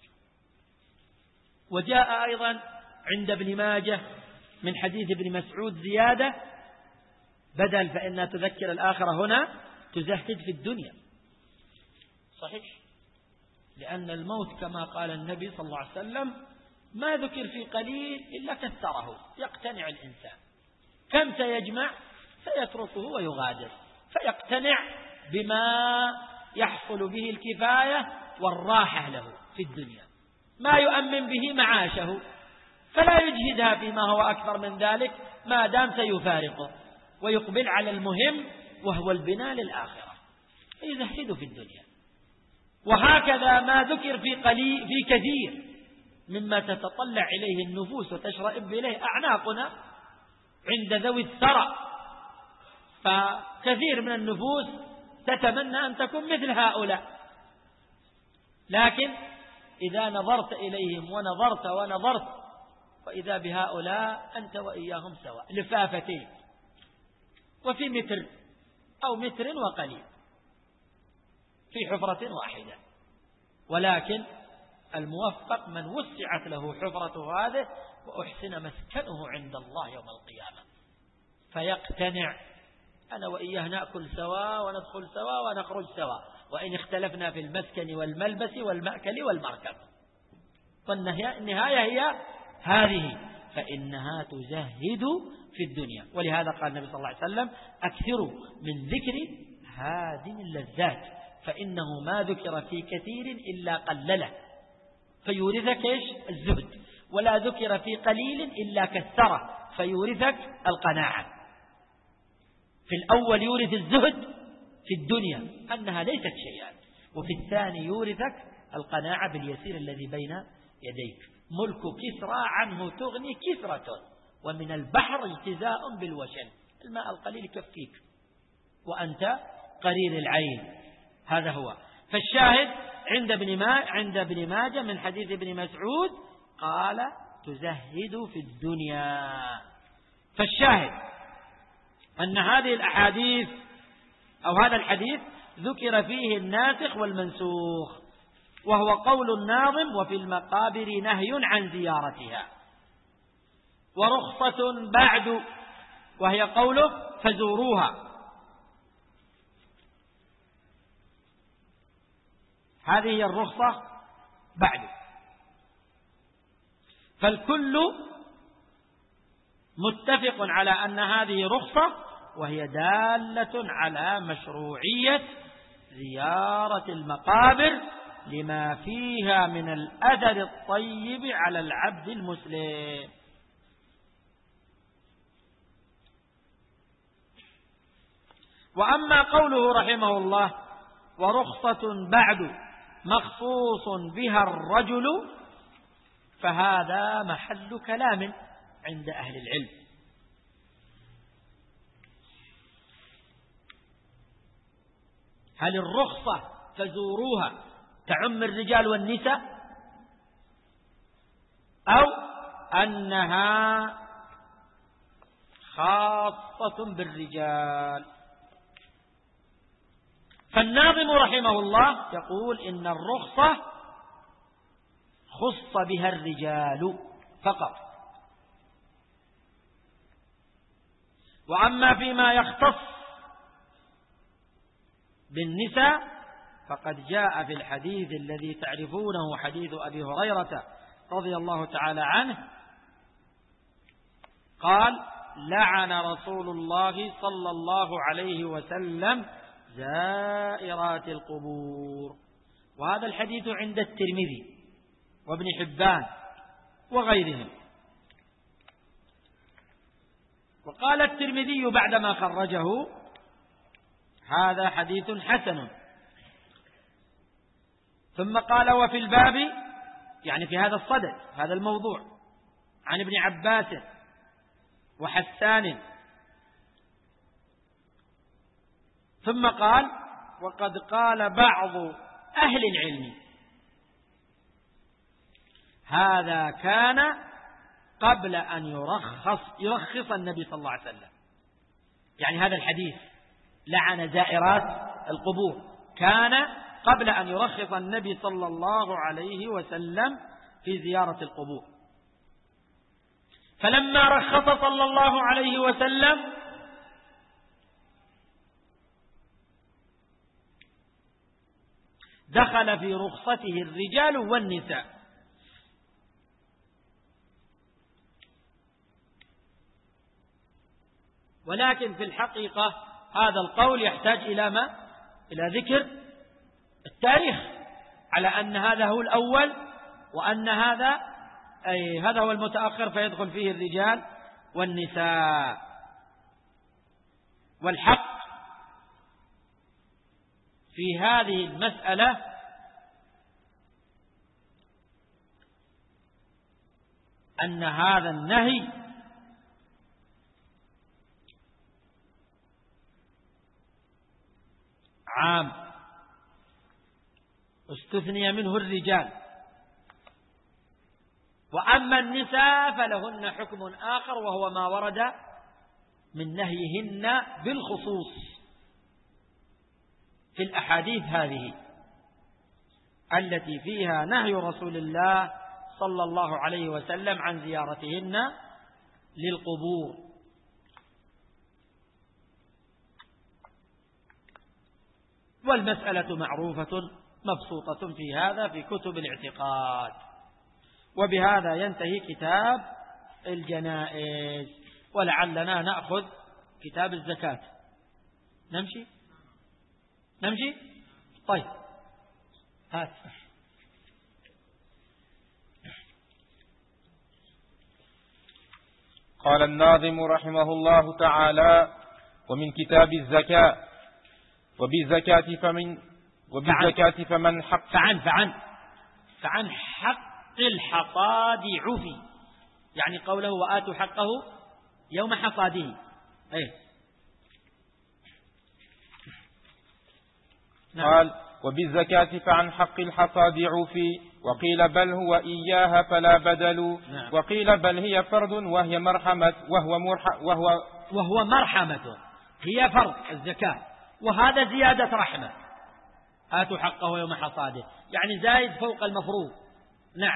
وجاء أيضا عند ابن ماجه من حديث ابن مسعود زيادة بدل فإنها تذكر الآخرة، هنا تزهد في الدنيا. صحيح، لأن الموت كما قال النبي صلى الله عليه وسلم ما ذكر في قليل إلا كثره، يقتنع الإنسان. كم سيجمع؟ سيتركه ويغادر، فيقتنع بما يحصل به الكفاية والراحة له في الدنيا، ما يؤمن به معاشه، فلا يجهدها فيما هو أكثر من ذلك ما دام سيفارقه، ويقبل على المهم وهو البناء للآخرة، فيزهد في الدنيا. وهكذا ما ذكر في كثير مما تتطلع إليه النفوس وتشرئب إليه أعناقنا عند ذوي الثرى، فكثير من النفوس تتمنى أن تكون مثل هؤلاء، لكن إذا نظرت إليهم ونظرت وإذا بهؤلاء أنت وإياهم سواء، لفافتين وفي متر أو متر وقليل في حفرة واحدة. ولكن الموفق من وسعت له حفرته هذه وأحسن مسكنه عند الله يوم القيامة، فيقتنع: أنا وإياه نأكل سوا وندخل سوا ونخرج سوا، وإن اختلفنا في المسكن والملبس والمأكل والمركب. والنهاية هي هذه: فإنها تزهد في الدنيا. ولهذا قال النبي صلى الله عليه وسلم: أكثروا من ذكر هادم اللذات، فإنه ما ذكر في كثير إلا قلله، فيورثك الزهد، ولا ذكر في قليل إلا كثره، فيورثك القناعة. في الأول يورث الزهد في الدنيا أنها ليست شيئا، وفي الثاني يورثك القناعة باليسير الذي بين يديك. ملك كسرى عنه تغني كسرة، ومن البحر اجتزاء بالوشن، الماء القليل يكفيك وأنت قرير العين. هذا هو. فالشاهد عند ابن ماجه من حديث ابن مسعود قال: تزهد في الدنيا. فالشاهد أن هذه الأحاديث أو هذا الحديث ذكر فيه الناسخ والمنسوخ، وهو قول الناظم: وفي المقابر نهي عن زيارتها. ورخصة بعد، وهي قوله: فزوروها. هذه هي الرخصة بعد. فالكل متفق على أن هذه رخصة، وهي دالة على مشروعية زيارة المقابر لما فيها من الأثر الطيب على العبد المسلم. وأما قوله رحمه الله: ورخصة بعد مخصوص بها الرجل، فهذا محل كلام عند أهل العلم. هل الرخصة فزوروها تعم الرجال والنساء، أو أنها خاصة بالرجال؟ فالناظم رحمه الله يقول إن الرخصة خص بها الرجال فقط. وأما فيما يختص بالنساء فقد جاء في الحديث الذي تعرفونه، حديث أبي هريرة رضي الله تعالى عنه، قال: لعن رسول الله صلى الله عليه وسلم زائرات القبور. وهذا الحديث عند الترمذي وابن حبان وغيرهم. وقال الترمذي بعدما خرجه: هذا حديث حسن. ثم قال: وفي الباب، يعني في هذا الصدد، هذا الموضوع، عن ابن عباس وحسان. ثم قال: وقد قال بعض أهل العلم هذا كان قبل أن يرخص النبي صلى الله عليه وسلم. يعني هذا الحديث لعن زائرات القبور كان قبل أن يرخص النبي صلى الله عليه وسلم في زيارة القبور. فلما رخص صلى الله عليه وسلم دخل في رخصته الرجال والنساء. ولكن في الحقيقة هذا القول يحتاج إلى ما؟ إلى ذكر التاريخ، على أن هذا هو الأول، وأن هذا هو المتأخر، فيدخل فيه الرجال والنساء. والحق في هذه المسألة أن هذا النهي عام، استثني منه الرجال. وأما النساء فلهن حكم آخر، وهو ما ورد من نهيهن بالخصوص في الأحاديث هذه التي فيها نهي رسول الله صلى الله عليه وسلم عن زيارتهن للقبور. والمسألة معروفة مبسوطة في هذا في كتب الاعتقاد. وبهذا ينتهي كتاب الجنائز، ولعلنا نأخذ كتاب الزكاة. نمشي طيب، هات. قال الناظم رحمه الله تعالى: ومن كتاب الزكاة: وبالزكاة فمن حق فعن حق الحصاد عفي، يعني قوله: وآتوا حقه يوم حصاده. قال: وبالزكاة فعن حق الحصاد عفي، وقيل بل هو إياها فلا بدل. وقيل بل هي فرض وهي مرحمة وهو مرحمة، هي فرض الزكاة، وهذا زيادة رحمة. آتوا حقه يوم حصاده، يعني زايد فوق المفروض. نعم.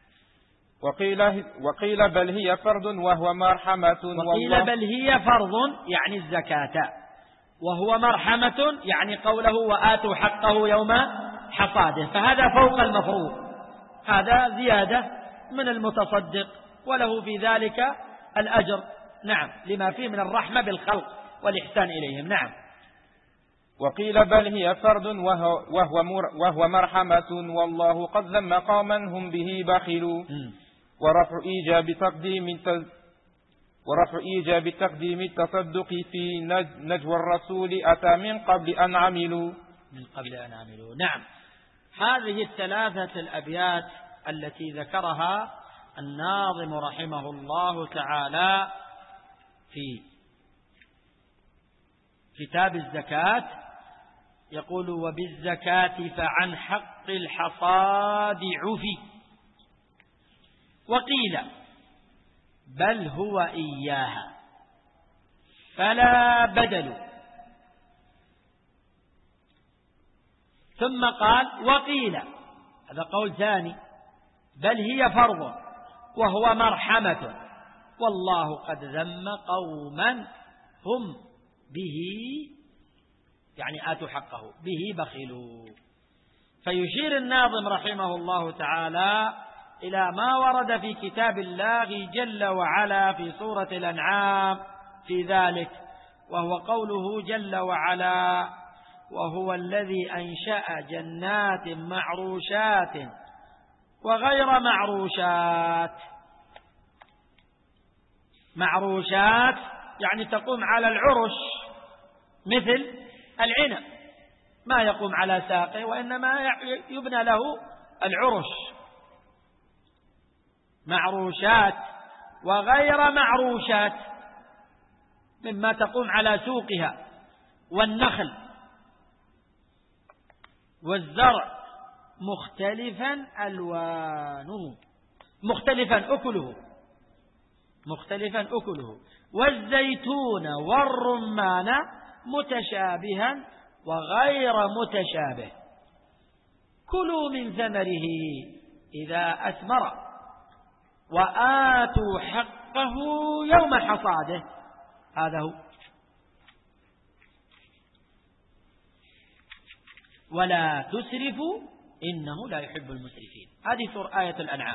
وقيل بل هي فرض وهو مرحمة. وقيل بل هي فرض يعني الزكاة، وهو مرحمة يعني قوله وآتوا حقه يوم حصاده، فهذا فوق المفروض، هذا زيادة من المتصدق وله في ذلك الأجر. نعم، لما فيه من الرحمة بالخلق والإحسان إليهم. نعم. وقيل بل هي فرض وهو مرحمة، والله قد ذم قوما هم به بخلوا. ورفع إيجاب تقديم التصدق في نجوى الرسول أتى من قبل أن عملوا. نعم. هذه الثلاثة الأبيات التي ذكرها الناظم رحمه الله تعالى في كتاب الزكاة، يقول وبالزكاة فعن حق الحصاد عفي، وقيل بل هو إياها فلا بدل، ثم قال وقيل، هذا قول ثاني، بل هي فرض وهو مرحمة، والله قد ذم قوما هم به يعني آتوا حقه به بخلوا. فيشير الناظم رحمه الله تعالى إلى ما ورد في كتاب الله جل وعلا في سورة الأنعام في ذلك، وهو قوله جل وعلا وهو الذي أنشأ جنات معروشات وغير معروشات. معروشات يعني تقوم على العرش مثل العنب، ما يقوم على ساقه وإنما يبنى له العرش. معروشات وغير معروشات مما تقوم على سوقها، والنخل والزرع مختلفا ألوانه مختلفا أكله، والزيتون والرمان متشابها وغير متشابه، كلوا من ثمره إذا أثمر وآتوا حقه يوم حصاده. هذا هو. ولا تسرفوا إنه لا يحب المسرفين. هذه سورة آية الأنعام.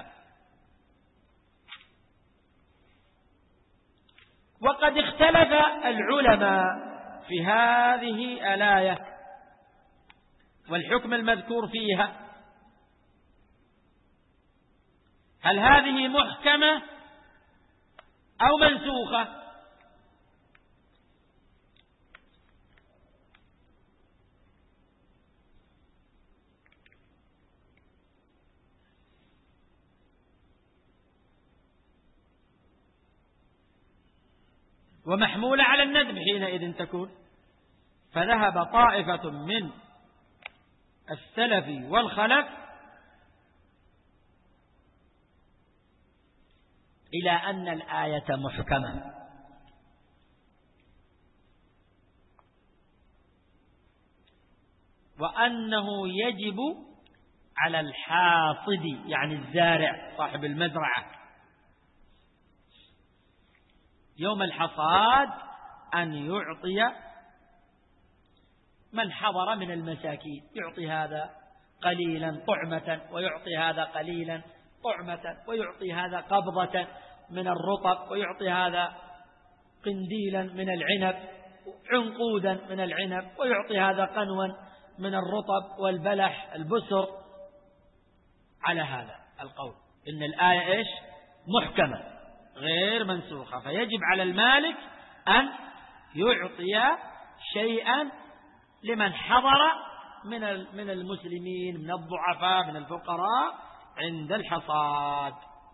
وقد اختلف العلماء في هذه الآية والحكم المذكور فيها، هل هذه محكمة أو منسوخة؟ ومحمولة على الندب حينئذ تكون. فذهب طائفة من السلف والخلف إلى أن الآية محكمة، وأنه يجب على الحاصد يعني الزارع صاحب المزرعة يوم الحصاد أن يعطي من حضر من المساكين، يعطي هذا قليلا طعمة ويعطي هذا قليلا طعمة، ويعطي هذا قبضة من الرطب، ويعطي هذا قنديلا من العنب، عنقودا من العنب، ويعطي هذا قنوا من الرطب والبلح البسر. على هذا القول إن الآية إيش؟ محكمة غير منسوخة، فيجب على المالك أن يعطي شيئا لمن حضر من المسلمين، من الضعفاء، من الفقراء عند الحصاد.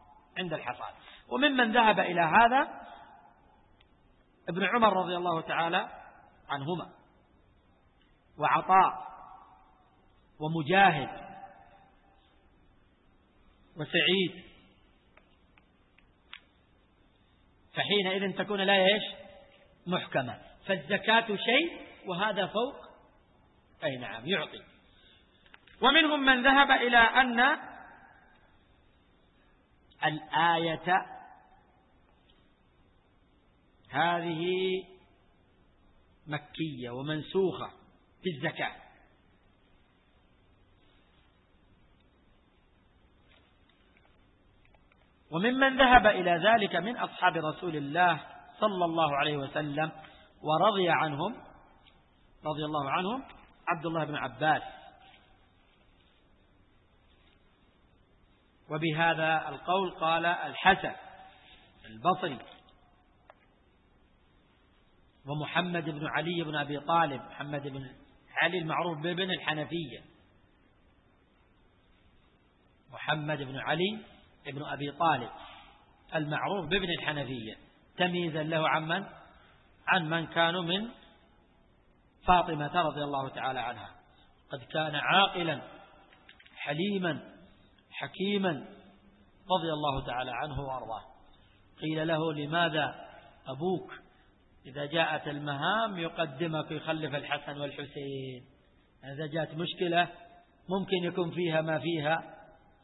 وممن ذهب إلى هذا ابن عمر رضي الله تعالى عنهما، وعطاء، ومجاهد، وسعيد. فحينئذ تكون الآية إيش؟ محكمة. فالزكاة شيء وهذا فوق، أي نعم يعطي. ومنهم من ذهب إلى أن الآية هذه مكية ومنسوخة في الزكاة، وممن ذهب إلى ذلك من أصحاب رسول الله صلى الله عليه وسلم ورضي الله عنهم عبد الله بن عباس. وبهذا القول قال الحسن البصري ومحمد بن علي بن أبي طالب، محمد بن علي المعروف بابن الحنفية، محمد بن علي ابن أبي طالب المعروف بابن الحنفية، تمييزا له عن من كانوا من فاطمة رضي الله تعالى عنها. قد كان عاقلا حليما حكيما رضي الله تعالى عنه وأرضاه. قيل له لماذا أبوك إذا جاءت المهام يقدمك ويخلف الحسن والحسين؟ إذا جاءت مشكلة ممكن يكون فيها ما فيها.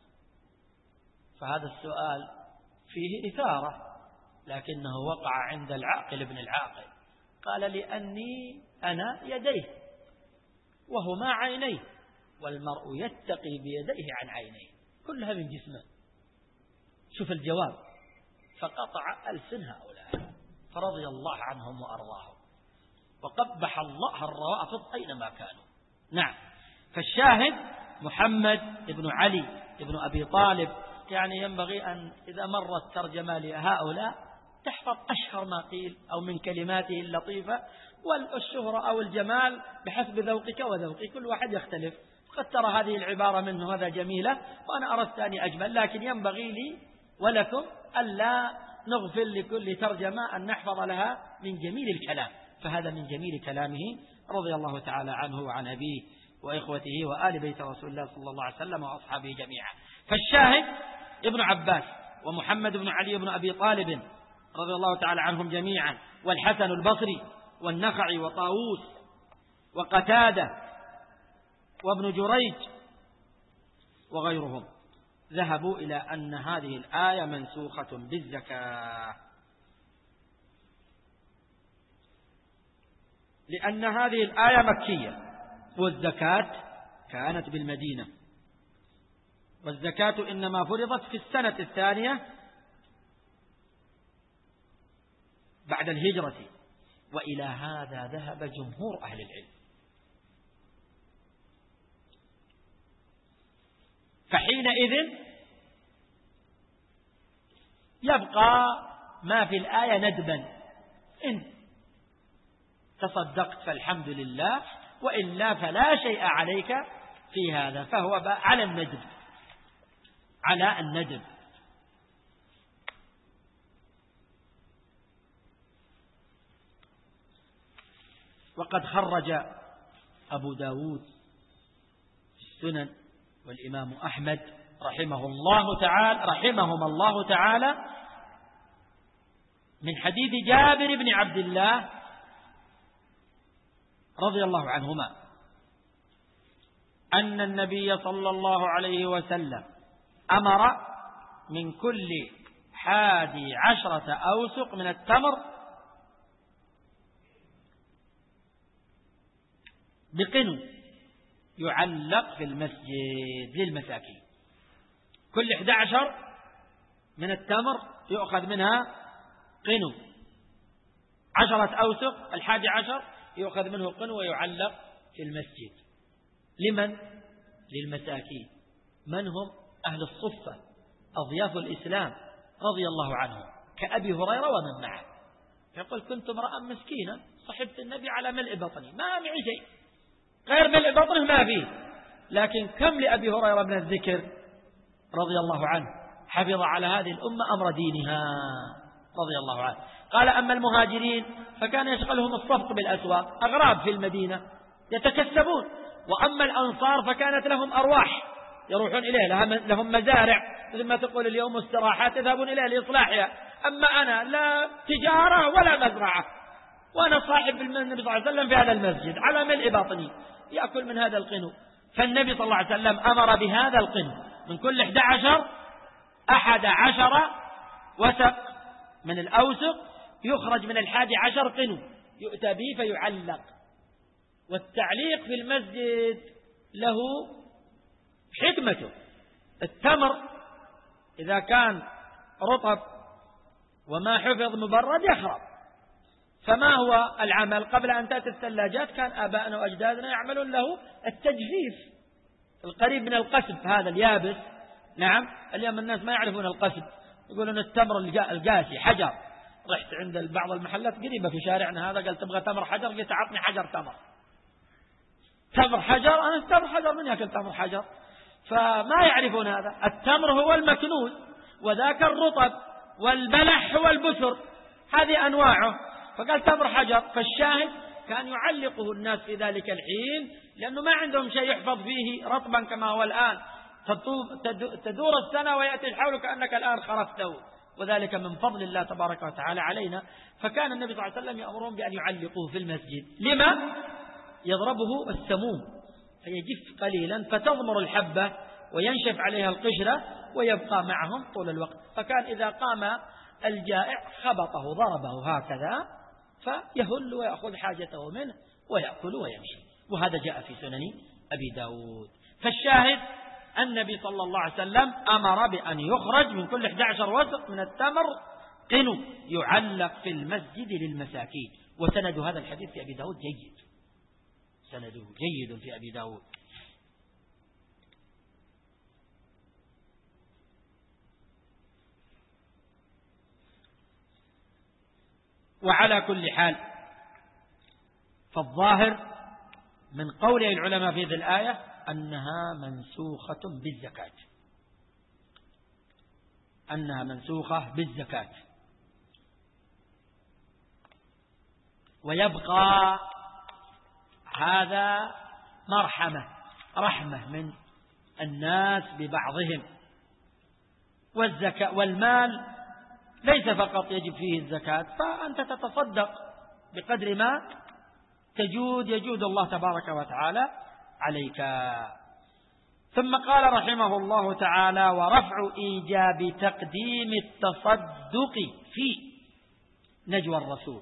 فهذا السؤال فيه إثارة، لكنه وقع عند العاقل ابن العاقل. قال لأني أنا يديه وهما عينيه، والمرء يتقي بيديه عن عينيه، كلها من جسمه. شوف الجواب، فقطع ألسن هؤلاء فرضي الله عنهم وأرضاهم، وقبح الله الروافض أينما كانوا. نعم، فالشاهد محمد بن علي بن أبي طالب، يعني ينبغي أن إذا مرت ترجمة لهؤلاء تحفظ أشهر ما قيل أو من كلماته اللطيفة، والشهرة أو الجمال بحسب ذوقك وذوقي، كل واحد يختلف. قد ترى هذه العبارة منه هذا جميلة وأنا أردت أن أجمل، لكن ينبغي لي ولكم ألا نغفل لكل ترجمة أن نحفظ لها من جميل الكلام، فهذا من جميل كلامه رضي الله تعالى عنه وعن أبيه وإخوته وآل بيت رسول الله صلى الله عليه وسلم وأصحابه جميعا. فالشاهد ابن عباس ومحمد بن علي بن أبي طالب رضي الله تعالى عنهم جميعا، والحسن البصري والنخعي وطاووس وقتادة وابن جريج وغيرهم ذهبوا إلى أن هذه الآية منسوخة بالزكاة، لأن هذه الآية مكية والزكاة كانت بالمدينة، والزكاة إنما فرضت في السنة الثانية بعد الهجرة، وإلى هذا ذهب جمهور أهل العلم. فحينئذ يبقى ما في الآية ندبا، إن تصدقت فالحمد لله، وإلا فلا شيء عليك في هذا، فهو على الندب، على الندب. وقد خرج أبو داود في السنن والإمام أحمد رحمهم الله تعالى من حديث جابر بن عبد الله رضي الله عنهما أن النبي صلى الله عليه وسلم أمر من كل 11 أوسق من التمر بقنو يعلق في المسجد للمساكين. كل 11 من التمر يؤخذ منها قنو، 10 أوسق 11 يؤخذ منه قنو ويعلق في المسجد. لمن؟ للمساكين. من هم؟ أهل الصفة أضياف الإسلام رضي الله عنهم، كأبي هريرة ومن معه. يقول كنت امرأ مسكينا صحبت النبي على ملء بطني، ما معي شيء غير ملء بطنه ما فيه، لكن كم لأبي هريرة من الذكر رضي الله عنه، حفظ على هذه الأمة أمر دينها رضي الله عنه. قال أما المهاجرين فكان يشغلهم الصفق بالأسواق، أغراب في المدينة يتكسبون، وأما الأنصار فكانت لهم أرواح يروحون إليه، لهم مزارع مثل ما تقول اليوم استراحات يذهبون إليه لإصلاحها. أما أنا لا تجارة ولا مزرعة، وأنا صاحب النبي صلى الله عليه وسلم في هذا المسجد على ملء باطني، يأكل من هذا القنو. فالنبي صلى الله عليه وسلم أمر بهذا القن من كل 11 وسق من الأوسق يخرج من 11 قنو يؤتى به فيعلق. والتعليق في المسجد له حكمته. التمر إذا كان رطب وما حفظ مبرد يخرب، فما هو العمل قبل أن تأتي الثلاجات؟ كان آباءنا وأجدادنا يعملون له التجفيف القريب من القسب، هذا اليابس. نعم، اليوم الناس ما يعرفون القسب، يقولون التمر القاسي حجر. رحت عند بعض المحلات قريبة في شارعنا هذا، قال تبغى تمر حجر؟ قلت عطني حجر تمر. تمر حجر؟ أنا تمر حجر من يأكل تمر حجر؟ فما يعرفون هذا. التمر هو المكنون، وذاك الرطب، والبلح هو البسر، هذه أنواعه. فقال تمر حجر. فالشاهد كان يعلقه الناس في ذلك الحين، لأنه ما عندهم شيء يحفظ فيه رطبا كما هو الآن، تدور السنة ويأتي الحول كأنك الآن خرفته، وذلك من فضل الله تبارك وتعالى علينا. فكان النبي صلى الله عليه وسلم يأمرهم بأن يعلقوه في المسجد. لما؟ يضربه السموم فيجف قليلا فتضمر الحبة وينشف عليها القشرة ويبقى معهم طول الوقت. فكان إذا قام الجائع خبطه ضربه هكذا فيهل ويأخذ حاجته منه ويأكل ويمشي. وهذا جاء في سنن أبي داود. فالشاهد النبي صلى الله عليه وسلم أمر بأن يخرج من كل 11 وسق من التمر قنو يعلق في المسجد للمساكين. وسند هذا الحديث في أبي داود جيد، سنده جيد في أبي داود. وعلى كل حال فالظاهر من قول العلماء في هذه الآية أنها منسوخة بالزكاة، أنها منسوخة بالزكاة. ويبقى هذا رحمة من الناس ببعضهم. والزكاة والمال ليس فقط يجب فيه الزكاة، فأنت تتصدق بقدر ما يجود الله تبارك وتعالى عليك. ثم قال رحمه الله تعالى: ورفع إيجاب تقديم التصدق في نجوى الرسول.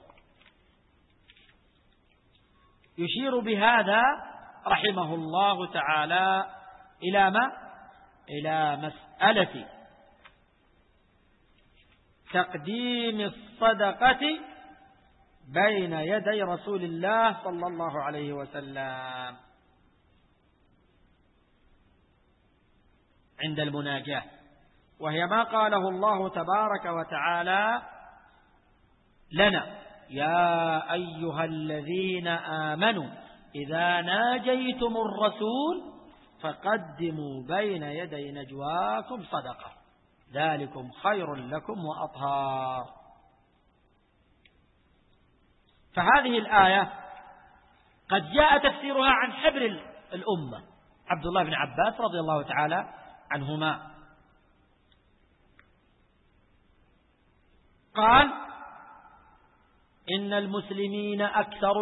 يشير بهذا رحمه الله تعالى إلى ما؟ إلى مسألة تقديم الصدقة بين يدي رسول الله صلى الله عليه وسلم عند المناجاة، وهي ما قاله الله تبارك وتعالى لنا: يا أيها الذين آمنوا إذا ناجيتم الرسول فقدموا بين يدي نجواكم صدقة ذلكم خير لكم وأطهار. فهذه الآية قد جاء تفسيرها عن حبر الأمة عبد الله بن عباس رضي الله تعالى عنهما، قال: إن المسلمين أكثر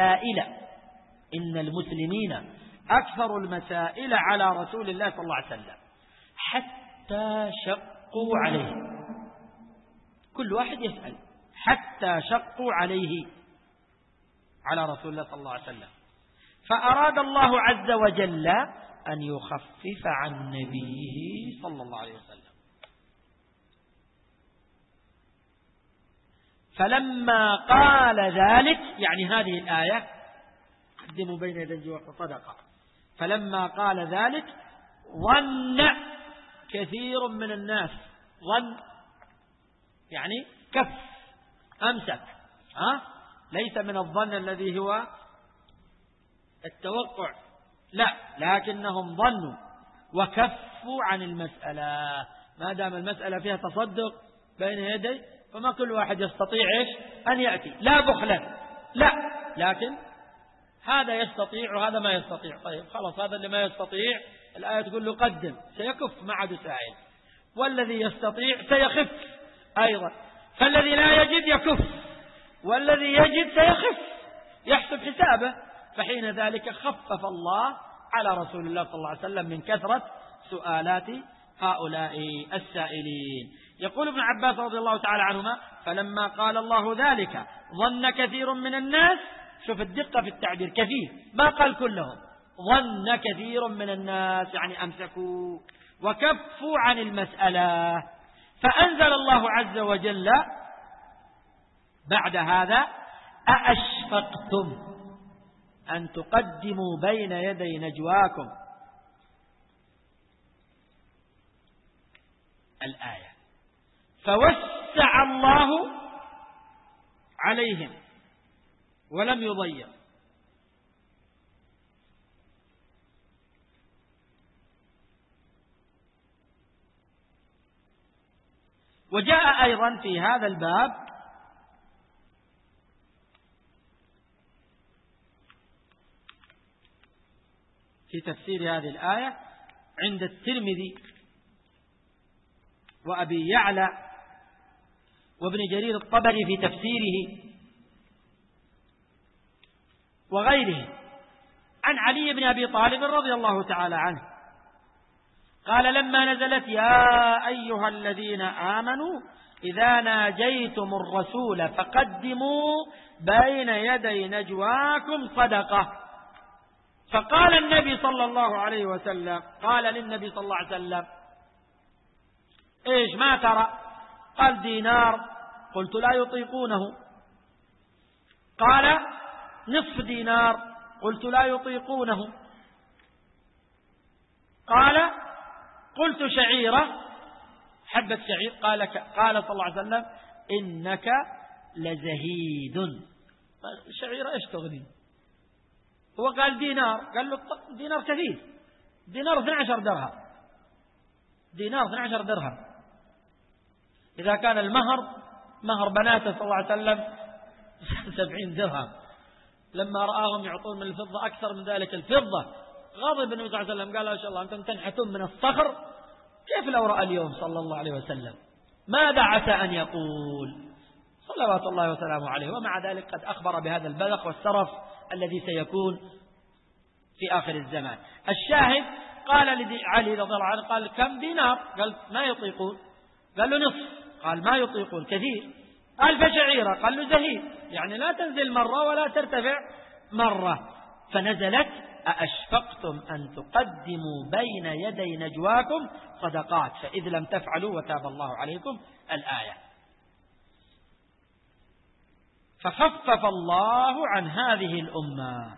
المسائل على رسول الله صلى الله عليه وسلم حتى شقوا عليه. كل واحد يسأل حتى شقوا عليه على رسول الله صلى الله عليه وسلم، فأراد الله عز وجل أن يخفف عن نبيه صلى الله عليه وسلم. فلما قال ذلك، يعني هذه الآية قدموا بين يدي نجواكم صدقة، فلما قال ذلك ظن كثير من الناس، ظن يعني كف، أمسك، ليس من الظن الذي هو التوقع، لا، لكنهم ظنوا وكفوا عن المسألة. ما دام المسألة فيها تصدق بين يدي فما كل واحد يستطيع أن يأتي، لا بخلا، لا، لكن هذا يستطيع وهذا ما يستطيع. طيب خلاص، هذا اللي ما يستطيع الآية تقول له قدم، سيكف ما عاد سائل، والذي يستطيع سيخف أيضا، فالذي لا يجد يكف، والذي يجد سيخف، يحسب حسابه. فحين ذلك خفف الله على رسول الله صلى الله عليه وسلم من كثرة سؤالات هؤلاء السائلين. يقول ابن عباس رضي الله تعالى عنهما: فلما قال الله ذلك ظن كثير من الناس، شوف الدقة في التعبير، كثير ما قال كلهم، ظن كثير من الناس يعني أمسكوا وكفوا عن المسألة. فأنزل الله عز وجل بعد هذا: أأشفقتم أن تقدموا بين يدي نجواكم، الآية. فوسع الله عليهم ولم يضيق. وجاء أيضا في هذا الباب في تفسير هذه الآية عند الترمذي وأبي يعلى وابن جرير الطبري في تفسيره وغيره عن علي بن أبي طالب رضي الله تعالى عنه قال: لما نزلت: يا أيها الذين آمنوا إذا ناجيتم الرسول فقدموا بين يدي نجواكم صدقة. فقال النبي صلى الله عليه وسلم، قال للنبي صلى الله عليه وسلم: إيش ما ترى؟ قال: دينار. قلت: لا يطيقونه. قال: نصف دينار. قلت: لا يطيقونه. قال: قلت: شعيرة، حبة شعير. قال صلى الله عليه وسلم: إنك لزهيد. شعيرة إيش تغني؟ هو قال دينار، قال له دينار كثير، دينار 12 درهم، دينار 12 درهم. إذا كان مهر بناته صلى الله عليه وسلم 70 درهم، لما رآهم يعطون من الفضة أكثر من ذلك الفضة غضب النبي صلى الله عليه وسلم، قال: ما شاء الله أنتم تنحتون من الصخر، كيف لو رأى اليوم صلى الله عليه وسلم ماذا عسى أن يقول صلوات الله وسلامه عليه. ومع ذلك قد أخبر بهذا البذخ والسرف الذي سيكون في آخر الزمان. الشاهد قال علي رضي الله عنه: قال: كم دينار؟ قال: ما يطيقون. قال له: نصف. قال: ما يطيقون، كثير. قال: فشعيرة. قال له: زهيد، يعني لا تنزل مرة ولا ترتفع مرة. فنزلت: أأشفقتم أن تقدموا بين يدي نجواكم صدقات فإذ لم تفعلوا وتاب الله عليكم، الآية. فخفف الله عن هذه الأمة.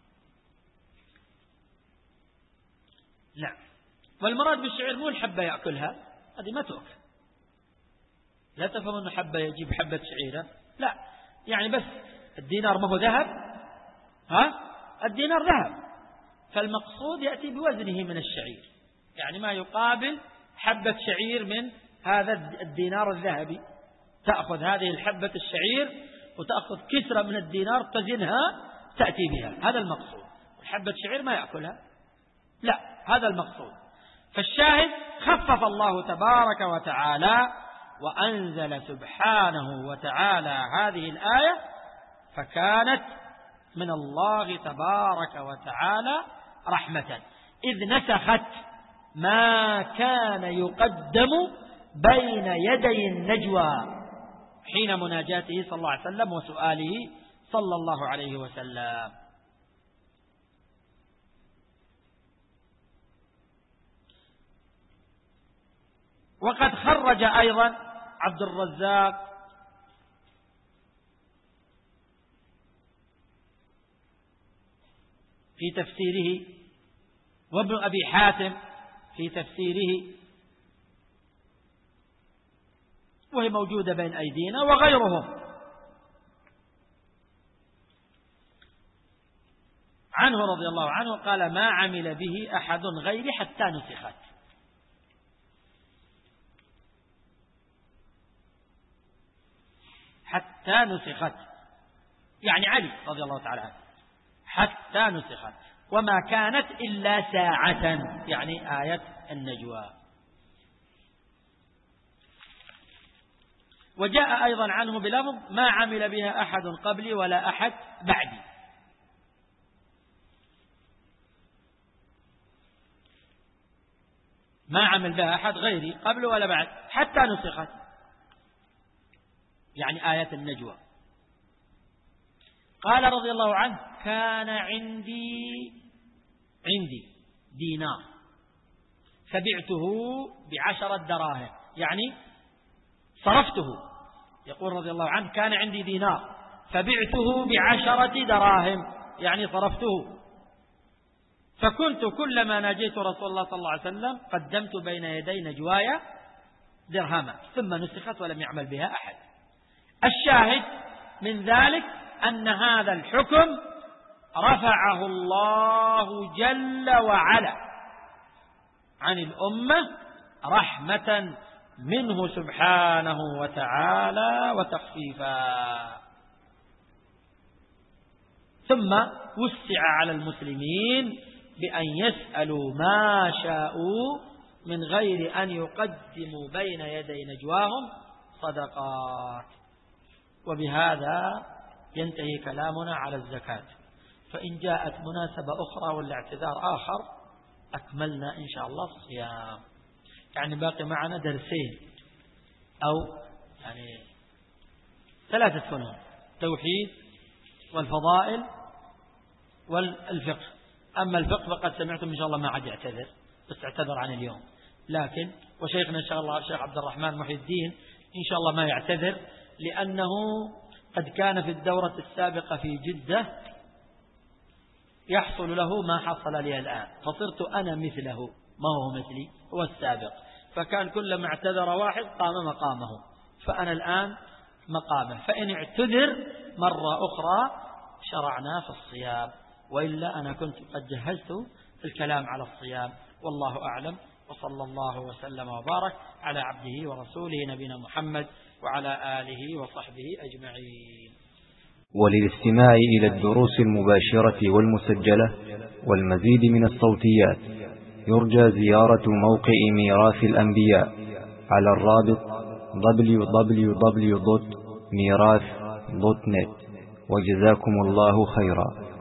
نعم. والمراد بالشعير مو الحبة يأكلها، هذه ما تؤكل، لا تفهم أن حبة يجيب حبة شعيرة، لا، يعني بس الدينار ما هو ذهب، الدينار ذهب، فالمقصود يأتي بوزنه من الشعير، يعني ما يقابل حبة شعير من هذا الدينار الذهبي. تأخذ هذه الحبة الشعير وتأخذ كسرة من الدينار تزنها تأتي بها، هذا المقصود. حبة شعير ما يأكلها، لا، هذا المقصود. فالشاهد: خفف الله تبارك وتعالى وأنزل سبحانه وتعالى هذه الآية، فكانت من الله تبارك وتعالى رحمة، إذ نسخت ما كان يقدم بين يدي النجوى حين مناجاته صلى الله عليه وسلم وسؤاله صلى الله عليه وسلم. وقد خرج أيضا عبد الرزاق في تفسيره وابن أبي حاتم في تفسيره، وهي موجودة بين أيدينا، وغيرهم عنه رضي الله عنه قال: ما عمل به أحد غيري حتى نسخت. حتى نسخت يعني علي رضي الله تعالى عنه، حتى نسخت، وما كانت إلا ساعة، يعني آية النجوى. وجاء أيضا عنه بلفظ: ما عمل بها أحد قبلي ولا أحد بعدي. ما عمل بها أحد غيري قبل ولا بعد حتى نسخت، يعني آيات النجوى. قال رضي الله عنه: كان عندي دينار فبعته ب10 دراهم، يعني صرفته. يقول رضي الله عنه: كان عندي دينار فبعته ب10 دراهم، يعني صرفته. فكنت كلما ناجيت رسول الله صلى الله عليه وسلم قدمت بين يدي نجواي درهما، ثم نسخت ولم يعمل بها أحد. الشاهد من ذلك أن هذا الحكم رفعه الله جل وعلا عن الأمة رحمة منه سبحانه وتعالى وتخفيفا. ثم وسع على المسلمين بأن يسألوا ما شاءوا من غير أن يقدموا بين يدي نجواهم صدقات. وبهذا ينتهي كلامنا على الزكاة. فإن جاءت مناسبة أخرى ولا اعتذار آخر أكملنا إن شاء الله الصيام. يعني باقي معنا درسين أو يعني 3 فنون: توحيد والفضائل والفقه. أما الفقه فقد سمعتم إن شاء الله ما عاد يعتذر، بس اعتذر عن اليوم، لكن وشيخنا إن شاء الله الشيخ عبد الرحمن محي الدين إن شاء الله ما يعتذر، لأنه قد كان في الدورة السابقة في جدة يحصل له ما حصل لي الآن، فصرت أنا مثله، ما هو مثلي، هو السابق. فكان كلما اعتذر واحد قام مقامه، فأنا الآن مقامه. فإن اعتذر مرة أخرى شرعنا في الصيام، وإلا أنا كنت قد جهزت الكلام على الصيام. والله أعلم، وصلى الله وسلم وبارك على عبده ورسوله نبينا محمد وعلى آله وصحبه أجمعين. وللاستماع إلى الدروس المباشرة والمسجلة والمزيد من الصوتيات يرجى زيارة موقع ميراث الأنبياء على الرابط www.mirath.net. وجزاكم الله خيرا.